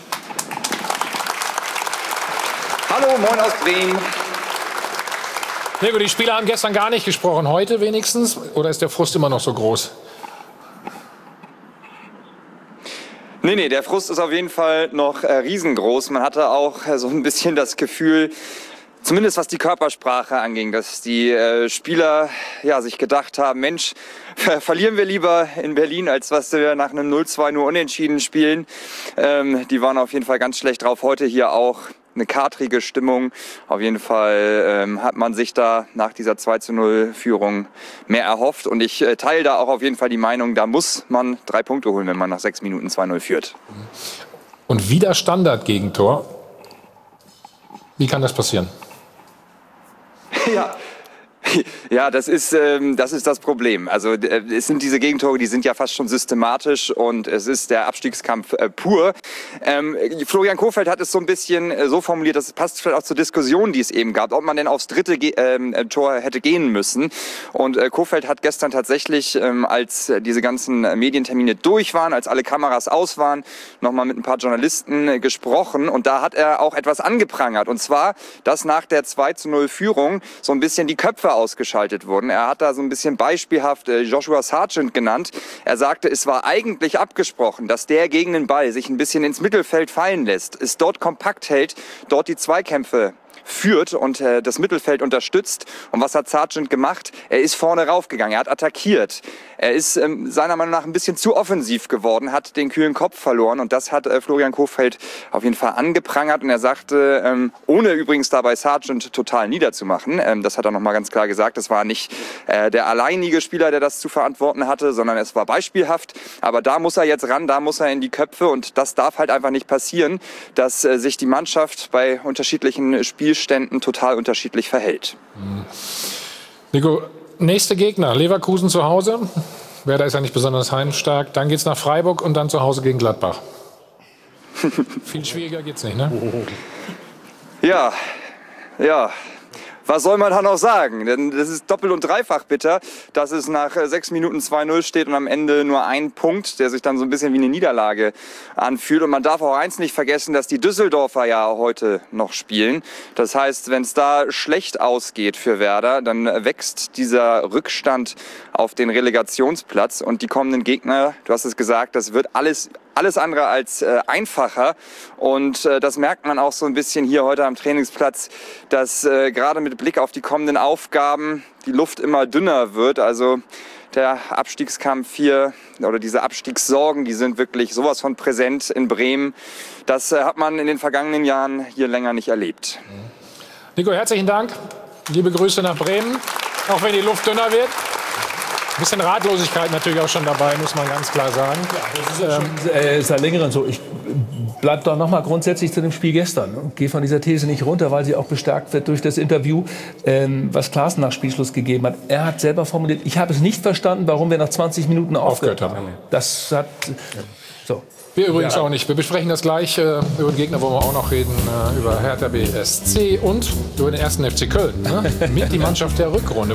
Hallo, moin aus Bremen. Nico, die Spieler haben gestern gar nicht gesprochen. Heute wenigstens? Oder ist der Frust immer noch so groß? Nee, nee, der Frust ist auf jeden Fall noch äh, riesengroß. Man hatte auch äh, so ein bisschen das Gefühl, zumindest was die Körpersprache anging, dass die äh, Spieler ja, sich gedacht haben, Mensch, ver verlieren wir lieber in Berlin, als was wir nach einem null zwei nur unentschieden spielen. Ähm, die waren auf jeden Fall ganz schlecht drauf. Heute hier auch eine katrige Stimmung. Auf jeden Fall ähm, hat man sich da nach dieser zwei zu null Führung mehr erhofft. Und ich äh, teile da auch auf jeden Fall die Meinung, da muss man drei Punkte holen, wenn man nach sechs Minuten zwei null führt. Und wieder Standard-Gegentor. Wie kann das passieren? Ja. Ja, das ist, ähm, das ist das Problem. Also äh, es sind diese Gegentore, die sind ja fast schon systematisch und es ist der Abstiegskampf äh, pur. Ähm, Florian Kohfeldt hat es so ein bisschen äh, so formuliert, das passt vielleicht auch zur Diskussion, die es eben gab, ob man denn aufs dritte Ge äh, Tor hätte gehen müssen. Und äh, Kohfeldt hat gestern tatsächlich, ähm, als äh, diese ganzen Medientermine durch waren, als alle Kameras aus waren, nochmal mit ein paar Journalisten äh, gesprochen. Und da hat er auch etwas angeprangert. Und zwar, dass nach der zwei zu null Führung so ein bisschen die Köpfe ausgeschaltet wurden. Er hat da so ein bisschen beispielhaft äh, Joshua Sargent genannt. Er sagte, es war eigentlich abgesprochen, dass der gegen den Ball sich ein bisschen ins Mittelfeld fallen lässt, es dort kompakt hält, dort die Zweikämpfe führt und äh, das Mittelfeld unterstützt. Und was hat Sargent gemacht? Er ist vorne raufgegangen, er hat attackiert. Er ist ähm, seiner Meinung nach ein bisschen zu offensiv geworden, hat den kühlen Kopf verloren und das hat äh, Florian Kohfeldt auf jeden Fall angeprangert. Und er sagte, ähm, ohne übrigens dabei Sargent total niederzumachen, ähm, das hat er nochmal ganz klar gesagt, es war nicht äh, der alleinige Spieler, der das zu verantworten hatte, sondern es war beispielhaft. Aber da muss er jetzt ran, da muss er in die Köpfe und das darf halt einfach nicht passieren, dass äh, sich die Mannschaft bei unterschiedlichen Spielständen total unterschiedlich verhält. Nico, nächster Gegner, Leverkusen zu Hause. Werder ist ja nicht besonders heimstark. Dann geht's nach Freiburg und dann zu Hause gegen Gladbach. Viel schwieriger geht's nicht, ne? Ja, ja. Was soll man da noch sagen? Denn das ist doppelt und dreifach bitter, dass es nach sechs Minuten zwei null steht und am Ende nur ein Punkt, der sich dann so ein bisschen wie eine Niederlage anfühlt. Und man darf auch eins nicht vergessen, dass die Düsseldorfer ja heute noch spielen. Das heißt, wenn es da schlecht ausgeht für Werder, dann wächst dieser Rückstand auf den Relegationsplatz. Und die kommenden Gegner, du hast es gesagt, das wird alles Alles andere als äh, einfacher und äh, das merkt man auch so ein bisschen hier heute am Trainingsplatz, dass äh, gerade mit Blick auf die kommenden Aufgaben die Luft immer dünner wird. Also der Abstiegskampf hier oder diese Abstiegssorgen, die sind wirklich sowas von präsent in Bremen. Das äh, hat man in den vergangenen Jahren hier länger nicht erlebt. Nico, herzlichen Dank. Liebe Grüße nach Bremen. Auch wenn die Luft dünner wird. Ein bisschen Ratlosigkeit natürlich auch schon dabei, muss man ganz klar sagen. Ja, das ist ja schon äh, seit längerem so. Ich bleib doch noch mal grundsätzlich zu dem Spiel gestern und gehe von dieser These nicht runter, weil sie auch bestärkt wird durch das Interview, ähm, was Klaassen nach Spielschluss gegeben hat. Er hat selber formuliert, ich habe es nicht verstanden, warum wir nach zwanzig Minuten aufgehört haben. Das hat... So. Wir übrigens Ja. auch nicht. Wir besprechen das gleich. Äh, über den Gegner wollen wir auch noch reden. Äh, über Hertha B S C und über den ersten F C Köln. Ne? Mit die Mannschaft der Rückrunde.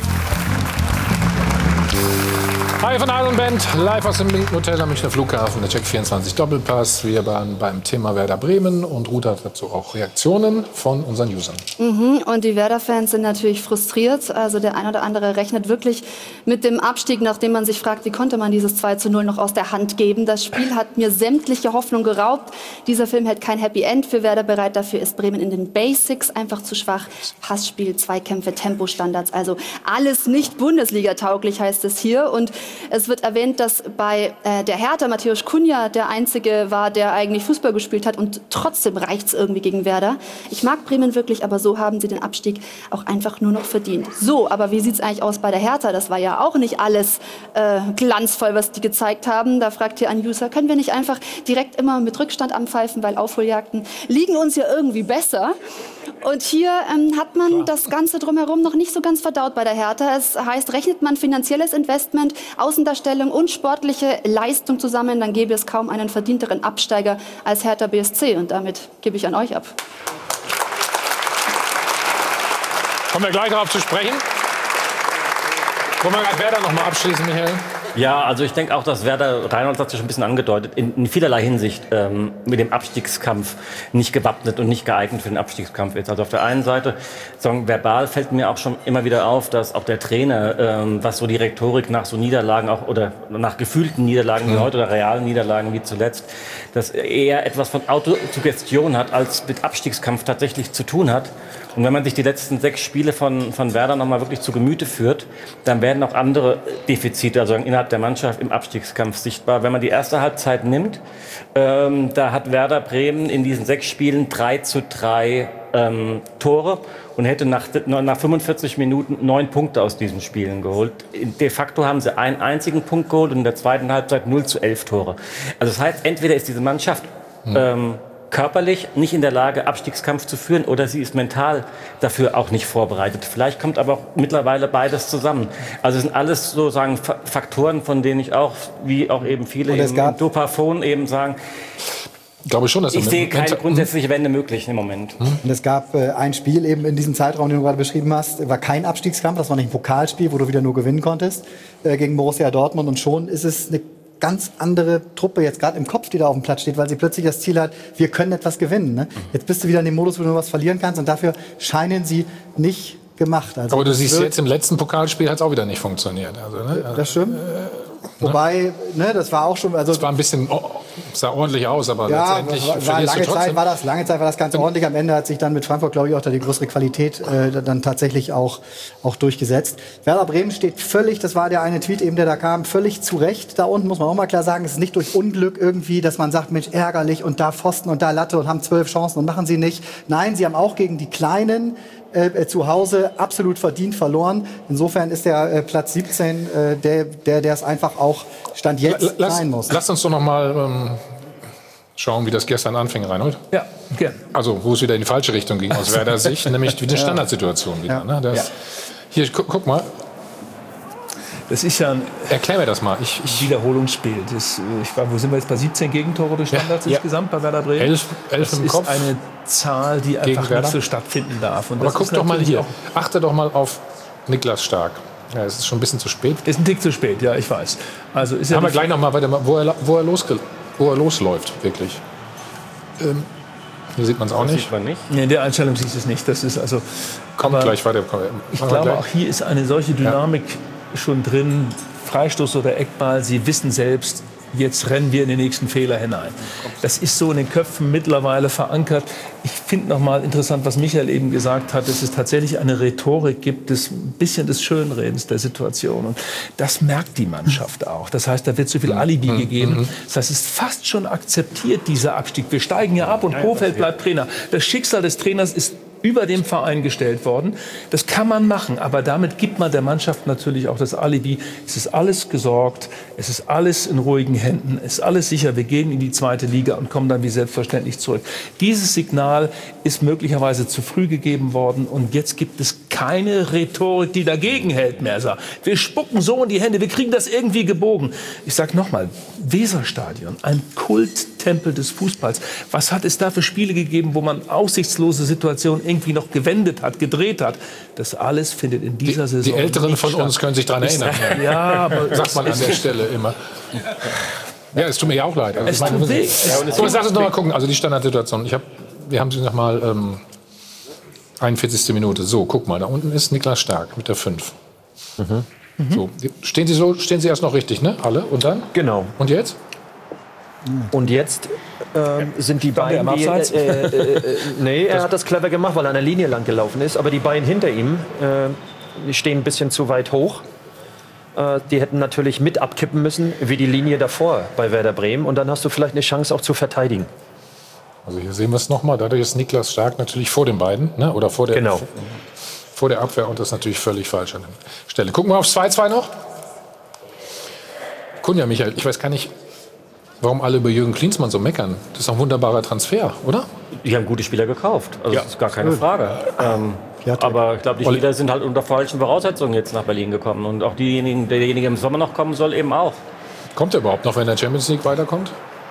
Hi von Adel und Band, live aus dem Linken Hotel am Münchner Flughafen, der Check vierundzwanzig Doppelpass. Wir waren beim Thema Werder Bremen und Ruth hat dazu auch Reaktionen von unseren Usern. Mhm, und die Werder-Fans sind natürlich frustriert. Also der ein oder andere rechnet wirklich mit dem Abstieg, nachdem man sich fragt, wie konnte man dieses zwei zu null noch aus der Hand geben. Das Spiel hat mir sämtliche Hoffnung geraubt. Dieser Film hält kein Happy End für Werder bereit. Dafür ist Bremen in den Basics einfach zu schwach. Passspiel, Zweikämpfe, Tempostandards, also alles nicht Bundesliga-tauglich, heißt es hier. Und es wird erwähnt, dass bei äh, der Hertha Matthäus Cunha der Einzige war, der eigentlich Fußball gespielt hat. Und trotzdem reicht es irgendwie gegen Werder. Ich mag Bremen wirklich, aber so haben sie den Abstieg auch einfach nur noch verdient. So, aber wie sieht es eigentlich aus bei der Hertha? Das war ja auch nicht alles äh, glanzvoll, was die gezeigt haben. Da fragt hier ein User, können wir nicht einfach direkt immer mit Rückstand anpfeifen, weil Aufholjagden liegen uns ja irgendwie besser. Und hier ähm, hat man Klar. das Ganze drumherum noch nicht so ganz verdaut bei der Hertha. Es heißt, rechnet man finanzielles Investment, Außendarstellung und sportliche Leistung zusammen, dann gäbe es kaum einen verdienteren Absteiger als Hertha B S C. Und damit gebe ich an euch ab. Kommen wir gleich darauf zu sprechen. Wollen wir gerade Werder noch mal abschließen, Michael? Ja, also ich denke auch, dass Werder, Reinhold hat es ja schon ein bisschen angedeutet, in, in vielerlei Hinsicht ähm, mit dem Abstiegskampf nicht gewappnet und nicht geeignet für den Abstiegskampf ist. Also auf der einen Seite, sagen, verbal fällt mir auch schon immer wieder auf, dass auch der Trainer, ähm, was so die Rhetorik nach so Niederlagen auch oder nach gefühlten Niederlagen wie heute oder realen Niederlagen wie zuletzt, dass eher etwas von Autosuggestion hat, als mit Abstiegskampf tatsächlich zu tun hat. Und wenn man sich die letzten sechs Spiele von, von Werder noch mal wirklich zu Gemüte führt, dann werden auch andere Defizite, also innerhalb der Mannschaft im Abstiegskampf sichtbar. Wenn man die erste Halbzeit nimmt, ähm, da hat Werder Bremen in diesen sechs Spielen drei zu drei ähm, Tore und hätte nach, nach fünfundvierzig Minuten neun Punkte aus diesen Spielen geholt. De facto haben sie einen einzigen Punkt geholt und in der zweiten Halbzeit null zu elf Tore. Also das heißt, entweder ist diese Mannschaft hm. ähm, körperlich nicht in der Lage, Abstiegskampf zu führen, oder sie ist mental dafür auch nicht vorbereitet. Vielleicht kommt aber auch mittlerweile beides zusammen. Also es sind alles sozusagen Faktoren, von denen ich auch, wie auch eben viele im Dopafon eben sagen, ich glaube schon, dass ich sehe keine grundsätzliche Wende möglich im Moment. Und es gab äh, ein Spiel eben in diesem Zeitraum, den du gerade beschrieben hast, war kein Abstiegskampf, das war nicht ein Pokalspiel, wo du wieder nur gewinnen konntest äh, gegen Borussia Dortmund, und schon ist es eine ganz andere Truppe jetzt gerade im Kopf, die da auf dem Platz steht, weil sie plötzlich das Ziel hat, wir können etwas gewinnen. Ne? Jetzt bist du wieder in dem Modus, wo du nur was verlieren kannst, und dafür scheinen sie nicht gemacht. Also aber du siehst jetzt, im letzten Pokalspiel hat es auch wieder nicht funktioniert. Also, ne? Das stimmt. Wobei, ne, das war auch schon... Also, es war ein bisschen, oh, sah ordentlich aus, aber ja, letztendlich war, war lange Zeit war das, lange Zeit war das ganz ordentlich. Am Ende hat sich dann mit Frankfurt, glaube ich, auch da die größere Qualität äh, dann tatsächlich auch, auch durchgesetzt. Werder Bremen steht völlig, das war der eine Tweet eben, der da kam, völlig zu Recht da unten, muss man auch mal klar sagen. Es ist nicht durch Unglück irgendwie, dass man sagt, Mensch, ärgerlich und da Pfosten und da Latte und haben zwölf Chancen und machen sie nicht. Nein, sie haben auch gegen die Kleinen Äh, zu Hause absolut verdient verloren. Insofern ist der äh, Platz siebzehn äh, der, der, der es einfach auch Stand jetzt lass, sein muss. Lass uns doch noch mal ähm, schauen, wie das gestern anfing, Reinhold. Ja, gerne. Also, wo es wieder in die falsche Richtung ging aus Werder Sicht, nämlich wie eine Standardsituation wieder. Ja. Ne? Das, Ja. Hier, guck, guck mal. Das ist ja ein Erklär mir das mal. Ich, ich Wiederholungsspiel. Das, ich war, wo sind wir jetzt bei siebzehn Gegentore durch Standards Ja, insgesamt bei Werder Bremen? Elf, elf das im ist Kopf. eine Zahl, die Gegen einfach Werder. nicht so stattfinden darf. Und Aber das guck ist doch mal natürlich hier. auch- Achte doch mal auf Niklas Stark. Ja, es ist schon ein bisschen zu spät. Ist ein Tick zu spät, ja, ich weiß. Also ist ja Haben wir nicht- gleich noch mal weiter, wo er, wo er, losge, wo er losläuft, wirklich. Ähm, hier sieht man es auch Das nicht. sieht man nicht. Nee, in der Einstellung siehst du es nicht. Das ist also. Kommt aber gleich weiter. Komm, Ich machen wir glaube, gleich. auch hier ist eine solche Dynamik schon drin. Freistoß oder Eckball, sie wissen selbst, jetzt rennen wir in den nächsten Fehler hinein. Das ist so in den Köpfen mittlerweile verankert. Ich finde noch mal interessant, was Michael eben gesagt hat, dass es tatsächlich eine Rhetorik gibt, des ein bisschen des Schönredens der Situation. Und das merkt die Mannschaft auch. Das heißt, da wird so viel Alibi gegeben. Das heißt, es ist fast schon akzeptiert, dieser Abstieg. Wir steigen ja ab und Kofeld bleibt Trainer. Das Schicksal des Trainers ist über dem Verein gestellt worden. Das kann man machen, aber damit gibt man der Mannschaft natürlich auch das Alibi. Es ist alles gesorgt, es ist alles in ruhigen Händen, es ist alles sicher. Wir gehen in die zweite Liga und kommen dann wie selbstverständlich zurück. Dieses Signal ist möglicherweise zu früh gegeben worden und jetzt gibt es keine Rhetorik, die dagegen hält, Mersa. Wir spucken so in die Hände, wir kriegen das irgendwie gebogen. Ich sage nochmal, Weserstadion, ein Kulttempel des Fußballs. Was hat es da für Spiele gegeben, wo man aussichtslose Situationen irgendwie noch gewendet hat, gedreht hat? Das alles findet in dieser die, Saison Die Älteren nicht von statt. uns können sich daran erinnern. Ja, aber sagt man an der Stelle immer. Ja, es tut mir ja auch leid. Also Es ich meine, tut weh. Ja, und so, lass uns noch mal gucken. Also die Standardsituation. Ich hab, wir haben sie noch mal ähm, einundvierzigste Minute. So, guck mal, da unten ist Niklas Stark mit der fünf. Mhm. So, stehen Sie so, stehen Sie erst noch richtig, ne? Alle und dann? Genau. Und jetzt? Und jetzt ähm, sind die beiden, die, äh, äh, äh, nee, er hat das clever gemacht, weil er an der Linie lang gelaufen ist. Aber die beiden hinter ihm, äh, die stehen ein bisschen zu weit hoch. Äh, die hätten natürlich mit abkippen müssen, wie die Linie davor bei Werder Bremen. Und dann hast du vielleicht eine Chance auch zu verteidigen. Also hier sehen wir es nochmal. Dadurch ist Niklas Stark natürlich vor den beiden, ne? Oder vor der, genau. vor der Abwehr. Und das ist natürlich völlig falsch an der Stelle. Gucken wir aufs zwei zwei noch. Kunja, Michael, ich weiß gar nicht, warum alle über Jürgen Klinsmann so meckern. Das ist doch ein wunderbarer Transfer, oder? Die haben gute Spieler gekauft. Also das ist gar keine Frage. Ähm, aber ich glaube, die Spieler sind halt unter falschen Voraussetzungen jetzt nach Berlin gekommen. Und auch diejenigen, derjenige im Sommer noch kommen soll, eben auch. Kommt er überhaupt noch, wenn der Champions League weiterkommt?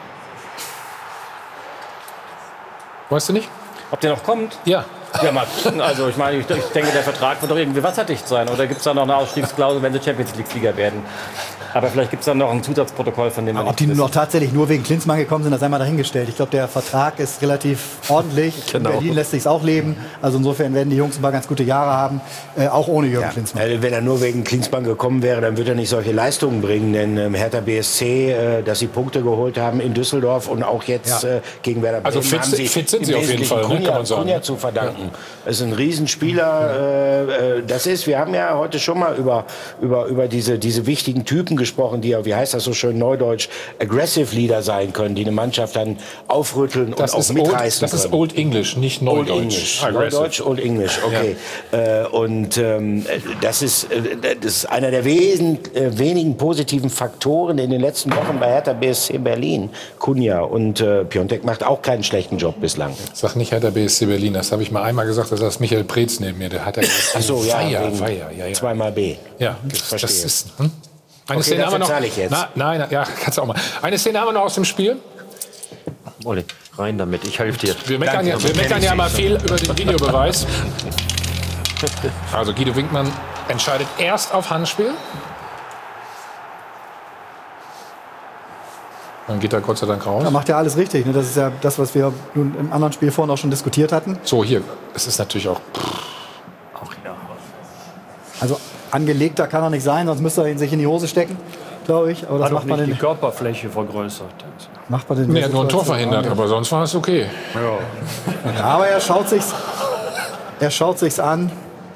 Weißt du nicht? Ob der noch kommt? Ja. Ja, mal gucken. Also ich meine, ich, ich denke, der Vertrag wird doch irgendwie wasserdicht sein. Oder gibt es da noch eine Ausstiegsklausel, wenn sie Champions League-Sieger werden? Aber vielleicht gibt es dann noch ein Zusatzprotokoll von dem. Ob die nur noch tatsächlich nur wegen Klinsmann gekommen sind, das sei mal dahingestellt. Ich glaube, der Vertrag ist relativ ordentlich. Genau. In Berlin lässt sich auch leben. Also insofern werden die Jungs ein paar ganz gute Jahre haben, äh, auch ohne Jürgen Ja. Klinsmann. Äh, Wenn er nur wegen Klinsmann gekommen wäre, dann würde er nicht solche Leistungen bringen. Denn ähm, Hertha B S C, äh, dass sie Punkte geholt haben in Düsseldorf und auch jetzt Ja. äh, gegen Werder Bremen, Also fit- haben sie fit sind im sie auf jeden Wesentlichen Fall, ne, Kunja, kann man sagen. Kunja zu verdanken. Es ist ein Riesenspieler. Äh, äh, das ist, wir haben ja heute schon mal über, über, über diese, diese wichtigen Typen gesprochen, die ja, wie heißt das so schön neudeutsch, aggressive Leader sein können, die eine Mannschaft dann aufrütteln Das und auch ist mitreißen old, das können. ist Old English, nicht Old Neudeutsch. English. Aggressive. Neudeutsch, Old English, okay. Äh, und ähm, das, ist, äh, das ist einer der wesen, äh, wenigen positiven Faktoren in den letzten Wochen bei Hertha B S C Berlin. Kunja und äh, Piontek macht auch keinen schlechten Job bislang. Sag nicht Hertha B S C Berlin, das habe ich mal einmal gesagt, das ist Michael Preetz neben mir, der hat ja Ach so, ja, Feier, wegen Feier, ja, ja. zweimal B. Ja, das, Verstehe. das ist. Hm? Eine Okay, Szene das haben wir noch. verzahle ich jetzt. Na, nein, ja, kannst du auch mal. Eine Szene haben wir noch aus dem Spiel. Olli, rein damit, ich helfe dir. Wir meckern, ja, wir meckern ja mal viel über den Videobeweis. Also Guido Winkmann entscheidet erst auf Handspiel. Dann geht er Gott sei Dank raus. Da macht ja alles richtig. Ne? Das ist ja das, was wir nun im anderen Spiel vorhin auch schon diskutiert hatten. So, hier, es ist natürlich auch. Also angelegter kann er nicht sein, sonst müsste er ihn sich in die Hose stecken, glaube ich. Aber das Hat auch macht man nicht den, die Körperfläche vergrößert. macht man den Nee, er hat nur ein Tor verhindert, aber sonst war es okay. Ja, aber er schaut sich's, er schaut sich's an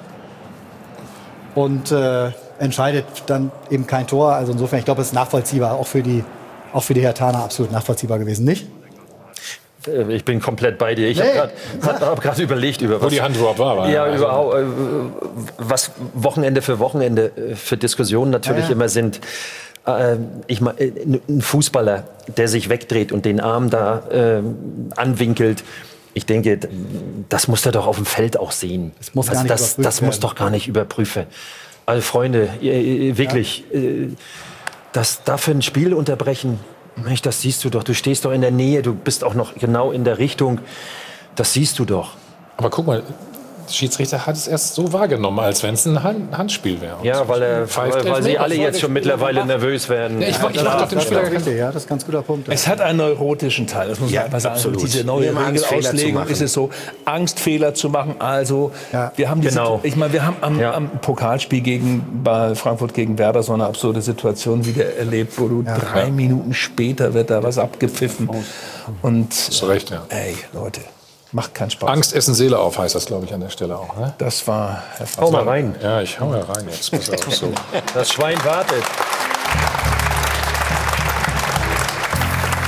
und äh, entscheidet dann eben kein Tor. Also insofern, ich glaube, es ist nachvollziehbar, auch für die, auch für die Herthaner absolut nachvollziehbar gewesen, nicht? Ich bin komplett bei dir. Ich Nee. habe gerade hab grad überlegt, über was, Wo die Hand überhaupt war. war ja, also, über, äh, was Wochenende für Wochenende äh, für Diskussionen natürlich Ja, ja. immer sind. Äh, ich mein, äh, ein Fußballer, der sich wegdreht und den Arm da äh, anwinkelt. Ich denke, das muss er doch auf dem Feld auch sehen. Das muss gar nicht das, überprüft das muss werden. doch gar nicht überprüfen. Also Freunde, ihr, ihr, wirklich, äh, das dafür ein Spiel unterbrechen. Mensch, das siehst du doch. Du stehst doch in der Nähe, du bist auch noch genau in der Richtung. Das siehst du doch. Aber guck mal, der Schiedsrichter hat es erst so wahrgenommen, als wenn es ein Hand Handspiel wäre. Ja, weil, er, Pfeift weil, weil sie Elfmeter alle vor jetzt der schon mittlerweile Spielung. nervös werden. Ja, ich, ich mach doch den Das Spieler. ist richtig, ja, das ist ein ganz guter Punkt. Es hat einen neurotischen Teil, das muss man Ja, einfach sagen. absolut. Diese neue Immer Angst, Fehler zu Regelauslegung machen. ist es so, Angst, Fehler zu machen. Also, Ja, wir haben diese, genau. ich meine, wir haben am, Ja. am Pokalspiel gegen bei Frankfurt gegen Werder so eine absurde Situation wieder erlebt, wo du drei Minuten später wird da was abgepfiffen. Und Zu Recht, ja. ey, Leute, macht keinen Spaß. Angst essen Seele auf, heißt das, glaube ich, an der Stelle auch. Ne? Das war Hau mal rein. Ja, ich hau ja rein jetzt. Pass auf, so.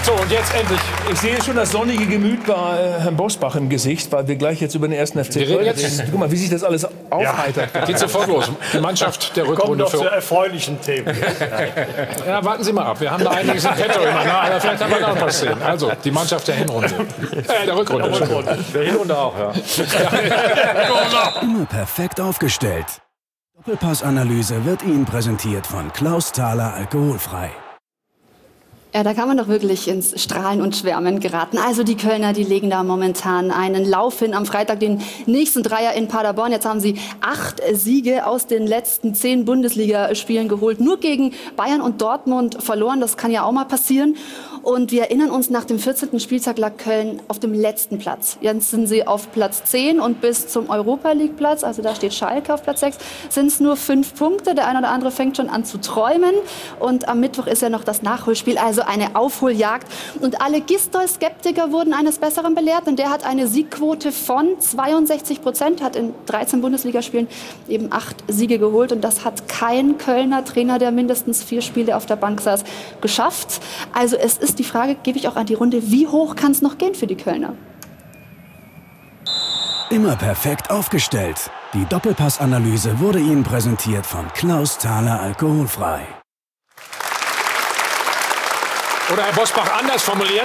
So, und jetzt endlich. Ich sehe schon das sonnige Gemüt bei äh, Herrn Bosbach im Gesicht, weil wir gleich jetzt über den ersten F C Wir reden Köln jetzt- reden. Guck mal, wie sich das alles aufheitert. Ja, geht sofort los. Die Mannschaft der Kommen Rückrunde noch zu für. erfreulichen Themen. Ja, warten Sie mal ab. Wir haben da einiges im Petto immer. Na, aber vielleicht haben wir noch was sehen. Also, die Mannschaft der Hinrunde. Äh, der Rückrunde. Der Rückrunde. Der Hinrunde auch, ja. Immer perfekt aufgestellt. Doppelpass-Analyse wird Ihnen präsentiert von Klaus Thaler Alkoholfrei. Ja, da kann man doch wirklich ins Strahlen und Schwärmen geraten. Also die Kölner, die legen da momentan einen Lauf hin. Am Freitag den nächsten Dreier in Paderborn. Jetzt haben sie acht Siege aus den letzten zehn Bundesligaspielen geholt. Nur gegen Bayern und Dortmund verloren. Das kann ja auch mal passieren. Und wir erinnern uns, nach dem vierzehnten Spieltag lag Köln auf dem letzten Platz. Jetzt sind sie auf Platz zehn und bis zum Europa-League-Platz, also da steht Schalke auf Platz sechs, sind es nur fünf Punkte. Der eine oder andere fängt schon an zu träumen. Und am Mittwoch ist ja noch das Nachholspiel, also eine Aufholjagd. Und alle Gistol-Skeptiker wurden eines Besseren belehrt, denn der hat eine Siegquote von zweiundsechzig Prozent, hat in dreizehn Bundesligaspielen eben acht Siege geholt. Und das hat kein Kölner Trainer, der mindestens vier Spiele auf der Bank saß, geschafft. Also es ist die Frage, gebe ich auch an die Runde, wie hoch kann es noch gehen für die Kölner? Immer perfekt aufgestellt. Die Doppelpass-Analyse wurde Ihnen präsentiert von Klaus Thaler Alkoholfrei. Oder Herr Bosbach anders formuliert.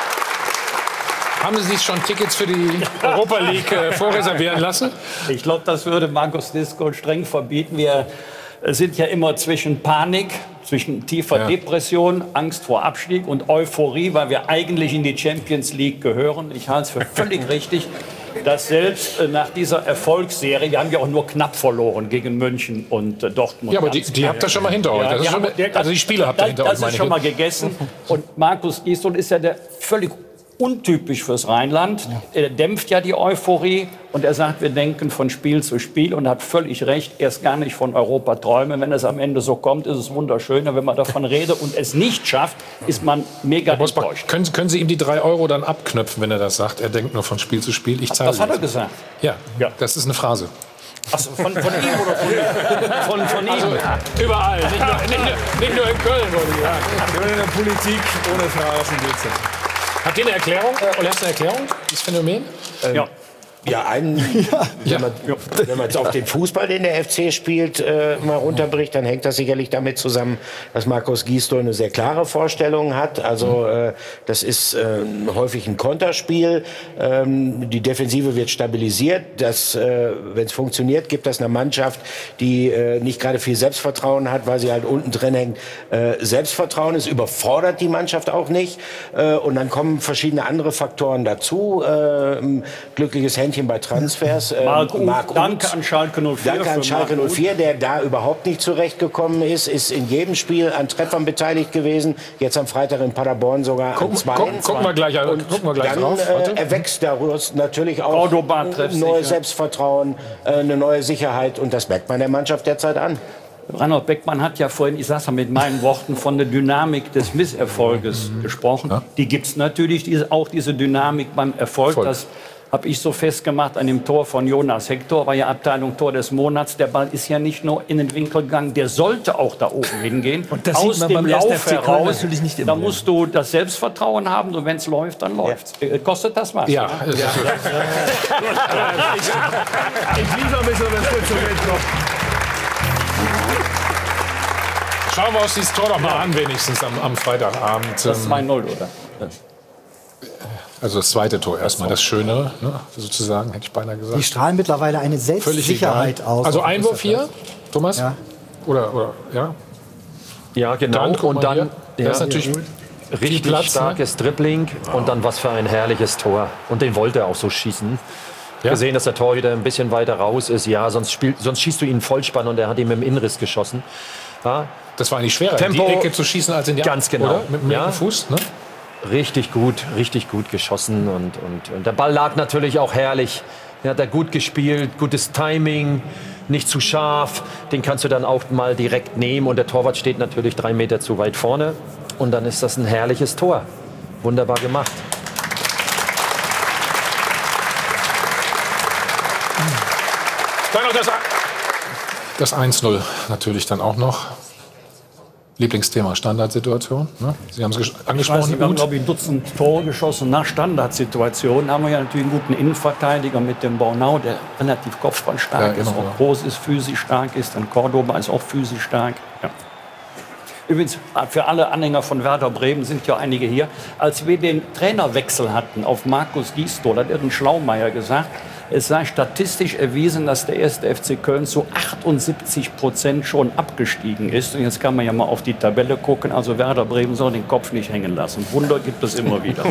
Haben Sie sich schon Tickets für die Europa League äh, vorreservieren lassen? Ich glaube, das würde Markus Disco streng verbieten. Wir sind ja immer zwischen Panik, zwischen tiefer Ja. Depression, Angst vor Abstieg und Euphorie, weil wir eigentlich in die Champions League gehören. Ich halte es für völlig richtig, dass selbst äh, nach dieser Erfolgsserie, wir haben ja auch nur knapp verloren gegen München und äh, Dortmund. Ja, aber die- die habt ihr schon mal hinter euch. Das ist die schon- haben- der- also die Spiele habt ihr das- hinter euch, Das meine ist ich. schon mal gegessen. Und Markus Gisdol ist ja der völlig untypisch fürs Rheinland. Er dämpft ja die Euphorie und er sagt, wir denken von Spiel zu Spiel und hat völlig recht, erst gar nicht von Europa träumen. Wenn es am Ende so kommt, ist es wunderschön. Und wenn man davon redet und es nicht schafft, ist man mega enttäuscht. Können, können Sie ihm die drei Euro dann abknöpfen, wenn er das sagt? Er denkt nur von Spiel zu Spiel. Ich zahle Das hat er jetzt. gesagt. Ja, das ist eine Phrase. Ach so, von, von ihm oder von, von, von ihm? Also, überall, nicht nur, nicht, nur, nicht nur in Köln, wollte ich sagen. In der Politik ohne Phrasen geht's nicht. Habt ihr eine Erklärung? Oder hast du eine Erklärung, dieses Phänomen? Ja. Ja, einen, wenn man wenn man jetzt auf den Fußball, den der F C spielt, äh, mal runterbricht, dann hängt das sicherlich damit zusammen, dass Markus Gisdol eine sehr klare Vorstellung hat. Also äh, das ist äh, häufig ein Konterspiel. Ähm, die Defensive wird stabilisiert. Das, äh, wenn es funktioniert, gibt das einer Mannschaft, die äh, nicht gerade viel Selbstvertrauen hat, weil sie halt unten drin hängt. Äh, Selbstvertrauen ist überfordert die Mannschaft auch nicht. Äh, und dann kommen verschiedene andere Faktoren dazu. Äh, glückliches Händchen bei Transfers. Äh, Marc Uth, Marc Uth. danke an Schalke null vier. Danke an für Schalke Marc null vier, der da überhaupt nicht zurechtgekommen ist, ist in jedem Spiel an Treffern beteiligt gewesen. Jetzt am Freitag in Paderborn sogar Gucken- an zwei. gucken- gucken wir gleich- Und gucken wir gleich dann drauf. Warte. äh, erwächst daraus natürlich auch Cordoba ein treffsicher. neues Selbstvertrauen, äh, eine neue Sicherheit. Und das merkt man der Mannschaft derzeit an. Reinhold Beckmann hat ja vorhin, ich sage mit meinen Worten, von der Dynamik des Misserfolges gesprochen. Die gibt es natürlich, diese, auch diese Dynamik beim Erfolg. Voll. Das habe ich so festgemacht an dem Tor von Jonas Hector, war ja Abteilung Tor des Monats. Der Ball ist ja nicht nur in den Winkel gegangen, der sollte auch da oben hingehen. Und das sieht Aus man dem beim ersten Lauf F C Köln heraus, natürlich nicht da immer. musst du das Selbstvertrauen haben und wenn es läuft, dann läuft es. Kostet das was? Ja, ne? es ist- Ich liebe ein bisschen, wenn es kurz zur Welt kommt. Schauen wir uns dieses Tor doch mal an, wenigstens am, am Freitagabend. Das ist zwei null, oder? Also das zweite Tor erstmal, das Schönere, ne, sozusagen, hätte ich beinahe gesagt. Die strahlen mittlerweile eine Völlig Selbstsicherheit egal. aus. Also auf dem Einwurf hier, Fußballplatz. Thomas? Ja. Oder, oder, ja? Ja, genau. Dann, guck und mal dann hier. Das ja, ist natürlich richtig viel Platz, ne? starkes Dribbling und dann was für ein herrliches Tor. Und den wollte er auch so schießen. Ja. Gesehen, dass der Torhüter ein bisschen weiter raus ist. Ja, sonst, spielt, sonst schießt du ihn Vollspann und er hat ihm im Innenriss geschossen. Ja. Das war eigentlich schwerer, Tempo, in die Ecke zu schießen als in die ganz genau. Oder? Mit dem linken Ja. Fuß, ne? Richtig gut, richtig gut geschossen. Und, und, und der Ball lag natürlich auch herrlich. Er hat da gut gespielt, gutes Timing, nicht zu scharf. Den kannst du dann auch mal direkt nehmen. Und der Torwart steht natürlich drei Meter zu weit vorne. Und dann ist das ein herrliches Tor. Wunderbar gemacht. Dann noch das, das eins null natürlich dann auch noch. Lieblingsthema, Standardsituation. Ne? Sie haben es Ich angesprochen. weiß nicht, wir haben, glaube ich, ein Dutzend Tore geschossen nach Standardsituationen. Haben wir ja natürlich einen guten Innenverteidiger mit dem Bornau, der relativ kopfballstark Ja, ist, genau, auch ja. groß ist, physisch stark ist. Dann Cordoba ist auch physisch stark. Ja. Übrigens, für alle Anhänger von Werder Bremen sind ja einige hier. Als wir den Trainerwechsel hatten auf Markus Gisdol, hat Irren Schlaumeier gesagt, es sei statistisch erwiesen, dass der erste F C Köln zu achtundsiebzig Prozent schon abgestiegen ist. Und jetzt kann man ja mal auf die Tabelle gucken. Also Werder Bremen soll den Kopf nicht hängen lassen. Wunder gibt es immer wieder.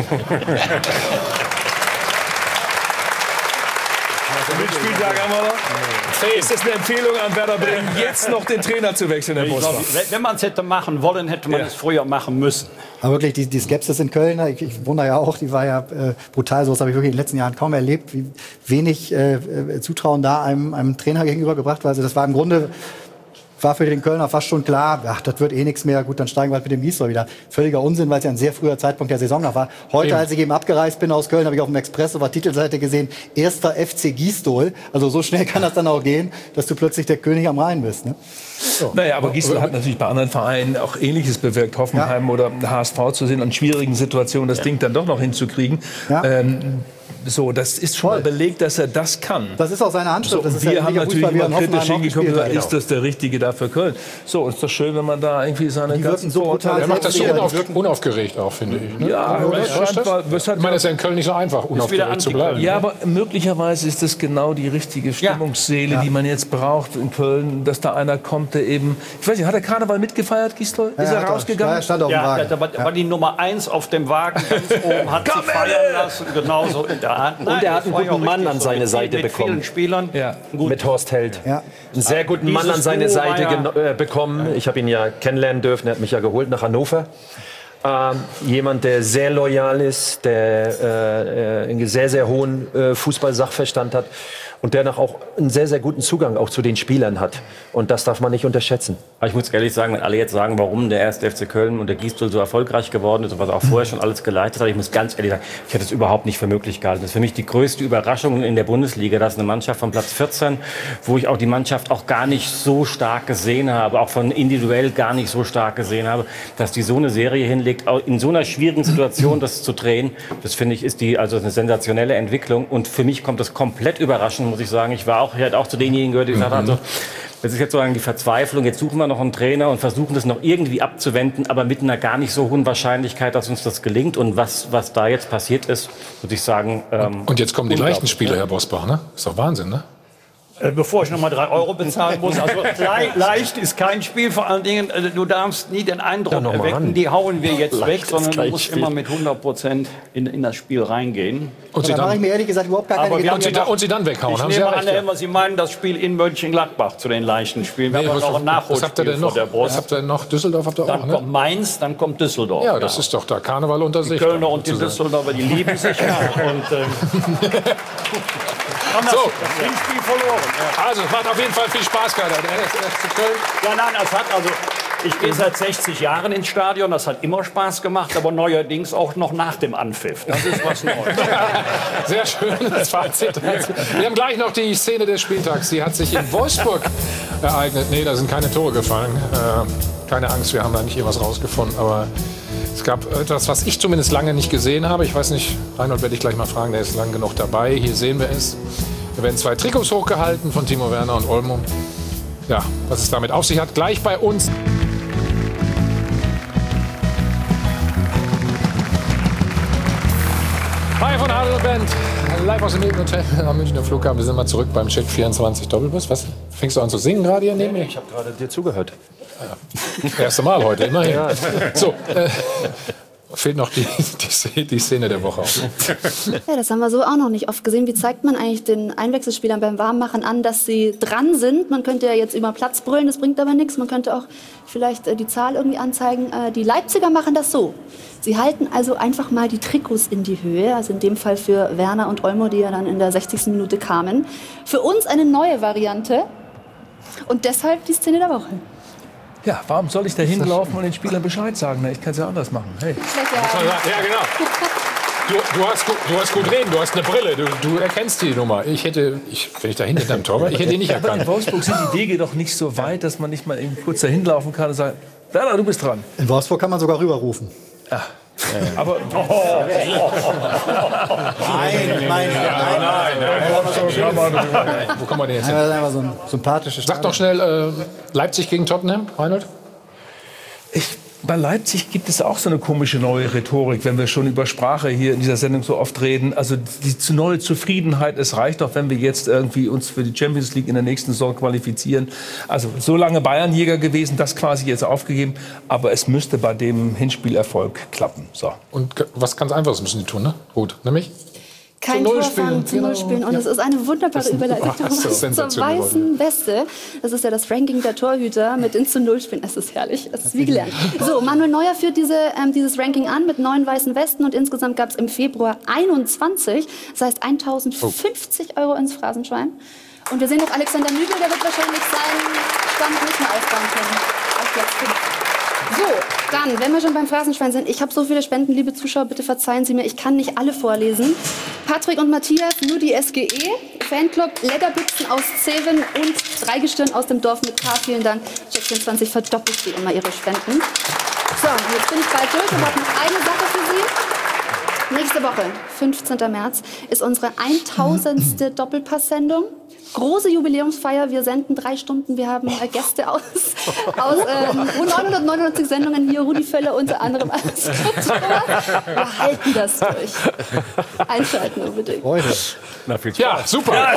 Spieltag haben wir noch. Ist das eine Empfehlung an Werder Bremen, jetzt noch den Trainer zu wechseln, Herr Ich Bosbach? glaub, wenn- wenn man es hätte machen wollen, hätte man es früher machen müssen. Aber wirklich, die, die Skepsis in Köln, ich, ich wundere ja auch, die war ja äh, brutal. So was habe ich wirklich in den letzten Jahren kaum erlebt, wie wenig äh, äh, Zutrauen da einem, einem Trainer gegenübergebracht war. Also das war im Grunde, war für den Kölner fast schon klar, ach, das wird eh nichts mehr, gut, dann steigen wir halt mit dem Gisdol wieder. Völliger Unsinn, weil es ja ein sehr früher Zeitpunkt der Saison noch war. Heute, Eben. als ich eben abgereist bin aus Köln, habe ich auf dem Express auf der Titelseite gesehen, erster F C Gisdol. Also so schnell kann das dann auch gehen, dass du plötzlich der König am Rhein bist. Ne? So. Naja, aber Gisdol hat natürlich bei anderen Vereinen auch Ähnliches bewirkt. Hoffenheim oder H S V zu sehen, an schwierigen Situationen das Ding dann doch noch hinzukriegen. Ja. Ähm, so, das ist schon mal belegt, dass er das kann. Das ist auch seine Handschrift. So, Das ist wir ja haben ähnlicher natürlich Fußball, wie er immer in kritisch Hoffenheim auch hingekommen und gespielt gesagt, hat. ist das der Richtige da für Köln? So, ist doch schön, wenn man da irgendwie seine Die ganzen wirken so brutal Er macht das so selbstsicher. unauf, unaufgeregt auch, finde ich. Ne? Ja, aber Weißt du, es scheint- das? es hat- Ich meine, es ist ja in Köln nicht so einfach, unaufgeregt zu bleiben. Ja, aber möglicherweise ist das genau die richtige Stimmungsseele, Ja. die man jetzt braucht in Köln, dass da einer kommt, der eben... Ich weiß nicht, hat der Karneval mitgefeiert, Gisdol? Ja, Ist hat er er. rausgegangen? Ja, er stand auf dem Ja, Wagen. da war, war die Nummer eins auf dem Wagen ganz oben, hat sich feiern lassen, genauso in der Hand. Und er hat einen guten Mann an seine mit, Seite mit bekommen. vielen Spielern. Ja. Mit Horst Held. Ja. Einen sehr guten Dieses Mann an seine Duo Seite war ja- geno- äh, bekommen. Ich habe ihn ja kennenlernen dürfen. Er hat mich ja geholt nach Hannover. Ähm, jemand, der sehr loyal ist, der äh, äh, einen sehr, sehr hohen äh, Fußball-Sachverstand hat und der noch auch einen sehr, sehr guten Zugang auch zu den Spielern hat. Und das darf man nicht unterschätzen. Aber ich muss ehrlich sagen, wenn alle jetzt sagen, warum der erste F C Köln und der Gisdol so erfolgreich geworden ist und was er auch vorher schon alles geleitet hat, ich muss ganz ehrlich sagen, ich hätte es überhaupt nicht für möglich gehalten. Das ist für mich die größte Überraschung in der Bundesliga, dass eine Mannschaft von Platz vierzehn, wo ich auch die Mannschaft auch gar nicht so stark gesehen habe, auch von individuell gar nicht so stark gesehen habe, dass die so eine Serie hinlegt, auch in so einer schwierigen Situation das zu drehen, das finde ich, ist die also eine sensationelle Entwicklung. Und für mich kommt das komplett überraschend, muss ich sagen. Ich war auch, ich hatte auch zu denjenigen gehört, die gesagt haben, also, das ist jetzt sozusagen die Verzweiflung. Jetzt suchen wir noch einen Trainer und versuchen das noch irgendwie abzuwenden, aber mit einer gar nicht so hohen Wahrscheinlichkeit, dass uns das gelingt. Und was, was da jetzt passiert ist, würde ich sagen. Ähm, Und jetzt kommen die leichten unglaublich, Spiele, ja. Herr Bosbach, ne? Ist doch Wahnsinn, ne? Äh, Bevor ich noch mal drei Euro bezahlen muss. Also le leicht ist kein Spiel. Vor allen Dingen, äh, du darfst nie den Eindruck Ja, noch mal erwecken, ran. die hauen wir jetzt Leicht weg, ist sondern du kein musst Spiel. immer mit hundert Prozent in, in das Spiel reingehen. Und sie Da mache ich dann, mir ehrlich gesagt überhaupt gar keine Aber wir haben und sie, Gedanken. da, und sie dann weghauen. Ich Haben sie nehme ja an, recht. Herr Emmer, Sie meinen das Spiel in Mönchengladbach zu den leichten Spielen. Wir Nee, haben was, noch ein was habt ihr Nachholspiel denn noch? vor der Was Brust. habt ihr denn noch? Düsseldorf habt ihr auch, Dann ne? kommt Mainz, dann kommt Düsseldorf. Ja, das ist doch da Karneval unter sich. Kölner und die sozusagen. Düsseldorfer, die lieben sich ja. Und, ähm, haben das, So. das Hinspiel verloren. Ja. Also, es macht auf jeden Fall viel Spaß gerade. Der F C Köln. Ja, nein, das hat also. Ich gehe seit sechzig Jahren ins Stadion, das hat immer Spaß gemacht, aber neuerdings auch noch nach dem Anpfiff. Das ist was Neues. Sehr schönes Fazit. Wir haben gleich noch die Szene des Spieltags. Die hat sich in Wolfsburg ereignet. Nee, da sind keine Tore gefallen. Äh, keine Angst, wir haben da nicht irgendwas rausgefunden. Aber es gab etwas, was ich zumindest lange nicht gesehen habe. Ich weiß nicht, Reinhold werde ich gleich mal fragen, der ist lang genug dabei. Hier sehen wir es. Da werden zwei Trikots hochgehalten von Timo Werner und Olmo. Ja, was es damit auf sich hat, gleich bei uns. Hi von Adel und Band, live aus dem Hilton Hotel am Münchner Flughafen. Wir sind mal zurück beim Check vierundzwanzig Doppelbus. Was? Fängst du an zu singen gerade hier neben mir? Ich habe gerade dir zugehört. Ja. Erste Mal heute, immerhin. Ja. So, äh, fehlt noch die, die, die Szene der Woche. Ja, das haben wir so auch noch nicht oft gesehen. Wie zeigt man eigentlich den Einwechselspielern beim Warmmachen an, dass sie dran sind? Man könnte ja jetzt über Platz brüllen, das bringt aber nichts. Man könnte auch vielleicht äh, die Zahl irgendwie anzeigen. Äh, die Leipziger machen das so. Sie halten also einfach mal die Trikots in die Höhe, also in dem Fall für Werner und Olmo, die ja dann in der sechzigsten Minute kamen. Für uns eine neue Variante und deshalb die Szene der Woche. Ja, warum soll ich da hinlaufen und den Spielern Bescheid sagen? Na, ich kann es ja anders machen. Hey. Ja, genau. Du, du, hast, gut- du hast gut reden, du hast eine Brille, du, du erkennst die Nummer. Ich hätte, ich, wenn ich da hinter dem Tor war, ich hätte ihn nicht Aber in erkannt. Wolfsburg sind die Wege doch nicht so weit, dass man nicht mal eben kurz da hinlaufen kann und sagen, Werner, du bist dran. In Wolfsburg kann man sogar rüberrufen. Ja. Aber oh. Nein, mein nein, nein, nein. Wo kommen wir denn jetzt hin? Das ist einfach so ein sympathisches Sag doch schnell, äh, Leipzig gegen Tottenham, Reinhold? Ich, bei Leipzig gibt es auch so eine komische neue Rhetorik, wenn wir schon über Sprache hier in dieser Sendung so oft reden. Also die zu neue Zufriedenheit, es reicht doch, wenn wir jetzt irgendwie uns für die Champions League in der nächsten Saison qualifizieren. Also so lange Bayernjäger gewesen, das quasi jetzt aufgegeben. Aber es müsste bei dem Hinspielerfolg klappen. So. Und was ganz Einfaches müssen die tun, ne? Gut, nämlich? Kein Zu Null Tor fangen, zu Null spielen. Und es ist eine wunderbare Überleitung zur weißen Weste. Das ist ja das Ranking der Torhüter mit den zu Null spielen. Es ist herrlich, es ist wie gelernt. So, Manuel Neuer führt diese, ähm, dieses Ranking an mit neun weißen Westen. Und insgesamt gab es im Februar einundzwanzig. Das heißt eintausendfünfzig Euro ins Phrasenschwein. Und wir sehen noch Alexander Nübel, der wird wahrscheinlich seinen Stand nicht mehr aufbauen können. Auf Platz fünf. So, dann, wenn wir schon beim Phrasenschwein sind, ich habe so viele Spenden, liebe Zuschauer, bitte verzeihen Sie mir, ich kann nicht alle vorlesen. Patrick und Matthias, nur die S G E, Fanclub Lederbüchsen aus Zeven und Dreigestirn aus dem Dorf mit K, vielen Dank. Check vierundzwanzig verdoppelt sie immer ihre Spenden. So, jetzt bin ich bald durch und habe noch eine Sache für Sie. Nächste Woche, fünfzehnten März, ist unsere tausendste Doppelpass-Sendung. Große Jubiläumsfeier, wir senden drei Stunden, wir haben äh, Gäste aus, aus äh, neunhundertneunundneunzig Sendungen hier, Rudi Völler unter anderem als Kultur. Wir halten das durch. Einschalten unbedingt. Heute. Na, viel Spaß. Ja, super. Ja.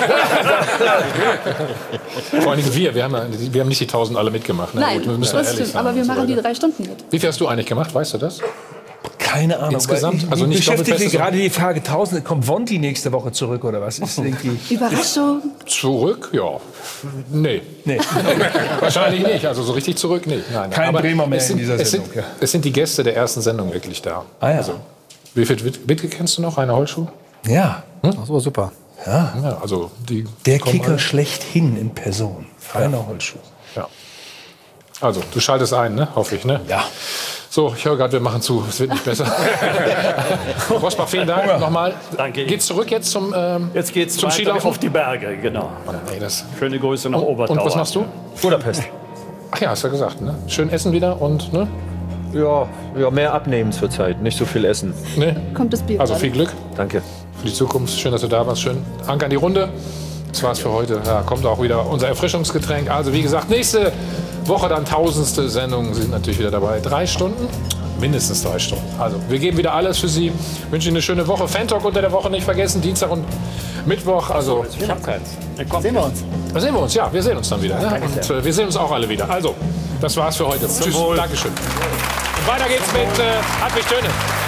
Vor allem wir, wir haben, ja, wir haben nicht die tausend alle mitgemacht. Ne? Nein, Gut, wir müssen das ehrlich stimmt, sein, aber wir so machen die weiter. drei Stunden mit. Wie viel hast du eigentlich gemacht, weißt du das? Keine Ahnung. Insgesamt? Ich, Also nicht beschäftigt mich Doppelfeste, gerade die Frage, tausend, kommt Vonti nächste Woche zurück oder was? Ist irgendwie Überraschung. Zurück? Ja. Nee. Nee. Wahrscheinlich nicht. Also so richtig zurück nicht. Nein, Kein aber Bremer mehr es sind, in dieser es Sendung. Sind, es sind die Gäste der ersten Sendung wirklich da. Ah, ja. Also, wie viel Wittke kennst du noch? Rainer Holschuh? Ja. Hm? Ach so, super. Ja. Ja, also die Der kommen Kicker alle. schlechthin in Person. Rainer Holschuh. Ja. Also, du schaltest ein, ne? Hoffe ich, ne? Ja. So, ich höre gerade, wir machen zu. Es wird nicht besser. Rosbach, vielen Dank nochmal. Danke. Geht's zurück jetzt zum ähm, Jetzt geht's zum weiter Skilaufen? auf die Berge, genau. Nee, das Schöne Grüße nach und, Obertauern. und was machst du? Budapest. Ach ja, hast du ja gesagt, ne? Schön essen wieder und, ne? Ja, ja, mehr abnehmen zurzeit, nicht so viel essen. Ne? Kommt das Bier Also gerade? viel Glück Danke. für die Zukunft. Schön, dass du da warst. Schön. Danke an die Runde. Das war's für heute. Ja, kommt auch wieder unser Erfrischungsgetränk. Also wie gesagt, nächste Woche dann tausendste Sendung. Sie sind natürlich wieder dabei. Drei Stunden? Mindestens drei Stunden. Also wir geben wieder alles für Sie. Wünsche Ihnen eine schöne Woche. Fan-Talk unter der Woche nicht vergessen. Dienstag und Mittwoch. Also Ich hab keins. Sehen wir uns. da sehen wir uns. Ja, wir sehen uns dann wieder. Ne? Und äh, wir sehen uns auch alle wieder. Also, das war's für heute. Tschüss. Dankeschön. Und weiter geht's mit äh, Hartwig Töne.